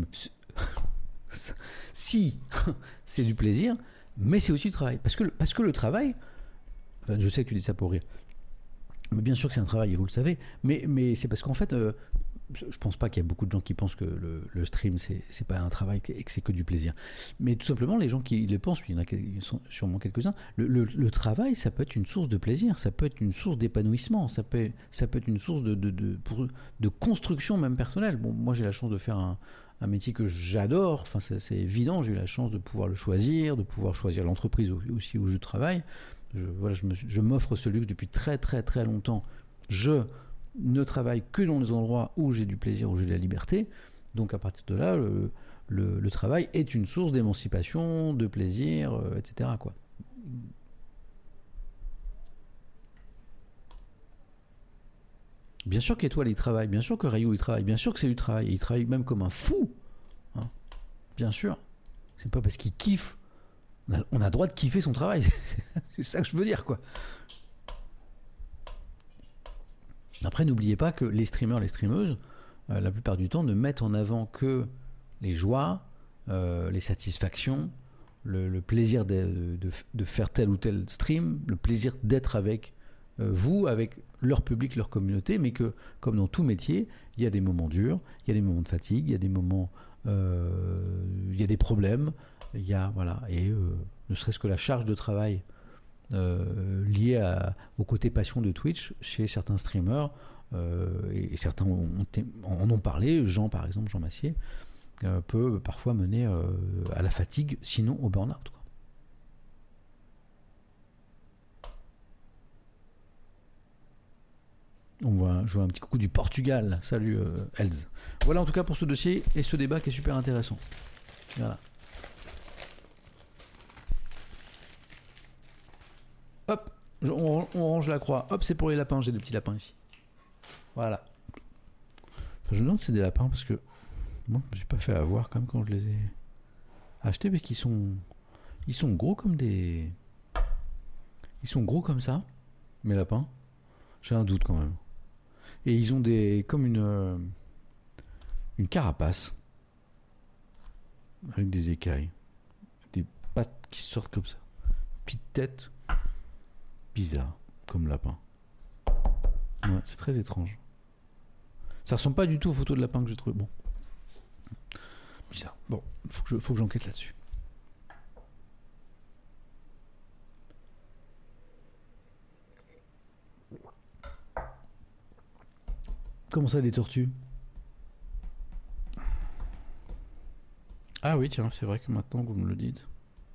si, c'est du plaisir, mais c'est aussi du travail. Parce que, parce que le travail, enfin, je sais que tu dis ça pour rire, mais bien sûr que c'est un travail, et vous le savez, mais, mais c'est parce qu'en fait, euh, je pense pas qu'il y a beaucoup de gens qui pensent que le, le stream, c'est, c'est pas un travail et que c'est que du plaisir. Mais tout simplement, les gens qui le pensent, il y en a ils sont sûrement quelques-uns, le, le, le travail, ça peut être une source de plaisir, ça peut être une source d'épanouissement, ça peut, ça peut être une source de, de, de, pour, de construction même personnelle. Bon, moi, j'ai la chance de faire un, un métier que j'adore, enfin, c'est, c'est évident, j'ai eu la chance de pouvoir le choisir, de pouvoir choisir l'entreprise aussi où je travaille. Je, voilà, je, me, je m'offre ce luxe depuis très très très longtemps. Je ne travaille que dans les endroits où j'ai du plaisir, où j'ai de la liberté. Donc à partir de là, le, le, le travail est une source d'émancipation, de plaisir, euh, et cetera, quoi. Bien sûr qu'Étoile il travaille, bien sûr que Rayou il travaille, bien sûr que c'est du travail, il travaille même comme un fou. Hein. Bien sûr. C'est pas parce qu'il kiffe. On a, on a le droit de kiffer son travail. C'est ça que je veux dire, quoi. Après, n'oubliez pas que les streamers, les streameuses, euh, la plupart du temps, ne mettent en avant que les joies, euh, les satisfactions, le, le plaisir de, de, de faire tel ou tel stream, le plaisir d'être avec euh, vous, avec leur public, leur communauté, mais que, comme dans tout métier, il y a des moments durs, il y a des moments de fatigue, il y a des moments... Euh, il y a des problèmes, il y a... Voilà, et euh, ne serait-ce que la charge de travail Euh, lié à, au côté passion de Twitch chez certains streamers euh, et, et certains ont, ont, en ont parlé. Jean par exemple, Jean Massier euh, peut parfois mener euh, à la fatigue, sinon au burn-out, quoi. On voit, je vois un petit coucou du Portugal. Salut euh, Elz. Voilà en tout cas pour ce dossier et ce débat qui est super intéressant. Voilà. Je- on, on range la croix. Hop, c'est pour les lapins. J'ai deux petits lapins ici. Voilà. Enfin, je me demande si c'est des lapins parce que moi, je me suis pas fait avoir quand même quand je les ai achetés parce qu'ils sont, ils sont gros comme des, ils sont gros comme ça, mes lapins. J'ai un doute quand même. Et ils ont des, comme une, euh, une carapace avec des écailles, des pattes qui sortent comme ça, petite tête. Bizarre, comme lapin. Ouais, c'est très étrange. Ça ressemble pas du tout aux photos de lapin que j'ai trouvé. Bon. Bizarre. Bon, faut que je, faut que j'enquête là-dessus. Comment ça, des tortues? Ah oui, tiens, c'est vrai que maintenant que vous me le dites.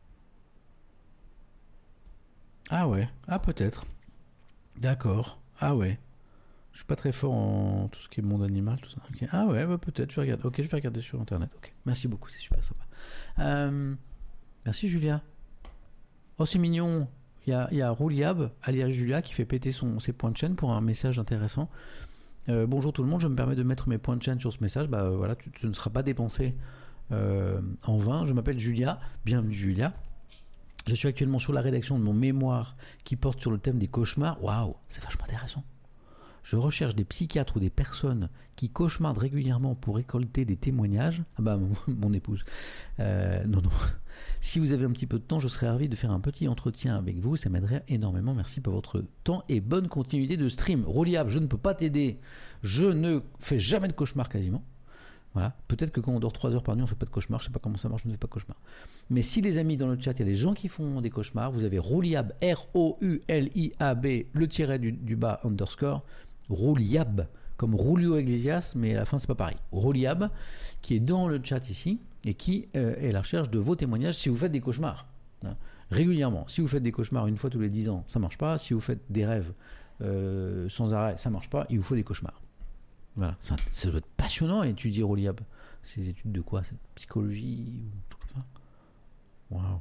Ah ouais, ah peut-être. D'accord. Ah ouais. Je suis pas très fort en tout ce qui est monde animal, tout ça. Ok. Ah ouais, bah peut-être, je vais regarder. Ok, je vais regarder sur internet. Ok. Merci beaucoup, c'est super sympa. Euh, merci Julia. Oh, c'est mignon. Il y a, il y a Rouliab, alias Julia, qui fait péter son, ses points de chaîne pour un message intéressant. Euh, bonjour tout le monde, je me permets de mettre mes points de chaîne sur ce message. Bah euh, voilà, tu, tu ne seras pas dépensé euh, en vain. Je m'appelle Julia. Bienvenue Julia. Je suis actuellement sur la rédaction de mon mémoire qui porte sur le thème des cauchemars. Waouh, c'est vachement intéressant. Je recherche des psychiatres ou des personnes qui cauchemardent régulièrement pour récolter des témoignages. Ah bah, mon, mon épouse. Euh, non, non. Si vous avez un petit peu de temps, je serais ravi de faire un petit entretien avec vous. Ça m'aiderait énormément. Merci pour votre temps et bonne continuité de stream. Rouliab, je ne peux pas t'aider. Je ne fais jamais de cauchemar quasiment. Voilà. Peut-être que quand on dort trois heures par nuit, on ne fait pas de cauchemar. Je ne sais pas comment ça marche, je ne fais pas de cauchemar. Mais si les amis dans le chat, il y a des gens qui font des cauchemars, vous avez Rouliab, R O U L I A B, le tiret du, du bas, underscore, Rouliab, comme Rulio Iglesias, mais à la fin, c'est pas pareil. Rouliab, qui est dans le chat ici, et qui euh, est à la recherche de vos témoignages si vous faites des cauchemars. Hein, régulièrement. Si vous faites des cauchemars une fois tous les dix ans, ça marche pas. Si vous faites des rêves euh, sans arrêt, ça marche pas. Il vous faut des cauchemars. Voilà, ça, ça doit être passionnant à étudier Rouliab. Ces études de quoi? C'est psychologie ou tout comme ça? Waouh.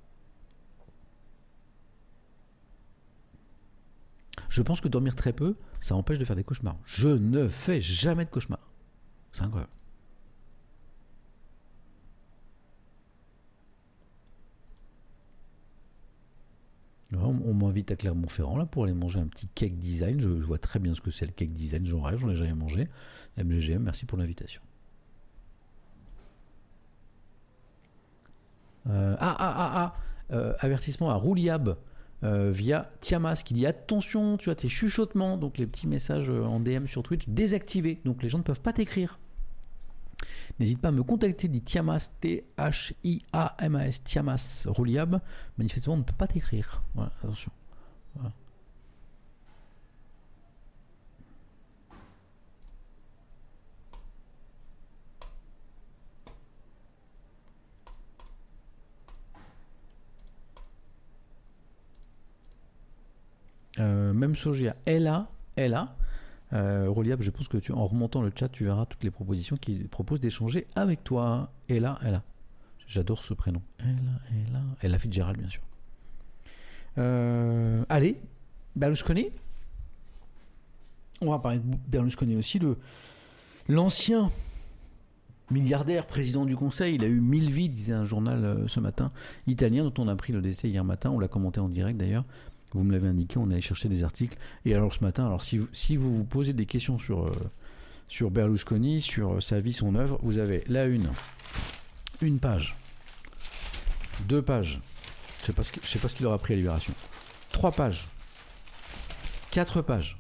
Je pense que dormir très peu, ça empêche de faire des cauchemars. Je ne fais jamais de cauchemars. C'est incroyable. On, on m'invite à Clermont-Ferrand là pour aller manger un petit cake design. Je, je vois très bien ce que c'est le cake design. J'en rêve, j'en ai jamais mangé. M G G M, merci pour l'invitation. Euh, ah ah ah ah euh, avertissement à Rouliab euh, via Tiamas qui dit attention, tu as tes chuchotements, donc les petits messages en D M sur Twitch désactivés, donc les gens ne peuvent pas t'écrire. N'hésite pas à me contacter, dit Tiamas, T H I A M A S, Tiamas Rouliab. Manifestement, on ne peut pas t'écrire. Voilà, attention. Voilà. Euh, même chose, il y a Ella, Ella. Euh, Rouliab, je pense que tu, en remontant le chat, tu verras toutes les propositions qu'il propose d'échanger avec toi. Ella, Ella. J'adore ce prénom. Ella, Ella. Ella Fitzgerald, bien sûr. Euh, allez, Berlusconi. On va parler de Berlusconi aussi, le, l'ancien milliardaire, président du Conseil. Il a eu mille vies, disait un journal euh, ce matin italien, dont on a pris le décès hier matin. On l'a commenté en direct d'ailleurs. Vous me l'avez indiqué, on allait chercher des articles. Et alors ce matin, alors si vous, si vous vous posez des questions sur, euh, sur Berlusconi, sur sa vie, son œuvre, vous avez la une, une page, deux pages, je ne sais, sais pas ce qu'il aura pris à Libération, trois pages, quatre pages,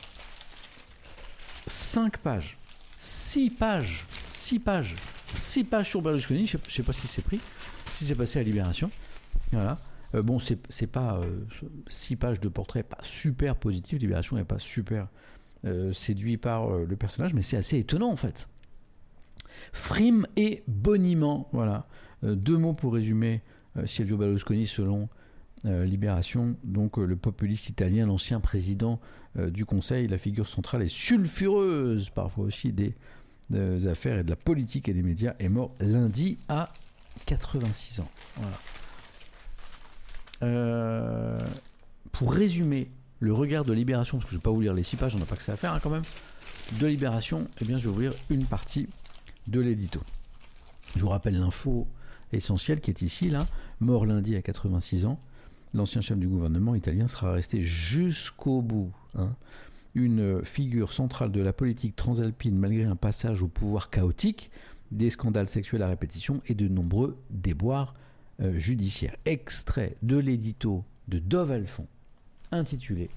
cinq pages, six pages, six pages, six pages sur Berlusconi, je ne sais, sais pas ce qui s'est pris, ce qui s'est passé à Libération, voilà. Euh, bon, c'est, c'est pas euh, six pages de portrait, pas super positif. Libération n'est pas super euh, séduit par euh, le personnage, mais c'est assez étonnant en fait. Frime et boniment, voilà. Euh, deux mots pour résumer euh, Silvio Berlusconi selon euh, Libération. Donc euh, le populiste italien, l'ancien président euh, du Conseil, la figure centrale et sulfureuse, parfois aussi des, des affaires et de la politique et des médias, est mort lundi à quatre-vingt-six ans. Voilà. Euh, pour résumer le regard de Libération, parce que je ne vais pas vous lire les six pages, on n'a pas que ça à faire hein, quand même, de Libération, eh bien, je vais vous lire une partie de l'édito. Je vous rappelle l'info essentielle qui est ici, là. Mort lundi à quatre-vingt-six ans. L'ancien chef du gouvernement italien sera resté jusqu'au bout. Hein. Une figure centrale de la politique transalpine malgré un passage au pouvoir chaotique, des scandales sexuels à répétition et de nombreux déboires euh, judiciaires. Extrait de l'édito de Dov Alphon, intitulé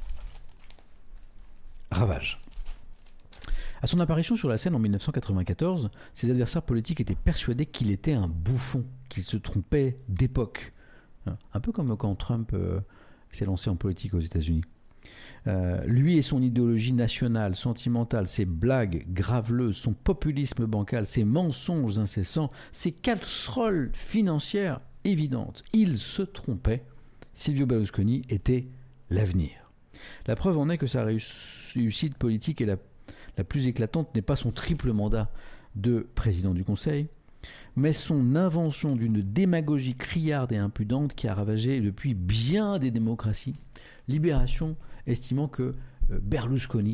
Ravage. À son apparition sur la scène en dix-neuf cent quatre-vingt-quatorze, ses adversaires politiques étaient persuadés qu'il était un bouffon, qu'il se trompait d'époque. Un peu comme quand Trump euh, s'est lancé en politique aux États-Unis. Euh, lui et son idéologie nationale, sentimentale, ses blagues graveleuses, son populisme bancal, ses mensonges incessants, ses casseroles financières évidentes. Il se trompait. Silvio Berlusconi était l'avenir. La preuve en est que sa réussite politique est la, la plus éclatante n'est pas son triple mandat de président du Conseil, mais son invention d'une démagogie criarde et impudente qui a ravagé depuis bien des démocraties. Libération estimant que Berlusconi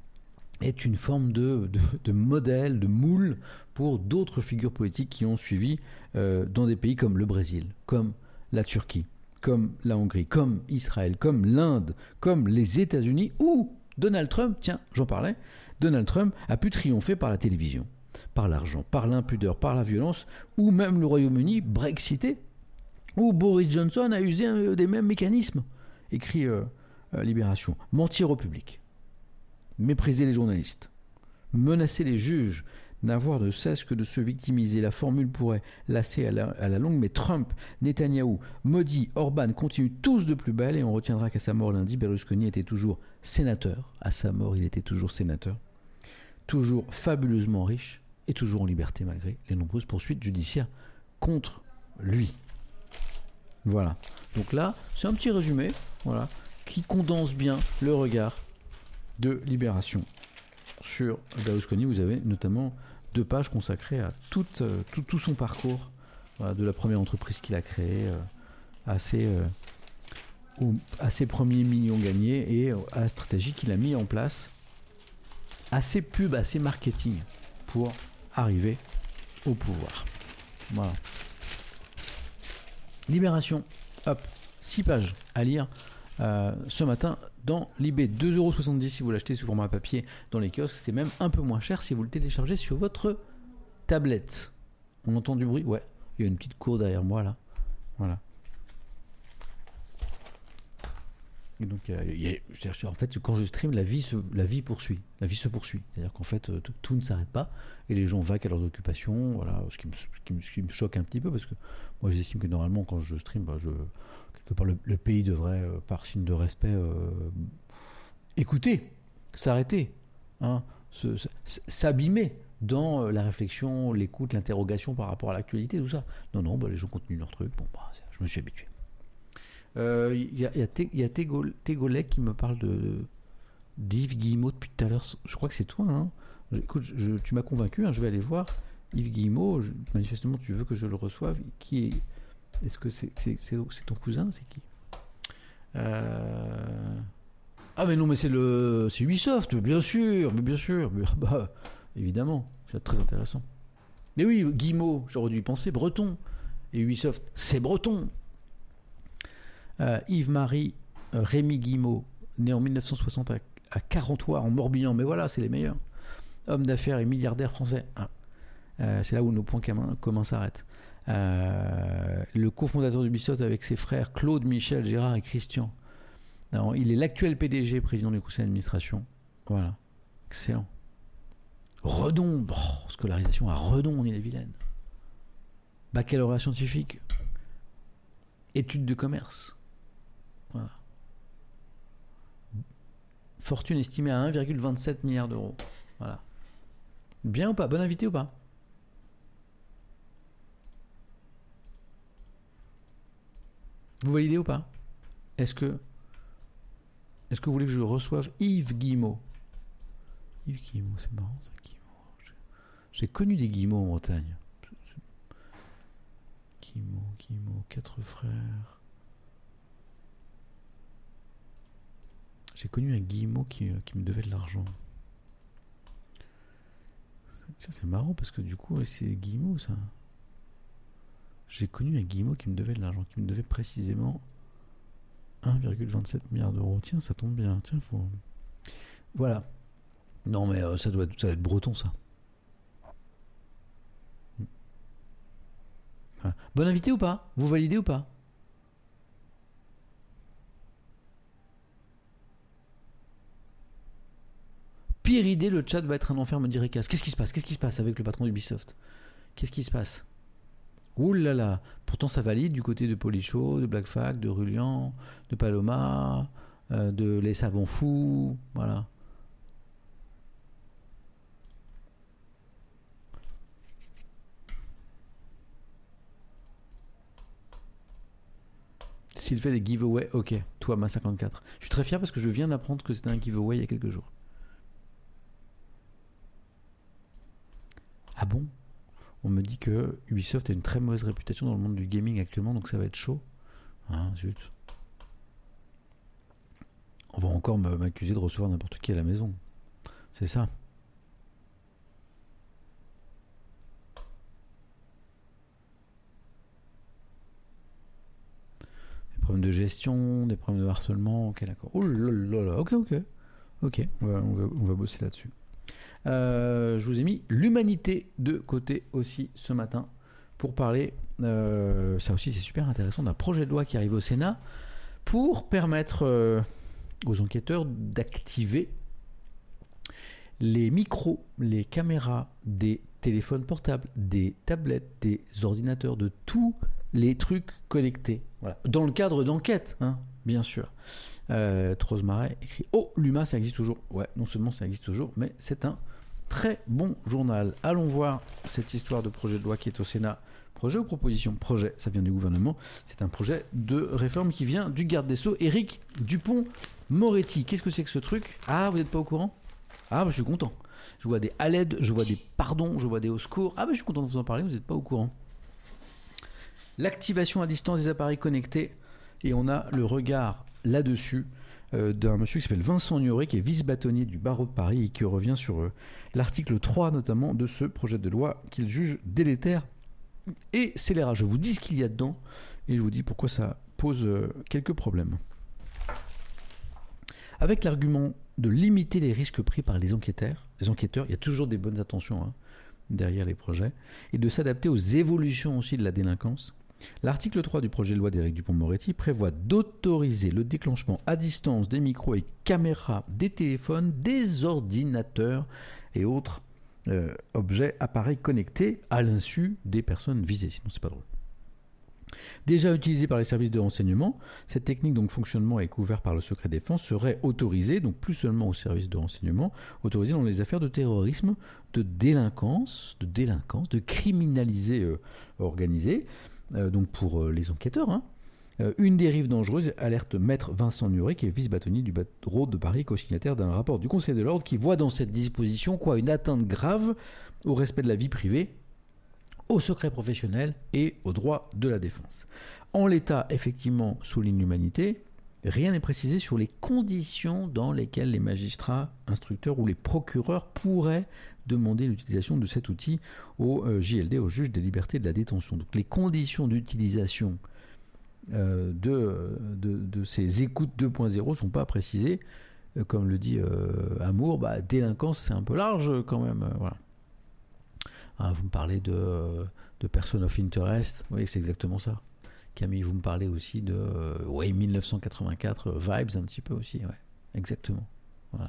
est une forme de, de, de modèle, de moule pour d'autres figures politiques qui ont suivi euh, dans des pays comme le Brésil, comme la Turquie, comme la Hongrie, comme Israël, comme l'Inde, comme les États-Unis, où Donald Trump, tiens, j'en parlais, Donald Trump a pu triompher par la télévision, par l'argent, par l'impudeur, par la violence, ou même le Royaume-Uni brexité, où Boris Johnson a usé un, des mêmes mécanismes, écrit euh, euh, Libération. Mentir au public, mépriser les journalistes, menacer les juges, n'avoir de cesse que de se victimiser. La formule pourrait lasser à la, à la longue, mais Trump, Netanyahou, Modi, Orban continuent tous de plus belle et on retiendra qu'à sa mort lundi, Berlusconi était toujours sénateur. À sa mort, il était toujours sénateur. Toujours fabuleusement riche et toujours en liberté malgré les nombreuses poursuites judiciaires contre lui. Voilà. Donc là, c'est un petit résumé, voilà, qui condense bien le regard de Libération sur Berlusconi. Vous avez notamment deux pages consacrées à tout, euh, tout, tout son parcours, voilà, de la première entreprise qu'il a créée, euh, à, ses, euh, au, à ses premiers millions gagnés et à la stratégie qu'il a mis en place, à ses pubs, à ses marketing pour arriver au pouvoir. Voilà. Libération, hop, six pages à lire euh, ce matin dans Libé. deux euros soixante-dix si vous l'achetez sous format papier dans les kiosques. C'est même un peu moins cher si vous le téléchargez sur votre tablette. On entend du bruit? Ouais, il y a une petite cour derrière moi là. Voilà. Et donc, euh, il y a, en fait, quand je stream, la vie se, la vie poursuit. La vie se poursuit. C'est-à-dire qu'en fait, euh, tout ne s'arrête pas et les gens vaquent à leurs occupations. Voilà, ce qui me, ce qui me, ce qui me choque un petit peu parce que moi, j'estime que normalement, quand je stream, bah, je, quelque part, le, le pays devrait, euh, par signe de respect, euh, écouter, s'arrêter, hein, se, se, s'abîmer dans euh, la réflexion, l'écoute, l'interrogation par rapport à l'actualité, tout ça. Non, non, bah, les gens continuent leur truc. Bon, bah, je me suis habitué. Il euh, y a, y a, y a Tégolek qui me parle de d'Yves Guillemot depuis tout à l'heure. Je crois que c'est toi. Hein. Écoute, je, tu m'as convaincu. Hein, je vais aller voir Yves Guillemot. Je, manifestement, tu veux que je le reçoive. Qui est Est-ce que c'est, c'est, c'est, c'est ton cousin? C'est qui euh... Ah mais non, mais c'est le c'est Ubisoft, bien sûr, mais bien sûr, mais, bah, évidemment, c'est très intéressant. Mais oui, Guillemot, j'aurais dû y penser, breton. Et Ubisoft, c'est breton. Euh, Yves-Marie euh, Rémy Guillemot, né en dix-neuf cent soixante à, à Carentois, en Morbihan, mais voilà, c'est les meilleurs. Homme d'affaires et milliardaire français. Ah. Euh, c'est là où nos points communs, communs s'arrêtent. Euh, le cofondateur d'Ubisoft avec ses frères Claude, Michel, Gérard et Christian. Alors, il est l'actuel P D G, président du conseil d'administration. Voilà, excellent. Redon, oh, scolarisation à Redon en Ille-et-Vilaine. Baccalauréat scientifique. Études de commerce. Voilà. Fortune estimée à un virgule vingt-sept milliard d'euros. Voilà. Bien ou pas? Bon invité ou pas? Vous validez ou pas? Est-ce que Est-ce que vous voulez que je reçoive Yves Guillemot? Yves Guillemot, c'est marrant ça, Guillemot. J'ai connu des Guillemots en Bretagne. Guillemot, Guillemot, quatre frères. J'ai connu un Guillemot qui, euh, qui me devait de l'argent. Tiens, c'est marrant parce que du coup, c'est Guillemot ça. J'ai connu un Guillemot qui me devait de l'argent, qui me devait précisément un virgule vingt-sept milliards d'euros. Tiens, ça tombe bien. Tiens, faut... Voilà. Non, mais euh, ça, doit être, ça doit être breton, ça. Voilà. Bon invité ou pas? Vous validez ou pas? Pire idée, le chat va être un enfer, me dirait Cass. Qu'est-ce qui se passe? Qu'est-ce qui se passe avec le patron d'Ubisoft? Qu'est-ce qui se passe? Ouh là là. Pourtant, ça valide du côté de Policho, de Black Flag, de Rulian, de Paloma, euh, de Les Savants Fous. Voilà. S'il fait des giveaways, ok. Toi, ma cinquante-quatre. Je suis très fier parce que je viens d'apprendre que c'était un giveaway il y a quelques jours. Ah bon? On me dit que Ubisoft a une très mauvaise réputation dans le monde du gaming actuellement, donc ça va être chaud. Ah, zut. On va encore me- m'accuser de recevoir n'importe qui à la maison. C'est ça. Des problèmes de gestion, des problèmes de harcèlement. Ok, d'accord. Oh là là là. Ok, ok. Ok, on va, on va, on va bosser là-dessus. Euh, je vous ai mis l'humanité de côté aussi ce matin pour parler, euh, ça aussi c'est super intéressant, d'un projet de loi qui arrive au Sénat pour permettre euh, aux enquêteurs d'activer les micros, les caméras des téléphones portables, des tablettes, des ordinateurs, de tous les trucs connectés. Voilà. Dans le cadre d'enquête, hein, bien sûr. Euh, Trose Marais écrit: Oh, l'U M A, ça existe toujours. Ouais, non seulement ça existe toujours, mais c'est un très bon journal. Allons voir cette histoire de projet de loi qui est au Sénat. Projet ou proposition? Projet, ça vient du gouvernement. C'est un projet de réforme qui vient du garde des Sceaux, Éric Dupond-Moretti. Qu'est-ce que c'est que ce truc? Ah, vous n'êtes pas au courant? Ah, bah, je suis content. Je vois des à l'aide, je vois des pardons, je vois des au secours. Ah, bah, je suis content de vous en parler, vous n'êtes pas au courant. L'activation à distance des appareils connectés. Et on a le regard là-dessus euh, d'un monsieur qui s'appelle Vincent Gnoré, qui est vice-bâtonnier du barreau de Paris et qui revient sur euh, l'article trois notamment de ce projet de loi qu'il juge délétère et scélérat. Je vous dis ce qu'il y a dedans et je vous dis pourquoi ça pose euh, quelques problèmes. Avec l'argument de limiter les risques pris par les enquêteurs, les enquêteurs, il y a toujours des bonnes intentions hein, derrière les projets, et de s'adapter aux évolutions aussi de la délinquance. L'article trois du projet de loi d'Éric Dupond-Moretti prévoit d'autoriser le déclenchement à distance des micros et caméras des téléphones, des ordinateurs et autres euh, objets, appareils connectés à l'insu des personnes visées. Sinon, c'est pas drôle. Déjà utilisée par les services de renseignement, cette technique donc fonctionnement est couverte par le secret défense serait autorisée, donc plus seulement aux services de renseignement, autorisée dans les affaires de terrorisme, de délinquance, de délinquance, de criminalité euh, organisée. Euh, donc pour euh, les enquêteurs, hein. euh, une dérive dangereuse, alerte maître Vincent Gnoré, qui est vice-bâtonnier du barreau de Paris, co-signataire d'un rapport du Conseil de l'Ordre qui voit dans cette disposition quoi, une atteinte grave au respect de la vie privée, au secret professionnel et au droit de la défense. En l'état, effectivement, souligne l'humanité, rien n'est précisé sur les conditions dans lesquelles les magistrats, instructeurs ou les procureurs pourraient demander l'utilisation de cet outil au euh, J L D, au juge des libertés de la détention. Donc les conditions d'utilisation euh, de, de, de ces écoutes deux point zéro ne sont pas précisées. Euh, comme le dit euh, Amour, bah, délinquance c'est un peu large quand même. Euh, voilà. Ah, vous me parlez de, de person of interest, oui c'est exactement ça. Camille, vous me parlez aussi de euh, ouais, dix-neuf cent quatre-vingt-quatre euh, vibes un petit peu aussi, ouais, exactement. Voilà.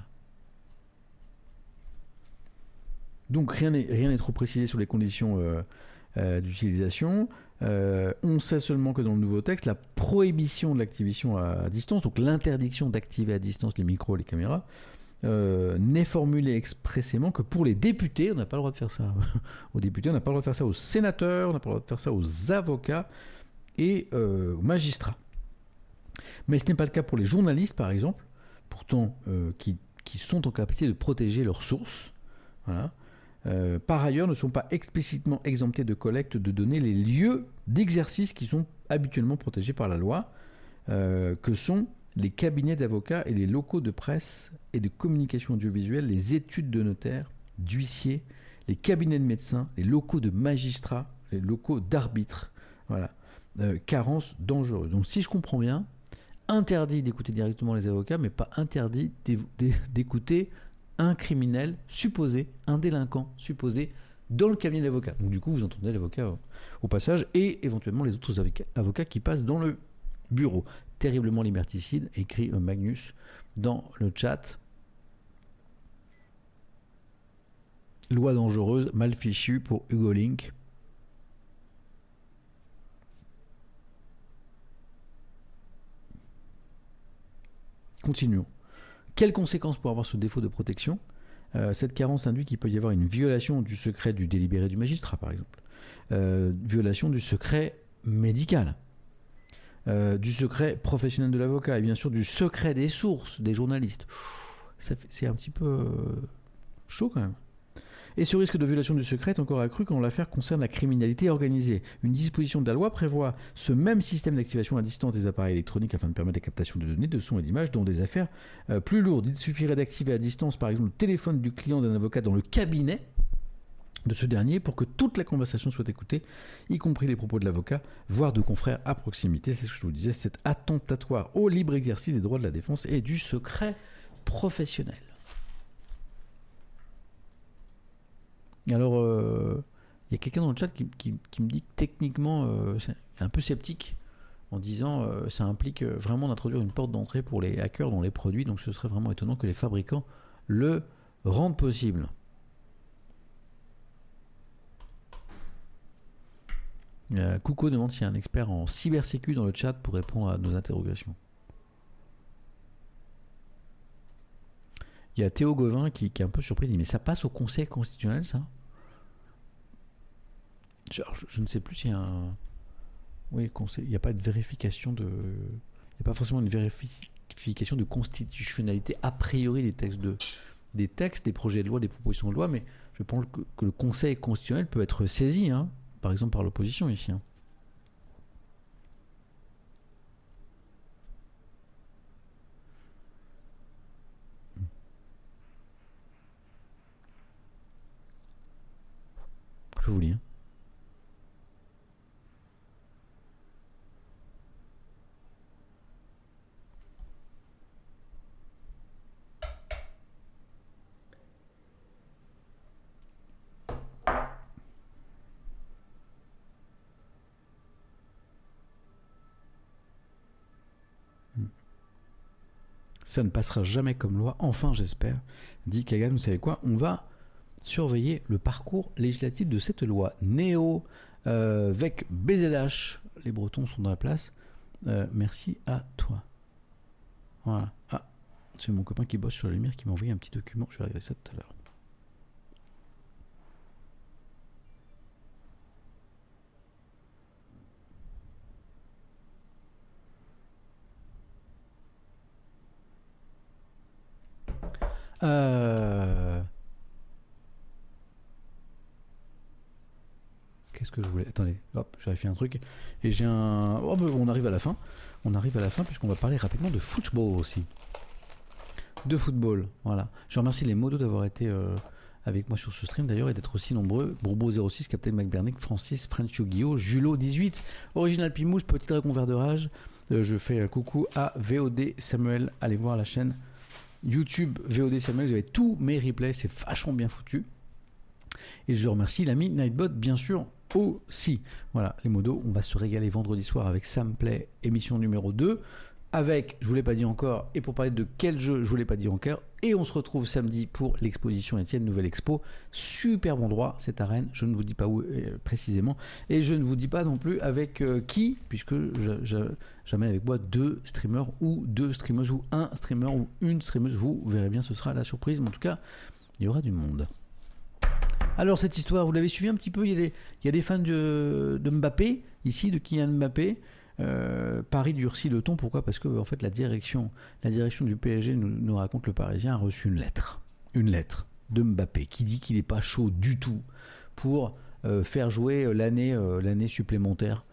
Donc rien n'est rien n'est trop précisé sur les conditions euh, euh, d'utilisation. Euh, on sait seulement que dans le nouveau texte, la prohibition de l'activation à, à distance, donc l'interdiction d'activer à distance les micros et les caméras, euh, n'est formulée expressément que pour les députés. On n'a pas le droit de faire ça aux députés, on n'a pas le droit de faire ça aux sénateurs, on n'a pas le droit de faire ça aux avocats et euh, aux magistrats. Mais ce n'est pas le cas pour les journalistes, par exemple, pourtant euh, qui, qui sont en capacité de protéger leurs sources. Voilà. Euh, par ailleurs, ne sont pas explicitement exemptés de collecte de données les lieux d'exercice qui sont habituellement protégés par la loi, euh, que sont les cabinets d'avocats et les locaux de presse et de communication audiovisuelle, les études de notaires, d'huissiers, les cabinets de médecins, les locaux de magistrats, les locaux d'arbitres. Voilà. Euh, carence dangereuse. Donc si je comprends bien, interdit d'écouter directement les avocats, mais pas interdit d'écouter un criminel supposé, un délinquant supposé dans le cabinet d'avocat. Donc du coup, vous entendez l'avocat au, au passage et éventuellement les autres avocats, avocats qui passent dans le bureau. Terriblement liberticide, écrit Magnus dans le chat. Loi dangereuse, mal fichue pour Hugo Link. Continuons. Quelles conséquences pour avoir ce défaut de protection ? euh, Cette carence induit qu'il peut y avoir une violation du secret du délibéré du magistrat, par exemple. Euh, violation du secret médical. Euh, du secret professionnel de l'avocat. Et bien sûr, du secret des sources des journalistes. Ça fait, c'est un petit peu euh, chaud, quand même. Et ce risque de violation du secret est encore accru quand l'affaire concerne la criminalité organisée. Une disposition de la loi prévoit ce même système d'activation à distance des appareils électroniques afin de permettre la captation de données, de sons et d'images dans des affaires euh, plus lourdes. Il suffirait d'activer à distance, par exemple, le téléphone du client d'un avocat dans le cabinet de ce dernier pour que toute la conversation soit écoutée, y compris les propos de l'avocat, voire de confrères à proximité. C'est ce que je vous disais, c'est attentatoire au libre exercice des droits de la défense et du secret professionnel. Alors, il euh, y a quelqu'un dans le chat qui, qui, qui me dit que techniquement, euh, c'est un peu sceptique en disant euh, ça implique vraiment d'introduire une porte d'entrée pour les hackers dans les produits, donc ce serait vraiment étonnant que les fabricants le rendent possible. Euh, Coucou demande s'il y a un expert en cybersécu dans le chat pour répondre à nos interrogations. Il y a Théo Gauvin qui, qui est un peu surpris, il dit mais ça passe au Conseil constitutionnel ça ? je, je, je ne sais plus s'il y a un... Oui, conseil, il n'y a pas de vérification de... Il n'y a pas forcément une vérification de constitutionnalité a priori des textes, de, des textes, des projets de loi, des propositions de loi, mais je pense que, que le Conseil constitutionnel peut être saisi, hein, par exemple par l'opposition ici. Hein. Je vous lis. Hein. Ça ne passera jamais comme loi, enfin j'espère, dit Kagan. Vous savez quoi ? On va surveiller le parcours législatif de cette loi. Néo, euh, avec B Z H, les Bretons sont dans la place. Euh, merci à toi. Voilà. Ah, c'est mon copain qui bosse sur la lumière qui m'a envoyé un petit document. Je vais regarder ça tout à l'heure. Euh... Qu'est-ce que je voulais... Attendez, hop, j'avais fait un truc. Et j'ai un... Oh, ben, on arrive à la fin. On arrive à la fin puisqu'on va parler rapidement de football aussi. De football, voilà. Je remercie les modos d'avoir été euh, avec moi sur ce stream d'ailleurs et d'être aussi nombreux. Bourbeau zéro six, Captain McBernick, Francis, French Yu-Gi-Oh, Julo dix-huit, Original Pimousse, Petit Dragon Vert de Rage. Euh, je fais un coucou à V O D Samuel. Allez voir la chaîne YouTube V O D Samuel, vous avez tous mes replays, c'est vachement bien foutu. Et je remercie l'ami Nightbot, bien sûr, aussi. Voilà, les modos, on va se régaler vendredi soir avec Samplay, émission numéro deux. Avec, je vous l'ai pas dit encore, et pour parler de quel jeu, je vous l'ai pas dit encore. Et on se retrouve samedi pour l'exposition Étienne, nouvelle expo. Superbe endroit, cette arène, je ne vous dis pas où euh, précisément. Et je ne vous dis pas non plus avec euh, qui, puisque je, je, j'amène avec moi deux streamers ou deux streameuses ou un streamer ou une streameuse. Vous verrez bien, ce sera la surprise. Mais en tout cas, il y aura du monde. Alors, cette histoire, vous l'avez suivi un petit peu. Il y a des, il y a des fans de, de Mbappé, ici, de Kylian Mbappé. Euh, Paris durcit le ton. Pourquoi ? Parce que en fait la direction, la direction du P S G nous, nous raconte, le Parisien a reçu une lettre, une lettre de Mbappé qui dit qu'il n'est pas chaud du tout pour euh, faire jouer l'année, euh, l'année supplémentaire pour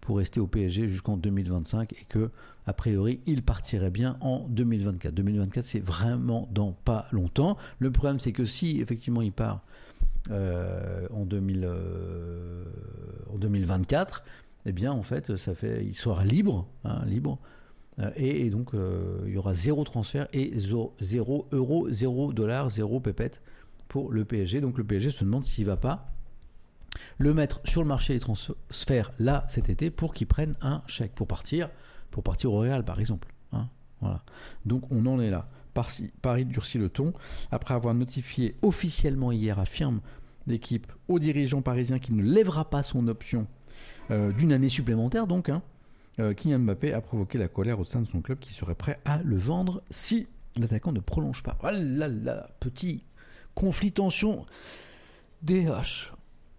pour rester au P S G jusqu'en deux mille vingt-cinq et que, a priori, il partirait bien en deux mille vingt-quatre. deux mille vingt-quatre, c'est vraiment dans pas longtemps. Le problème, c'est que si effectivement il part euh, en, deux mille, euh, en deux mille vingt-quatre, eh bien en fait, ça fait, il sera libre, hein, libre. Euh, et, et donc euh, il y aura zéro transfert et zo- zéro euro, zéro dollar, zéro pépette pour le P S G. Donc le P S G se demande s'il va pas le mettre sur le marché des transferts là cet été pour qu'il prenne un chèque pour partir, pour partir au Real par exemple. Hein, voilà. Donc on en est là. Paris, Paris durcit le ton après avoir notifié officiellement hier, affirme l'équipe aux dirigeants parisiens qu'il ne lèvera pas son option euh, d'une année supplémentaire. Donc, hein, euh, Kylian Mbappé a provoqué la colère au sein de son club qui serait prêt à le vendre si l'attaquant ne prolonge pas. Oh là là, petit conflit tension D H.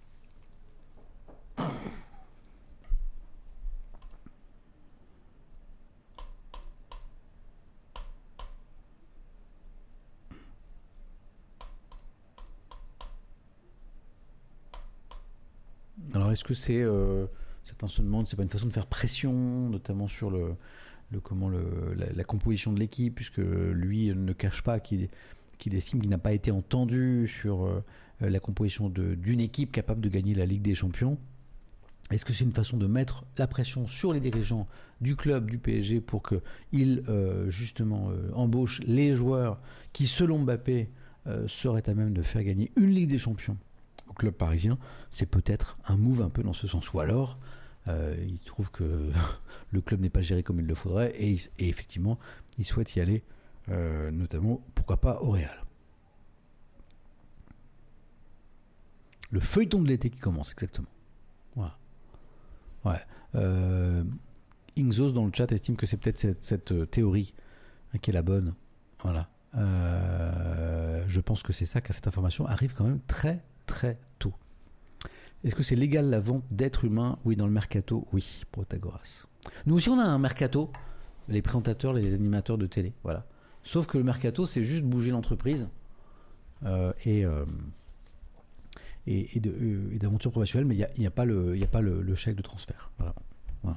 Alors, est-ce que c'est, euh, certains se demandent, c'est pas une façon de faire pression, notamment sur le, le comment le, la, la composition de l'équipe, puisque lui ne cache pas qu'il, qu'il estime qu'il n'a pas été entendu sur euh, la composition de, d'une équipe capable de gagner la Ligue des Champions. Est-ce que c'est une façon de mettre la pression sur les dirigeants du club, du P S G, pour qu'ils euh, justement euh, embauchent les joueurs qui, selon Mbappé, euh, seraient à même de faire gagner une Ligue des Champions au club parisien? C'est peut-être un move un peu dans ce sens. Ou alors, euh, il trouve que le club n'est pas géré comme il le faudrait et, et effectivement, il souhaite y aller, euh, notamment, pourquoi pas, au Real. Le feuilleton de l'été qui commence, exactement. Voilà. Ouais. Euh, Ingzos dans le chat estime que c'est peut-être cette, cette euh, théorie hein, qui est la bonne. Voilà. Euh, je pense que c'est ça, car cette information arrive quand même très très tôt. Est-ce que c'est légal la vente d'êtres humains? Oui, dans le mercato, oui, Protagoras. Nous aussi, on a un mercato, les présentateurs, les animateurs de télé, voilà. Sauf que le mercato, c'est juste bouger l'entreprise euh, et, euh, et, et, de, euh, et d'aventure professionnelle, mais il n'y a, y a pas, le, y a pas le, le chèque de transfert. Voilà. Voilà.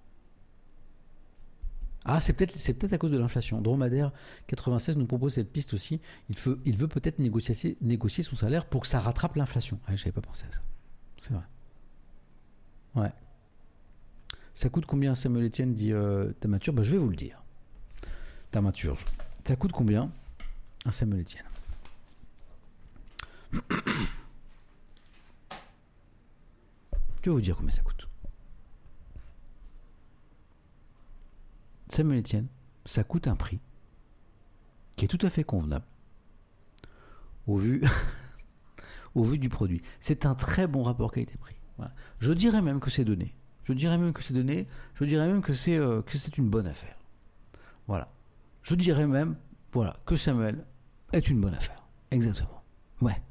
Ah, c'est peut-être, c'est peut-être à cause de l'inflation. Dromadaire quatre-vingt-seize nous propose cette piste aussi. Il veut, il veut peut-être négocier, négocier son salaire pour que ça rattrape l'inflation. Ah, j'avais pas pensé à ça. C'est vrai. Ouais. Ça coûte combien, Samuel Etienne, dit euh, Tamaturge? Bah, je vais vous le dire. Tamaturge. Ça coûte combien, un Samuel Etienne? Je vais vous dire combien ça coûte. Samuel Etienne, ça coûte un prix qui est tout à fait convenable au vu, au vu du produit. C'est un très bon rapport qualité-prix. Voilà. Je dirais même que c'est donné. Je dirais même que c'est donné. Je dirais même que c'est, euh, que c'est une bonne affaire. Voilà. Je dirais même, voilà, que Samuel est une bonne affaire. Exactement. Ouais.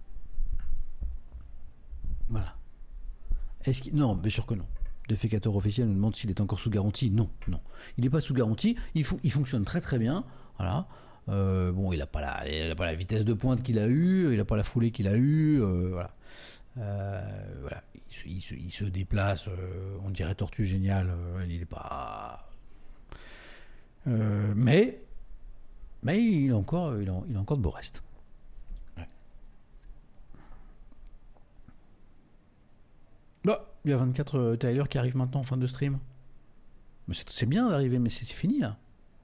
Voilà. Est-ce qu'il... Non, bien sûr que non. Défécateur officiel nous demande s'il est encore sous garantie. Non, non. Il n'est pas sous garantie. Il, fo- il fonctionne très très bien. Voilà. Euh, bon, il n'a pas, pas la vitesse de pointe qu'il a eue. Il n'a pas la foulée qu'il a eue. Euh, voilà. Euh, voilà. Il, se, il, se, il se déplace. Euh, on dirait Tortue Géniale. Euh, il n'est pas... Euh, mais... Mais il a encore, il a, il a encore de beaux restes. Ouais. Bah, il y a vingt-quatre euh, Tyler qui arrivent maintenant en fin de stream. Mais c'est, c'est bien d'arriver, mais c'est, c'est fini là.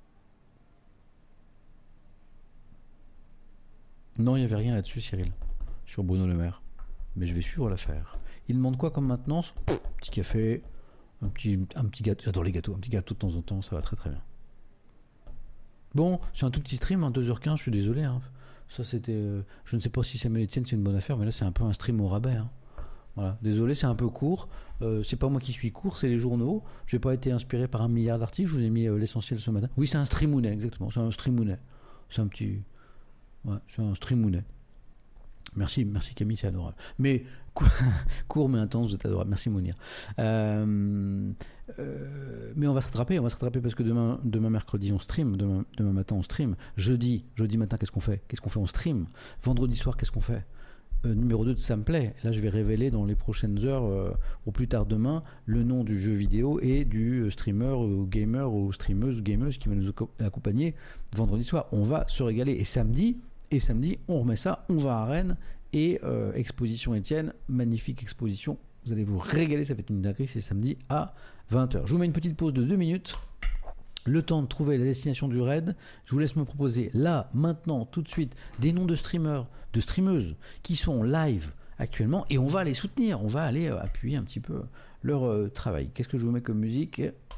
Non, il n'y avait rien là-dessus, Cyril, sur Bruno Le Maire. Mais je vais suivre l'affaire. Il demande quoi comme maintenance? Un petit café, un petit, un petit gâteau. J'adore les gâteaux. Un petit gâteau de temps en temps, ça va très très bien. Bon, c'est un tout petit stream, hein, deux heures quinze, je suis désolé. Hein. Ça, c'était. Euh, je ne sais pas si Samuel Etienne, c'est une bonne affaire, mais là, c'est un peu un stream au rabais. Hein. Voilà. Désolé, c'est un peu court. Euh, c'est pas moi qui suis court, c'est les journaux. Je n'ai pas été inspiré par un milliard d'articles. Je vous ai mis euh, l'essentiel ce matin. Oui, c'est un streamounet, exactement. C'est un streamounet. C'est un petit. Ouais, c'est un streamounet. Merci, merci Camille, c'est adorable. Mais court mais intense, vous êtes adorable. Merci Mounir. Euh, euh, mais on va se rattraper, on va se rattraper parce que demain, demain mercredi on stream, demain, demain matin on stream. Jeudi, jeudi matin qu'est-ce qu'on fait Qu'est-ce qu'on fait On stream. Vendredi soir qu'est-ce qu'on fait euh, numéro deux de Samplay. Là, je vais révéler dans les prochaines heures, euh, au plus tard demain, le nom du jeu vidéo et du euh, streamer ou gamer ou streameuse ou gameuse qui va nous acco- accompagner vendredi soir. On va se régaler. Et samedi, et samedi, on remet ça, on va à Rennes et euh, exposition Étienne, magnifique exposition. Vous allez vous régaler, ça fait une dinguerie, c'est samedi à vingt heures. Je vous mets une petite pause de deux minutes. Le temps de trouver la destination du raid. Je vous laisse me proposer là, maintenant, tout de suite, des noms de streamers, de streameuses qui sont live actuellement et on va les soutenir. On va aller euh, appuyer un petit peu leur euh, travail. Qu'est-ce que je vous mets comme musique ?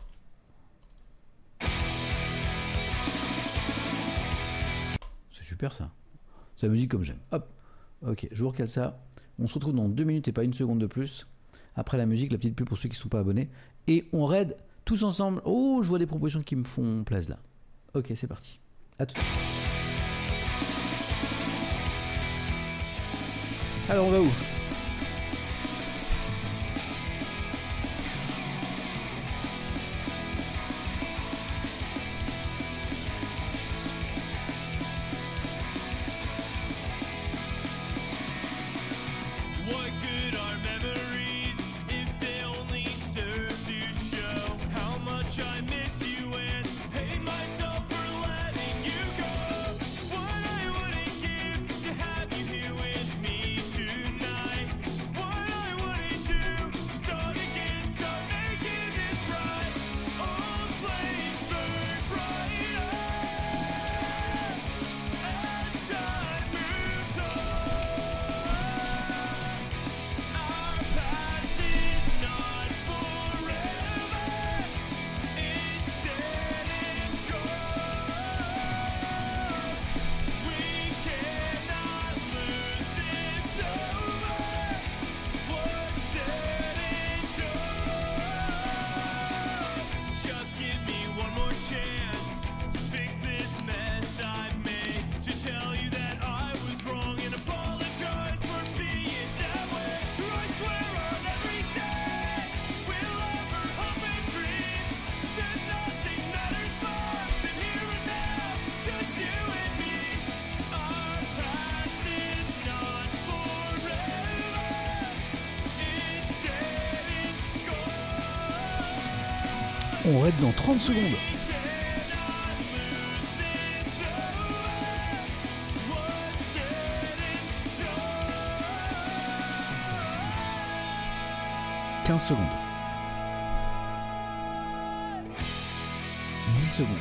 C'est super ça. C'est la musique comme j'aime. Hop. Ok, je vous recale ça. On se retrouve dans deux minutes et pas une seconde de plus. Après la musique, la petite pub pour ceux qui ne sont pas abonnés. Et on raid tous ensemble. Oh, je vois des propositions qui me font plaisir là. Ok, c'est parti. À tout de suite. Alors, on va où ? What good are memories if they only serve to show how much I miss you and hate myself for letting you go? What I wouldn't give to have you here with me tonight. What I wouldn't do, start again, start making this right. Old flames burn brighter as time moves on. Our past is not forever, it's dead and gone. We cannot lose this over, what's said and done. Just give me one more chance to fix this mess I've made, to tell you that I was wrong and apologize for being that way. I swear on everything we'll ever hope and dream that nothing matters more than here and now, just you and me. Our past is not forever, it's dead and gone. On raid dans trente secondes. We cannot lose this over, what's said and done. quinze secondes. dix secondes.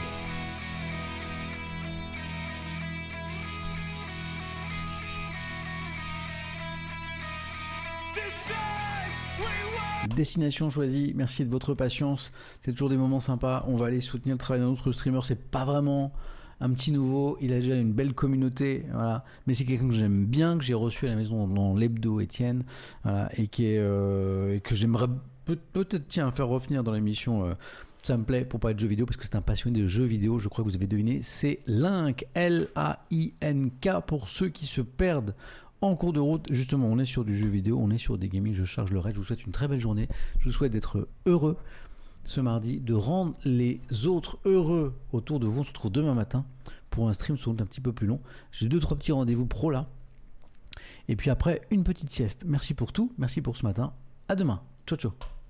This time we won. Destination choisie, merci de votre patience. C'est toujours des moments sympas. On va aller soutenir le travail d'un autre streamer. C'est pas vraiment un petit nouveau. Il a déjà une belle communauté, voilà. Mais c'est quelqu'un que j'aime bien, que j'ai reçu à la maison dans l'hebdo Étienne, voilà, et qui est euh, et que j'aimerais peut- peut-être tiens faire revenir dans l'émission. Euh, ça me plaît pour parler de jeux vidéo parce que c'est un passionné de jeux vidéo. Je crois que vous avez deviné. C'est Link, L A I N K pour ceux qui se perdent en cours de route. Justement, on est sur du jeu vidéo, on est sur des gaming. Je charge le raid. Je vous souhaite une très belle journée. Je vous souhaite d'être heureux ce mardi, de rendre les autres heureux autour de vous. On se retrouve demain matin pour un stream sans doute un petit peu plus long. J'ai deux trois petits rendez-vous pro là. Et puis après, une petite sieste. Merci pour tout. Merci pour ce matin. À demain. Ciao ciao.